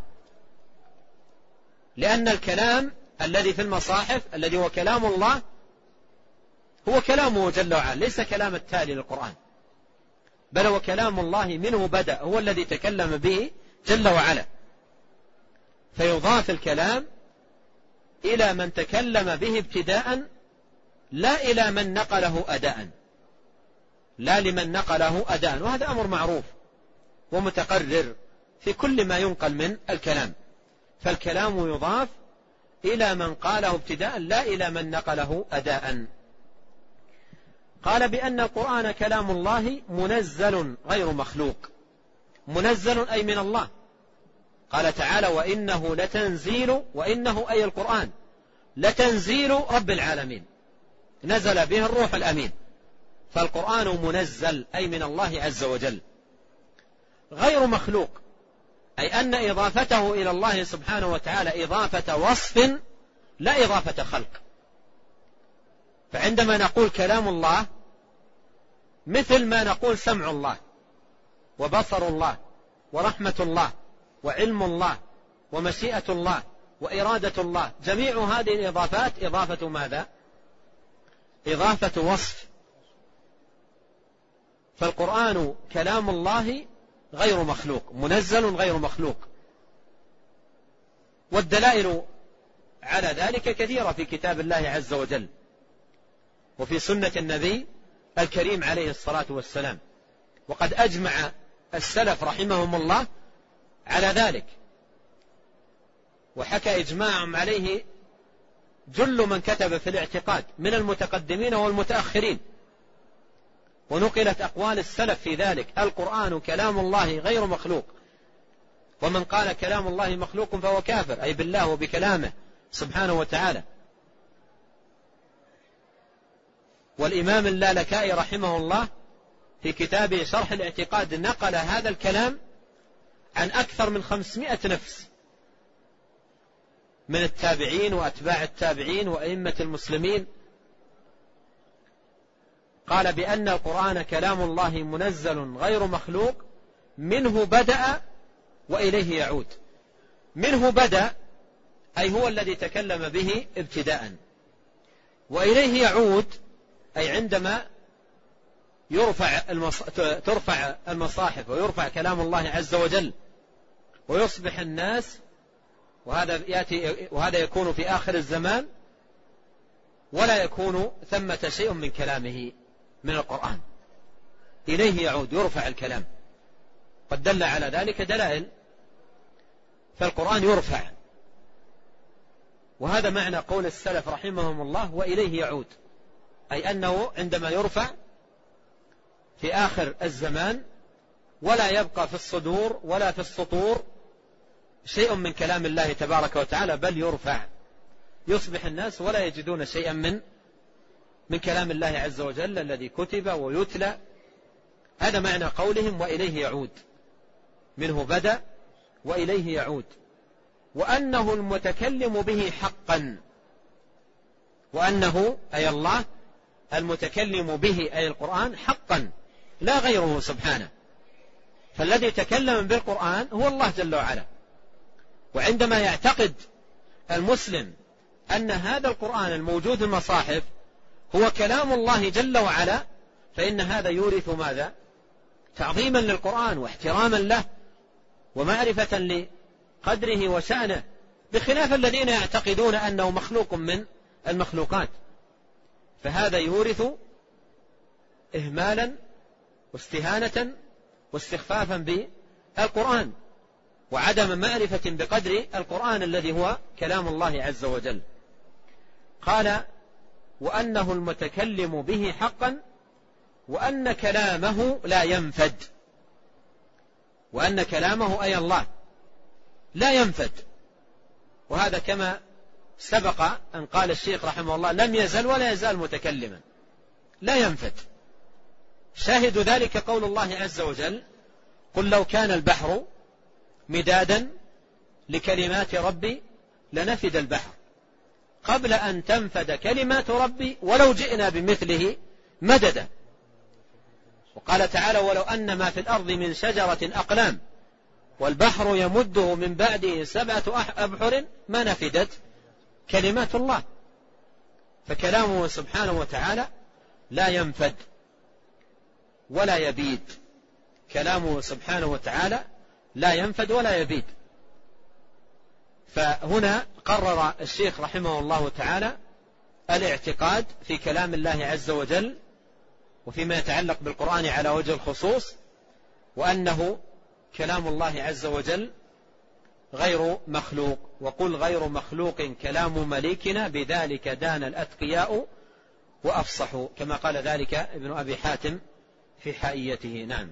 لأن الكلام الذي في المصاحف الذي هو كلام الله هو كلامه جل وعلا، ليس كلام التالي للقرآن، بل هو كلام الله، منه بدأ، هو الذي تكلم به جل وعلا. فيضاف الكلام إلى من تكلم به ابتداء، لا إلى من نقله أداء، لا لمن نقله أداء. وهذا أمر معروف ومتقرر في كل ما ينقل من الكلام. فالكلام يضاف إلى من قاله ابتداء، لا إلى من نقله أداء. قال بأن القرآن كلام الله منزل غير مخلوق. منزل أي من الله. قال تعالى وإنه لتنزيل، وإنه أي القرآن لتنزيل رب العالمين، نزل به الروح الأمين. فالقرآن منزل أي من الله عز وجل، غير مخلوق، أي أن إضافته إلى الله سبحانه وتعالى إضافة وصف لا إضافة خلق. فعندما نقول كلام الله مثل ما نقول سمع الله وبصر الله ورحمة الله وعلم الله ومشيئة الله وإرادة الله، جميع هذه الإضافات إضافة ماذا؟ إضافة وصف. فالقرآن كلام الله غير مخلوق، منزل غير مخلوق. والدلائل على ذلك كثيرة في كتاب الله عز وجل وفي سنة النبي الكريم عليه الصلاة والسلام، وقد أجمع السلف رحمهم الله على ذلك، وحكى إجماعهم عليه جل من كتب في الاعتقاد من المتقدمين والمتأخرين، ونقلت أقوال السلف في ذلك. القرآن كلام الله غير مخلوق، ومن قال كلام الله مخلوق فهو كافر، أي بالله وبكلامه سبحانه وتعالى. والإمام اللالكائي رحمه الله في كتابه شرح الاعتقاد نقل هذا الكلام عن أكثر من 500 نفس من التابعين وأتباع التابعين وأئمة المسلمين. قال بأن القرآن كلام الله منزل غير مخلوق، منه بدأ وإليه يعود. منه بدأ أي هو الذي تكلم به ابتداء، وإليه يعود أي عندما ترفع المصاحف ويرفع كلام الله عز وجل ويصبح الناس، وهذا يكون في آخر الزمان، ولا يكون ثمة شيء من كلامه من القرآن، إليه يعود يرفع الكلام. قد دل على ذلك دلائل. فالقرآن يرفع، وهذا معنى قول السلف رحمهم الله وإليه يعود، أي أنه عندما يرفع في آخر الزمان ولا يبقى في الصدور ولا في السطور شيء من كلام الله تبارك وتعالى، بل يرفع، يصبح الناس ولا يجدون شيئا من كلام الله عز وجل الذي كتب ويتلى. هذا معنى قولهم وإليه يعود، منه بدأ وإليه يعود. وأنه المتكلم به حقا، وأنه أي الله المتكلم به أي القرآن حقا لا غيره سبحانه. فالذي تكلم بالقرآن هو الله جل وعلا. وعندما يعتقد المسلم أن هذا القرآن الموجود في المصاحف هو كلام الله جل وعلا، فإن هذا يورث ماذا؟ تعظيما للقرآن واحتراما له ومعرفة لقدره وشأنه، بخلاف الذين يعتقدون أنه مخلوق من المخلوقات. فهذا يورث إهمالا واستهانة واستخفافا بالقرآن وعدم معرفة بقدر القرآن الذي هو كلام الله عز وجل. قال وأنه المتكلم به حقا، وأن كلامه لا ينفد، وأن كلامه أي الله لا ينفد. وهذا كما سبق أن قال الشيخ رحمه الله لم يزل ولا يزال متكلما، لا ينفد. شاهد ذلك قول الله عز وجل قل لو كان البحر مدادا لكلمات ربي لنفد البحر قبل أن تنفد كلمات ربي ولو جئنا بمثله مددا. وقال تعالى ولو أن ما في الأرض من شجرة أقلام والبحر يمده من بعده 7 أبحر ما نفدت كلمات الله. فكلامه سبحانه وتعالى لا ينفد ولا يبيد، كلامه سبحانه وتعالى لا ينفد ولا يبيد. فهنا قرر الشيخ رحمه الله تعالى الاعتقاد في كلام الله عز وجل وفيما يتعلق بالقرآن على وجه الخصوص، وأنه كلام الله عز وجل غير مخلوق. وقل غير مخلوق كلام مليكنا بذلك دان الأتقياء وأفصح، كما قال ذلك ابن أبي حاتم في حائيته. نعم.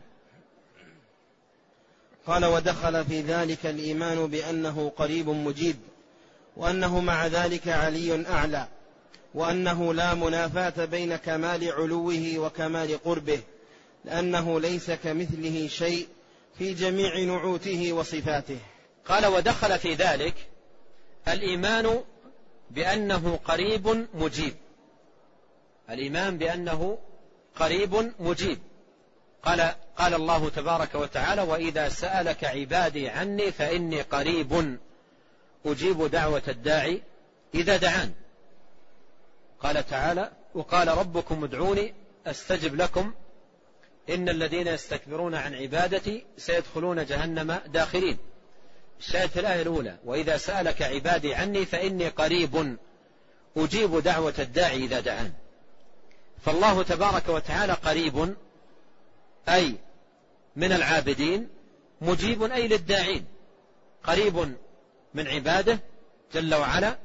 قال: ودخل في ذلك الإيمان بأنه قريب مجيب، وأنه مع ذلك علي أعلى، وأنه لا منافاة بين كمال علوه وكمال قربه، لأنه ليس كمثله شيء في جميع نعوته وصفاته.
قال: ودخل في ذلك الإيمان بأنه قريب مجيب. الإيمان بأنه قريب مجيب. قال الله تبارك وتعالى: وإذا سألك عبادي عني فإني قريب أجيب دعوة الداعي إذا دعان. قال تعالى: وقال ربكم ادعوني أستجب لكم إن الذين يستكبرون عن عبادتي سيدخلون جهنم داخرين. الشاهد في الآية الأولى: وإذا سألك عبادي عني فإني قريب أجيب دعوة الداعي إذا دعان. فالله تبارك وتعالى قريب أي من العابدين، مجيب أي للداعين، قريب من عباده جل وعلا.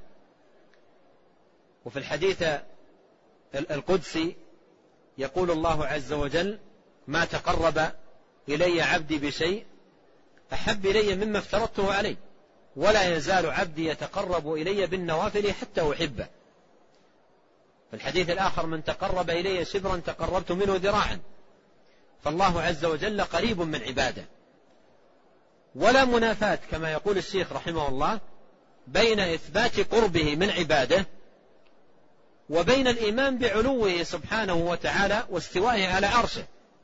وفي الحديث القدسي يقول الله عز وجل: ما تقرب إلي عبدي بشيء أحب إلي مما افترضته عليه، ولا يزال عبدي يتقرب إلي بالنوافل حتى أحبه. في الحديث الآخر: من تقرب إلي شبرا تقربت منه ذراعا. فالله عز وجل قريب من عباده، ولا منافاة كما يقول الشيخ رحمه الله بين إثبات قربه من عباده وبين الإيمان بعلوه سبحانه وتعالى واستوائه على عرشه.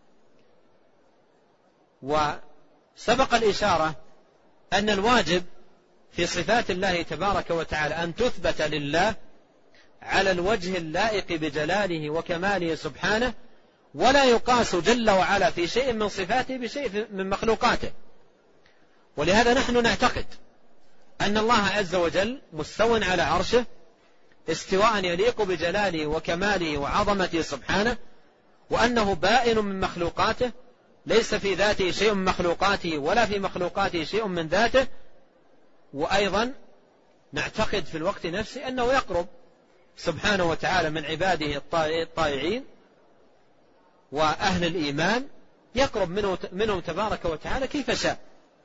وسبق الإشارة أن الواجب في صفات الله تبارك وتعالى أن تثبت لله على الوجه اللائق بجلاله وكماله سبحانه، ولا يقاس جل وعلا في شيء من صفاته بشيء من مخلوقاته. ولهذا نحن نعتقد أن الله عز وجل مستو على عرشه استواء يليق بجلاله وكماله وعظمته سبحانه، وأنه بائن من مخلوقاته، ليس في ذاته شيء من مخلوقاته ولا في مخلوقاته شيء من ذاته. وأيضا نعتقد في الوقت نفسه أنه يقرب سبحانه وتعالى من عباده الطائعين وأهل الإيمان، يقرب منهم تبارك وتعالى كيف شاء،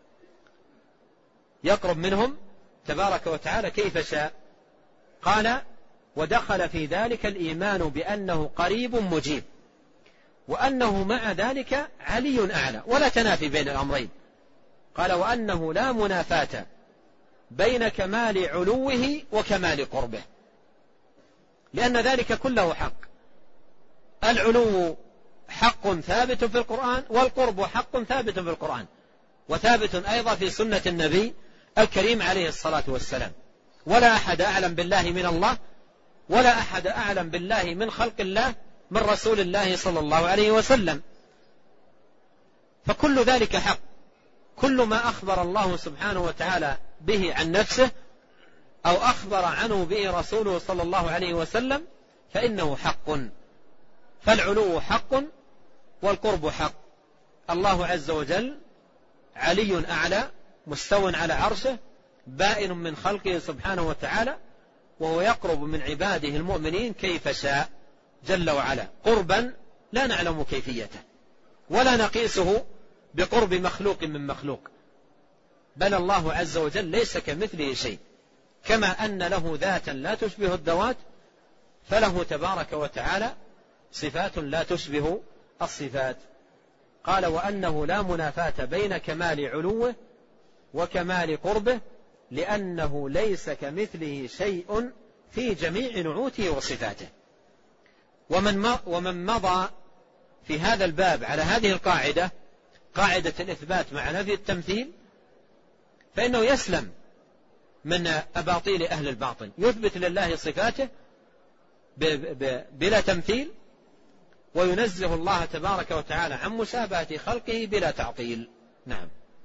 يقرب منهم تبارك وتعالى كيف شاء. قال: ودخل في ذلك الإيمان بأنه قريب مجيب، وأنه مع ذلك علي أعلى، ولا تنافي بين الأمرين. قال: وأنه لا منافاة بين كمال علوه وكمال قربه، لأن ذلك كله حق. العلو حق ثابت في القرآن، والقرب حق ثابت في القرآن، وثابت أيضا في سنة النبي الكريم عليه الصلاة والسلام. ولا أحد أعلم بالله من الله، ولا أحد أعلم بالله من خلق الله من رسول الله صلى الله عليه وسلم. فكل ذلك حق. كل ما أخبر الله سبحانه وتعالى به عن نفسه أو أخبر عنه به رسوله صلى الله عليه وسلم فإنه حق. فالعلو حق والقرب حق. الله عز وجل علي أعلى، مستو على عرشه، بائن من خلقه سبحانه وتعالى، وهو يقرب من عباده المؤمنين كيف شاء جل وعلا، قربا لا نعلم كيفيته ولا نقيسه بقرب مخلوق من مخلوق. بل الله عز وجل ليس كمثله شيء، كما أن له ذاتا لا تشبه الذوات، فله تبارك وتعالى صفات لا تشبه الصفات. قال: وأنه لا منافاة بين كمال علوه وكمال قربه، لأنه ليس كمثله شيء في جميع نعوته وصفاته. ومن مضى في هذا الباب على هذه القاعدة، قاعدة الإثبات مع نفي التمثيل، فإنه يسلم من أباطيل أهل الباطل، يثبت لله صفاته بلا تمثيل، وينزه الله تبارك وتعالى عن مشابهة خلقه بلا تعطيل. نعم.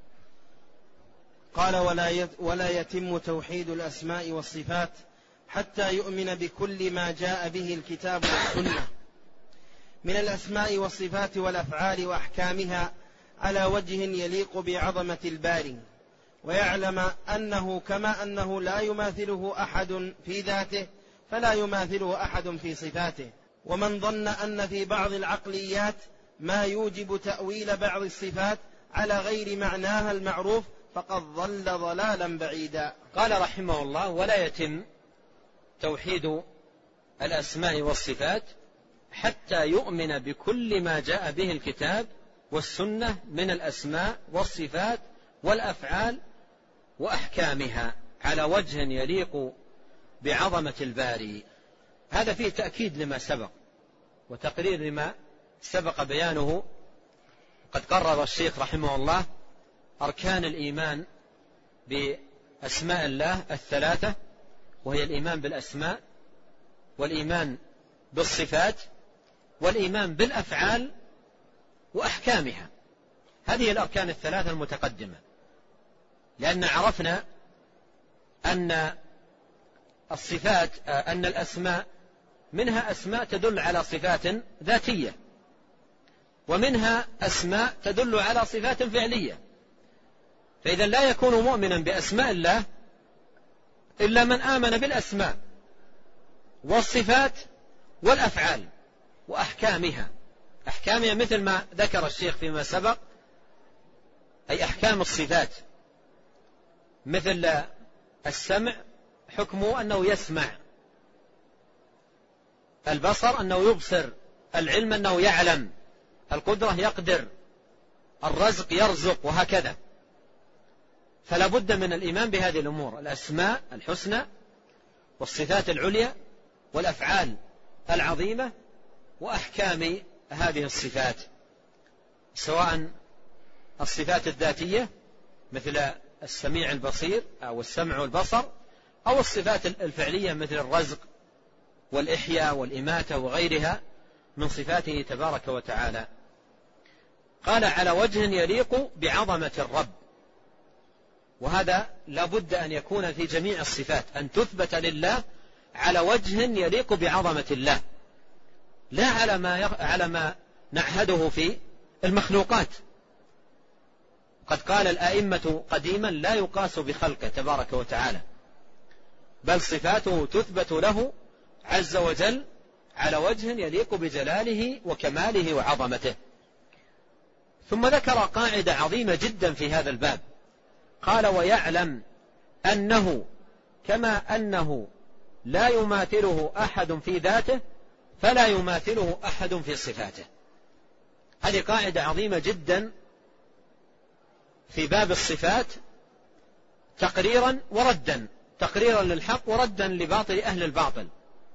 قال: ولا يتم توحيد الأسماء والصفات حتى يؤمن بكل ما جاء به الكتاب والسنة من الأسماء والصفات والأفعال وأحكامها على وجه يليق بعظمة الباري، ويعلم أنه كما أنه لا يماثله أحد في ذاته فلا يماثله أحد في صفاته، ومن ظن أن في بعض العقليات ما يوجب تأويل بعض الصفات على غير معناها المعروف فقد ضل ضلالا بعيدا.
قال رحمه الله: ولا يتم توحيد الأسماء والصفات حتى يؤمن بكل ما جاء به الكتاب والسنة من الأسماء والصفات والأفعال وأحكامها على وجه يليق بعظمة الباري. هذا فيه تأكيد لما سبق وتقرير لما سبق بيانه. قد قرر الشيخ رحمه الله أركان الإيمان بأسماء الله الثلاثة، وهي الإيمان بالأسماء والإيمان بالصفات والإيمان بالأفعال وأحكامها. هذه الأركان الثلاثة المتقدمة، لأن عرفنا أن الصفات أن الأسماء منها أسماء تدل على صفات ذاتية، ومنها أسماء تدل على صفات فعلية. فإذا لا يكون مؤمنا بأسماء الله إلا من آمن بالأسماء والصفات والأفعال وأحكامها. أحكامها مثل ما ذكر الشيخ فيما سبق، أي أحكام الصفات، مثل السمع حكمه أنه يسمع، البصر أنه يبصر، العلم أنه يعلم، القدرة يقدر، الرزق يرزق، وهكذا. فلا بد من الإيمان بهذه الأمور: الأسماء الحسنى والصفات العليا والأفعال العظيمة وأحكام هذه الصفات، سواء الصفات الذاتية مثل السميع البصير أو السمع والبصر، أو الصفات الفعلية مثل الرزق والإحياء والإماتة وغيرها من صفاته تبارك وتعالى. قال: على وجه يليق بعظمة الرب. وهذا لا بد أن يكون في جميع الصفات، أن تثبت لله على وجه يليق بعظمة الله، لا على ما نعهده في المخلوقات. قد قال الآئمة قديما: لا يقاس بخلقه تبارك وتعالى، بل صفاته تثبت له عز وجل على وجه يليق بجلاله وكماله وعظمته. ثم ذكر قاعدة عظيمة جدا في هذا الباب، قال: ويعلم أنه كما أنه لا يماثله أحد في ذاته فلا يماثله أحد في صفاته. هذه قاعدة عظيمة جدا في باب الصفات، تقريرا وردا، تقريرا للحق وردا لباطل أهل الباطل.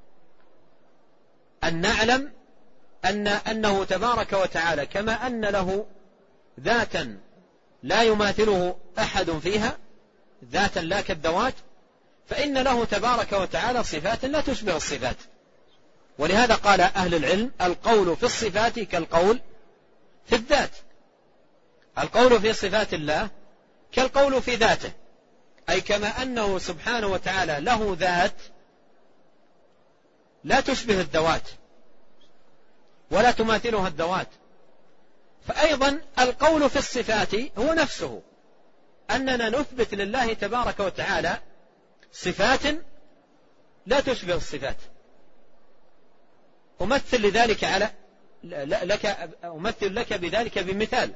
أن نعلم أنه تبارك وتعالى كما أن له ذاتا لا يماثله أحد فيها، ذاتا لا كالذوات، فإن له تبارك وتعالى صفات لا تشبه الصفات. ولهذا قال أهل العلم: القول في الصفات كالقول في الذات. القول في صفات الله كالقول في ذاته، أي كما أنه سبحانه وتعالى له ذات لا تشبه الذوات ولا تماثلها الذوات، فأيضا القول في الصفات هو نفسه، أننا نثبت لله تبارك وتعالى صفات لا تشبه الصفات. أمثل لك بذلك بمثال.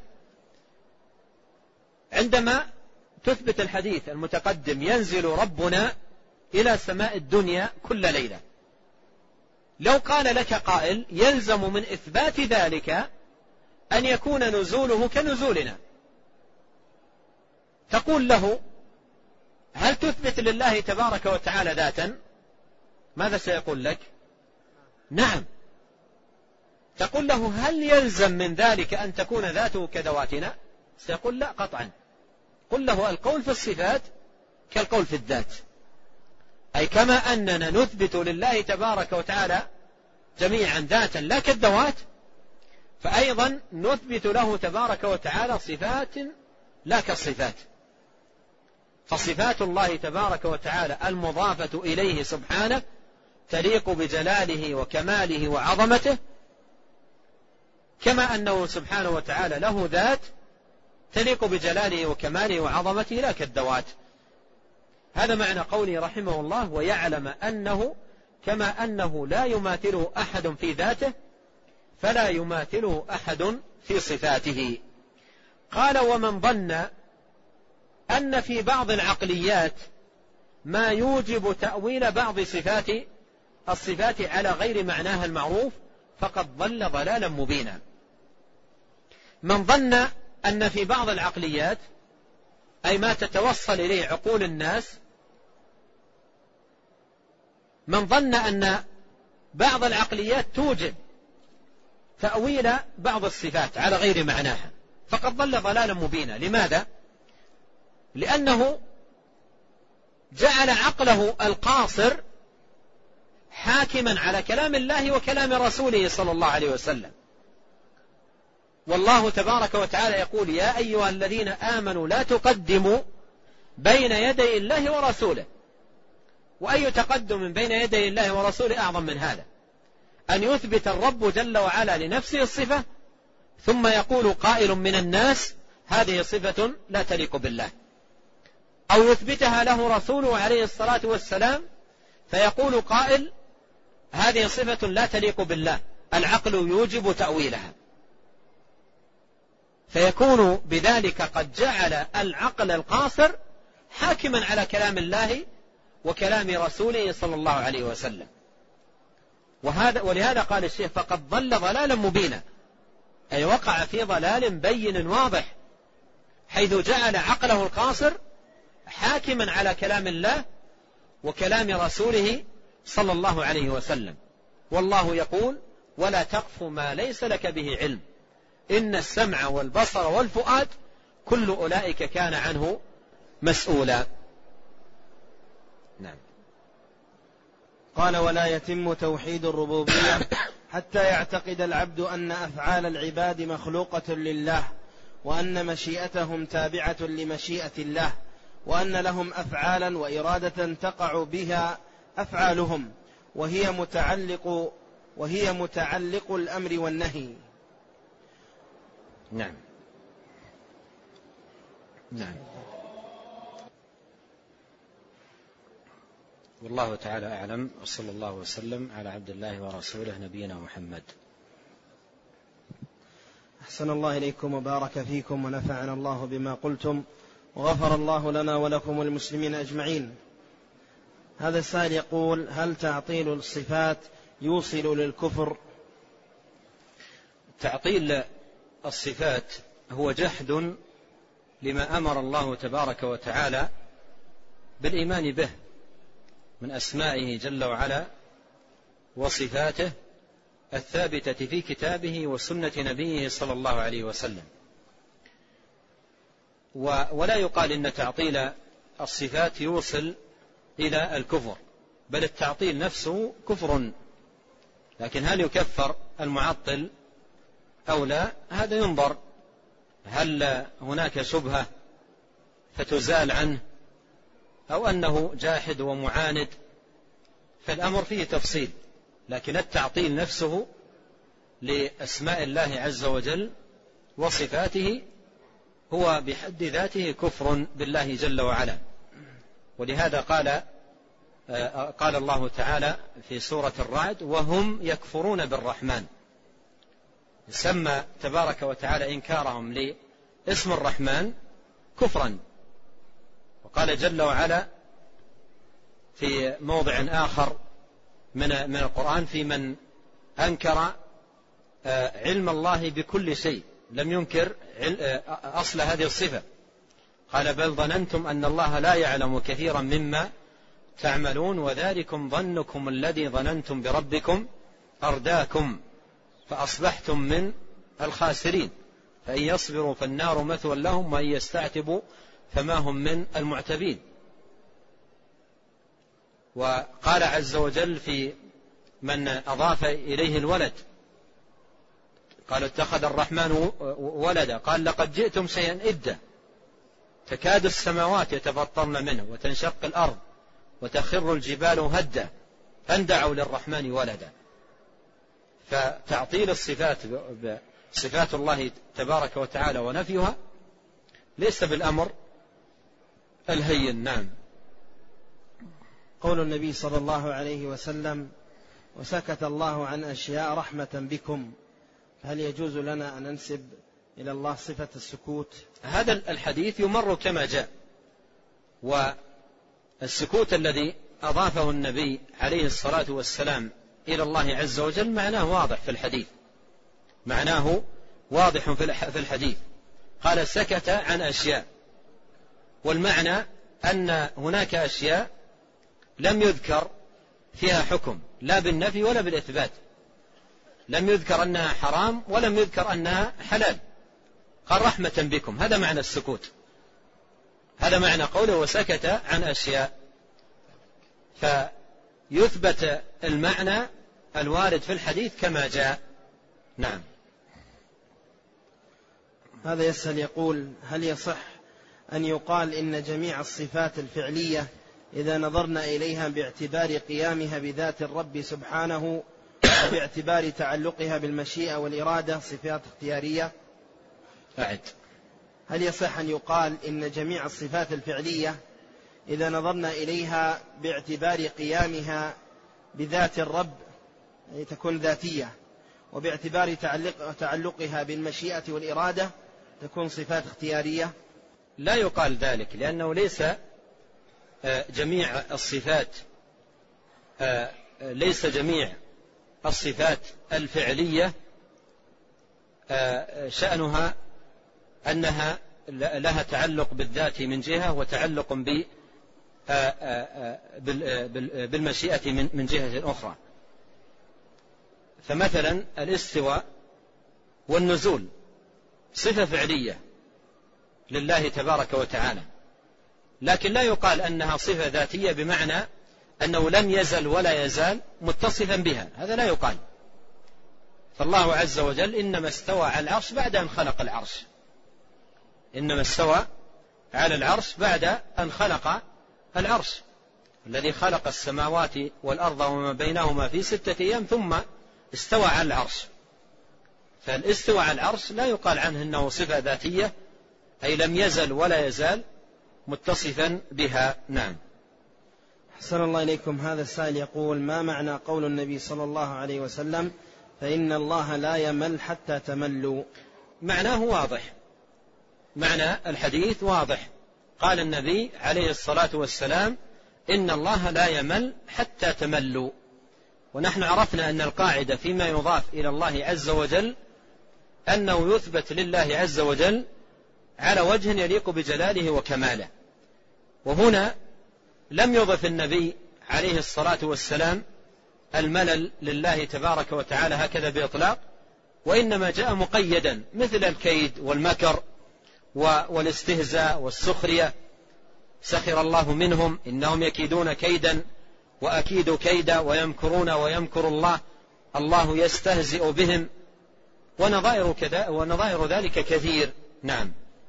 عندما تثبت الحديث المتقدم: ينزل ربنا إلى سماء الدنيا كل ليلة، لو قال لك قائل: يلزم من إثبات ذلك أن يكون نزوله كنزولنا، تقول له: هل تثبت لله تبارك وتعالى ذاتا؟ ماذا سيقول لك؟ نعم. تقول له: هل يلزم من ذلك أن تكون ذاته كذواتنا؟ سيقول: لا قطعا. قل له: القول في الصفات كالقول في الذات، أي كما أننا نثبت لله تبارك وتعالى جميعا ذاتا لا كالذوات، فأيضا نثبت له تبارك وتعالى صفات لا كالصفات. فصفات الله تبارك وتعالى المضافة إليه سبحانه تليق بجلاله وكماله وعظمته، كما أنه سبحانه وتعالى له ذات تليق بجلاله وكماله وعظمته لا كالذوات. هذا معنى قوله رحمه الله: ويعلم أنه كما أنه لا يماثله أحد في ذاته فلا يماثله أحد في صفاته. قال: ومن ظن أن في بعض العقليات ما يوجب تأويل بعض الصفات على غير معناها المعروف فقد ضل ضلالا مبينا. من ظن أن في بعض العقليات، أي ما تتوصل إليه عقول الناس، من ظن أن بعض العقليات توجب تأويل بعض الصفات على غير معناها فقد ضل ضلالا مبينا. لماذا؟ لأنه جعل عقله القاصر حاكما على كلام الله وكلام رسوله صلى الله عليه وسلم. والله تبارك وتعالى يقول: يا أيها الذين آمنوا لا تقدموا بين يدي الله ورسوله. وأي تقدم بين يدي الله ورسوله أعظم من هذا؟ أن يثبت الرب جل وعلا لنفسه الصفة ثم يقول قائل من الناس: هذه صفة لا تليق بالله، أو يثبتها له رسوله عليه الصلاة والسلام فيقول قائل: هذه صفة لا تليق بالله، العقل يوجب تأويلها. فيكون بذلك قد جعل العقل القاصر حاكما على كلام الله وكلام رسوله صلى الله عليه وسلم. ولهذا قال الشيخ: فقد ضل ضلالا مبينا، أي وقع في ضلال بين واضح، حيث جعل عقله القاصر حاكما على كلام الله وكلام رسوله صلى الله عليه وسلم. والله يقول: ولا تقف ما ليس لك به علم إن السمع والبصر والفؤاد كل أولئك كان عنه مسؤولا. نعم.
قال: ولا يتم توحيد الربوبية حتى يعتقد العبد أن أفعال العباد مخلوقة لله، وأن مشيئتهم تابعة لمشيئة الله، وأن لهم أفعالا وإرادة تقع بها أفعالهم، وهي متعلق الأمر والنهي.
نعم. نعم. والله تعالى أعلم، وصلى الله وسلم على عبد الله ورسوله نبينا محمد.
أحسن الله إليكم وبارك فيكم ونفعنا الله بما قلتم، وغفر الله لنا ولكم والمسلمين أجمعين. هذا السائل يقول: هل تعطيل الصفات يوصل للكفر؟
تعطيل الصفات هو جحد لما أمر الله تبارك وتعالى بالإيمان به من أسمائه جل وعلا وصفاته الثابتة في كتابه وسنة نبيه صلى الله عليه وسلم. ولا يقال إن تعطيل الصفات يوصل إلى الكفر، بل التعطيل نفسه كفر، لكن هل يكفر المعطل أو لا؟ هذا ينظر، هل هناك شبهة فتزال عنه أو أنه جاحد ومعاند، فالأمر فيه تفصيل. لكن التعطيل نفسه لأسماء الله عز وجل وصفاته هو بحد ذاته كفر بالله جل وعلا. ولهذا قال الله تعالى في سورة الرعد: وهم يكفرون بالرحمن. سمى تبارك وتعالى إنكارهم لاسم الرحمن كفرا. وقال جل وعلا في موضع آخر من القرآن في من أنكر علم الله بكل شيء، لم ينكر أصل هذه الصفة، قال: بل ظننتم أن الله لا يعلم كثيرا مما تعملون وذلكم ظنكم الذي ظننتم بربكم أرداكم فأصبحتم من الخاسرين فإن يصبروا فالنار مثوى لهم وإن يستعتبوا فما هم من المعتبين. وقال عز وجل في من أضاف إليه الولد، قال: اتخذ الرحمن ولدا، قال: لقد جئتم شيئا إدا تكاد السماوات يتفطرن منه وتنشق الأرض وتخر الجبال هدا أن دعوا للرحمن ولدا. فتعطيل الصفات صفات الله تبارك وتعالى ونفيها ليس بالأمر الهين. نعم.
قول النبي صلى الله عليه وسلم: وسكت الله عن أشياء رحمة بكم، هل يجوز لنا أن ننسب إلى الله صفة السكوت؟
هذا الحديث يمر كما جاء، والسكوت الذي أضافه النبي عليه الصلاة والسلام إلى الله عز وجل معناه واضح في الحديث، معناه واضح في الحديث. قال: سكت عن أشياء، والمعنى أن هناك أشياء لم يذكر فيها حكم، لا بالنفي ولا بالإثبات، لم يذكر أنها حرام ولم يذكر أنها حلال. قال: رحمة بكم، هذا معنى السكوت، هذا معنى قوله وسكت عن أشياء، فيثبت المعنى الوارد في الحديث كما جاء. نعم.
هذا يسأل يقول: هل يصح أن يقال إن جميع الصفات الفعلية إذا نظرنا إليها باعتبار قيامها بذات الرب سبحانه وباعتبار تعلقها بالمشيئة والإرادة صفات اختيارية؟
أعد.
هل يصح أن يقال إن جميع الصفات الفعلية إذا نظرنا إليها باعتبار قيامها بذات الرب يعني تكون ذاتية، وباعتبار تعلقها بالمشيئة والإرادة تكون صفات اختيارية؟
لا يقال ذلك، لأنه ليس جميع الصفات ليس جميع الصفات الفعلية شأنها أنها لها تعلق بالذات من جهة وتعلق بالمشيئة من جهة أخرى. فمثلا الاستواء والنزول صفة فعلية لله تبارك وتعالى، لكن لا يقال أنها صفة ذاتية بمعنى أنه لم يزل ولا يزال متصفا بها، هذا لا يقال. فالله عز وجل إنما استوى على العرش بعد أن خلق العرش، إنما استوى على العرش بعد أن خلق العرش، الذي خلق السماوات والأرض وما بينهما في 6 أيام ثم استوى على العرش. فالاستوى على العرش لا يقال عنه أنه صفة ذاتية، أي لم يزل ولا يزال متصفا بها. نعم.
أحسن الله إليكم. هذا السائل يقول: ما معنى قول النبي صلى الله عليه وسلم: فإن الله لا يمل حتى تملوا؟
معناه واضح، معنى الحديث واضح. قال النبي عليه الصلاة والسلام: إن الله لا يمل حتى تملوا. ونحن عرفنا أن القاعدة فيما يضاف إلى الله عز وجل أنه يثبت لله عز وجل على وجه يليق بجلاله وكماله. وهنا لم يضف النبي عليه الصلاة والسلام الملل لله تبارك وتعالى هكذا بإطلاق، وإنما جاء مقيدا مثل الكيد والمكر والاستهزاء والسخرية. سخر الله منهم إنهم يكيدون كيدا وأكيد كيدا ويمكرون ويمكر الله، الله يستهزئ بهم، ونظائر ذلك كثير. نعم.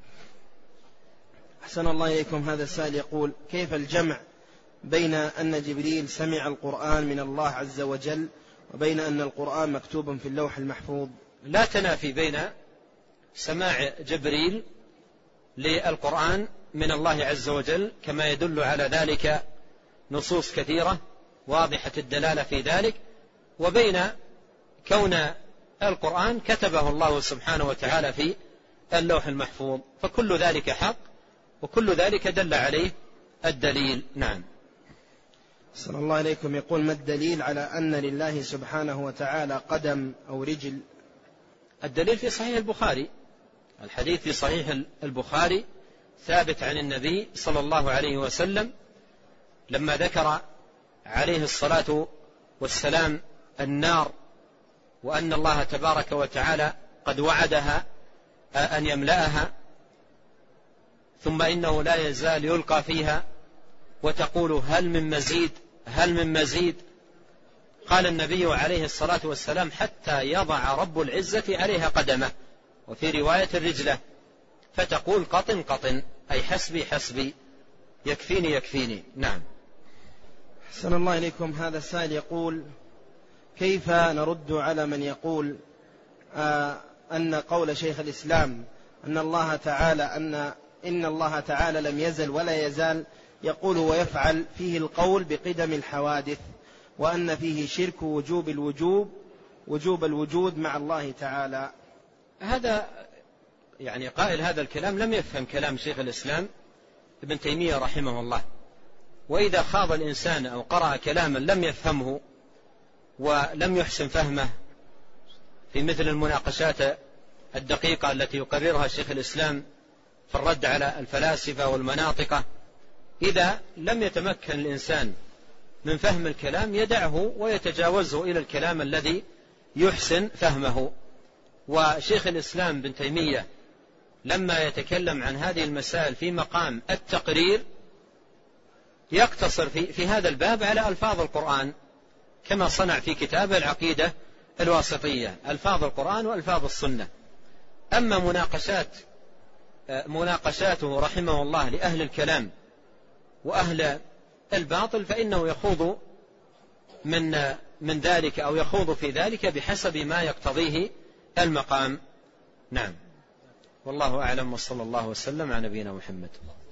أحسن الله إليكم. هذا السائل يقول: كيف الجمع بين أن جبريل سمع القرآن من الله عز وجل وبين أن القرآن مكتوب في اللوح المحفوظ؟
لا تنافي بين سماع جبريل للقرآن من الله عز وجل، كما يدل على ذلك نصوص كثيرة واضحة الدلالة في ذلك، وبين كون القرآن كتبه الله سبحانه وتعالى في اللوح المحفوظ، فكل ذلك حق وكل ذلك دل عليه الدليل. نعم.
صلى الله عليكم. يقول: ما الدليل على أن لله سبحانه وتعالى قدم أو رجل؟
الدليل في صحيح البخاري، الحديث في صحيح البخاري ثابت عن النبي صلى الله عليه وسلم لما ذكر عليه الصلاة والسلام النار، وأن الله تبارك وتعالى قد وعدها أن يملأها، ثم إنه لا يزال يلقى فيها وتقول: هل من مزيد هل من مزيد؟ قال النبي عليه الصلاة والسلام: حتى يضع رب العزة عليها قدمه، وفي رواية رجله، فتقول: قطن قطن، أي حسبي حسبي، يكفيني يكفيني. نعم.
أحسن الله إليكم. هذا السائل يقول: كيف نرد على من يقول أن قول شيخ الإسلام إن الله تعالى لم يزل ولا يزال يقول ويفعل فيه القول بقدم الحوادث، وأن فيه شرك وجوب الوجود مع الله تعالى.
هذا يعني قائل هذا الكلام لم يفهم كلام شيخ الإسلام ابن تيمية رحمه الله. وإذا خاض الإنسان أو قرأ كلاما لم يفهمه ولم يحسن فهمه في مثل المناقشات الدقيقة التي يقررها شيخ الإسلام في الرد على الفلاسفة والمناطقة، إذا لم يتمكن الإنسان من فهم الكلام يدعه ويتجاوزه إلى الكلام الذي يحسن فهمه. وشيخ الإسلام بن تيمية لما يتكلم عن هذه المسائل في مقام التقرير يقتصر في هذا الباب على ألفاظ القرآن، كما صنع في كتابه العقيدة الواسطية، ألفاظ القرآن وألفاظ السنة. أما مناقشاته رحمه الله لأهل الكلام وأهل الباطل فإنه يخوض من ذلك أو يخوض في ذلك بحسب ما يقتضيه المقام. نعم، والله أعلم، وصلى الله وسلم على نبينا محمد.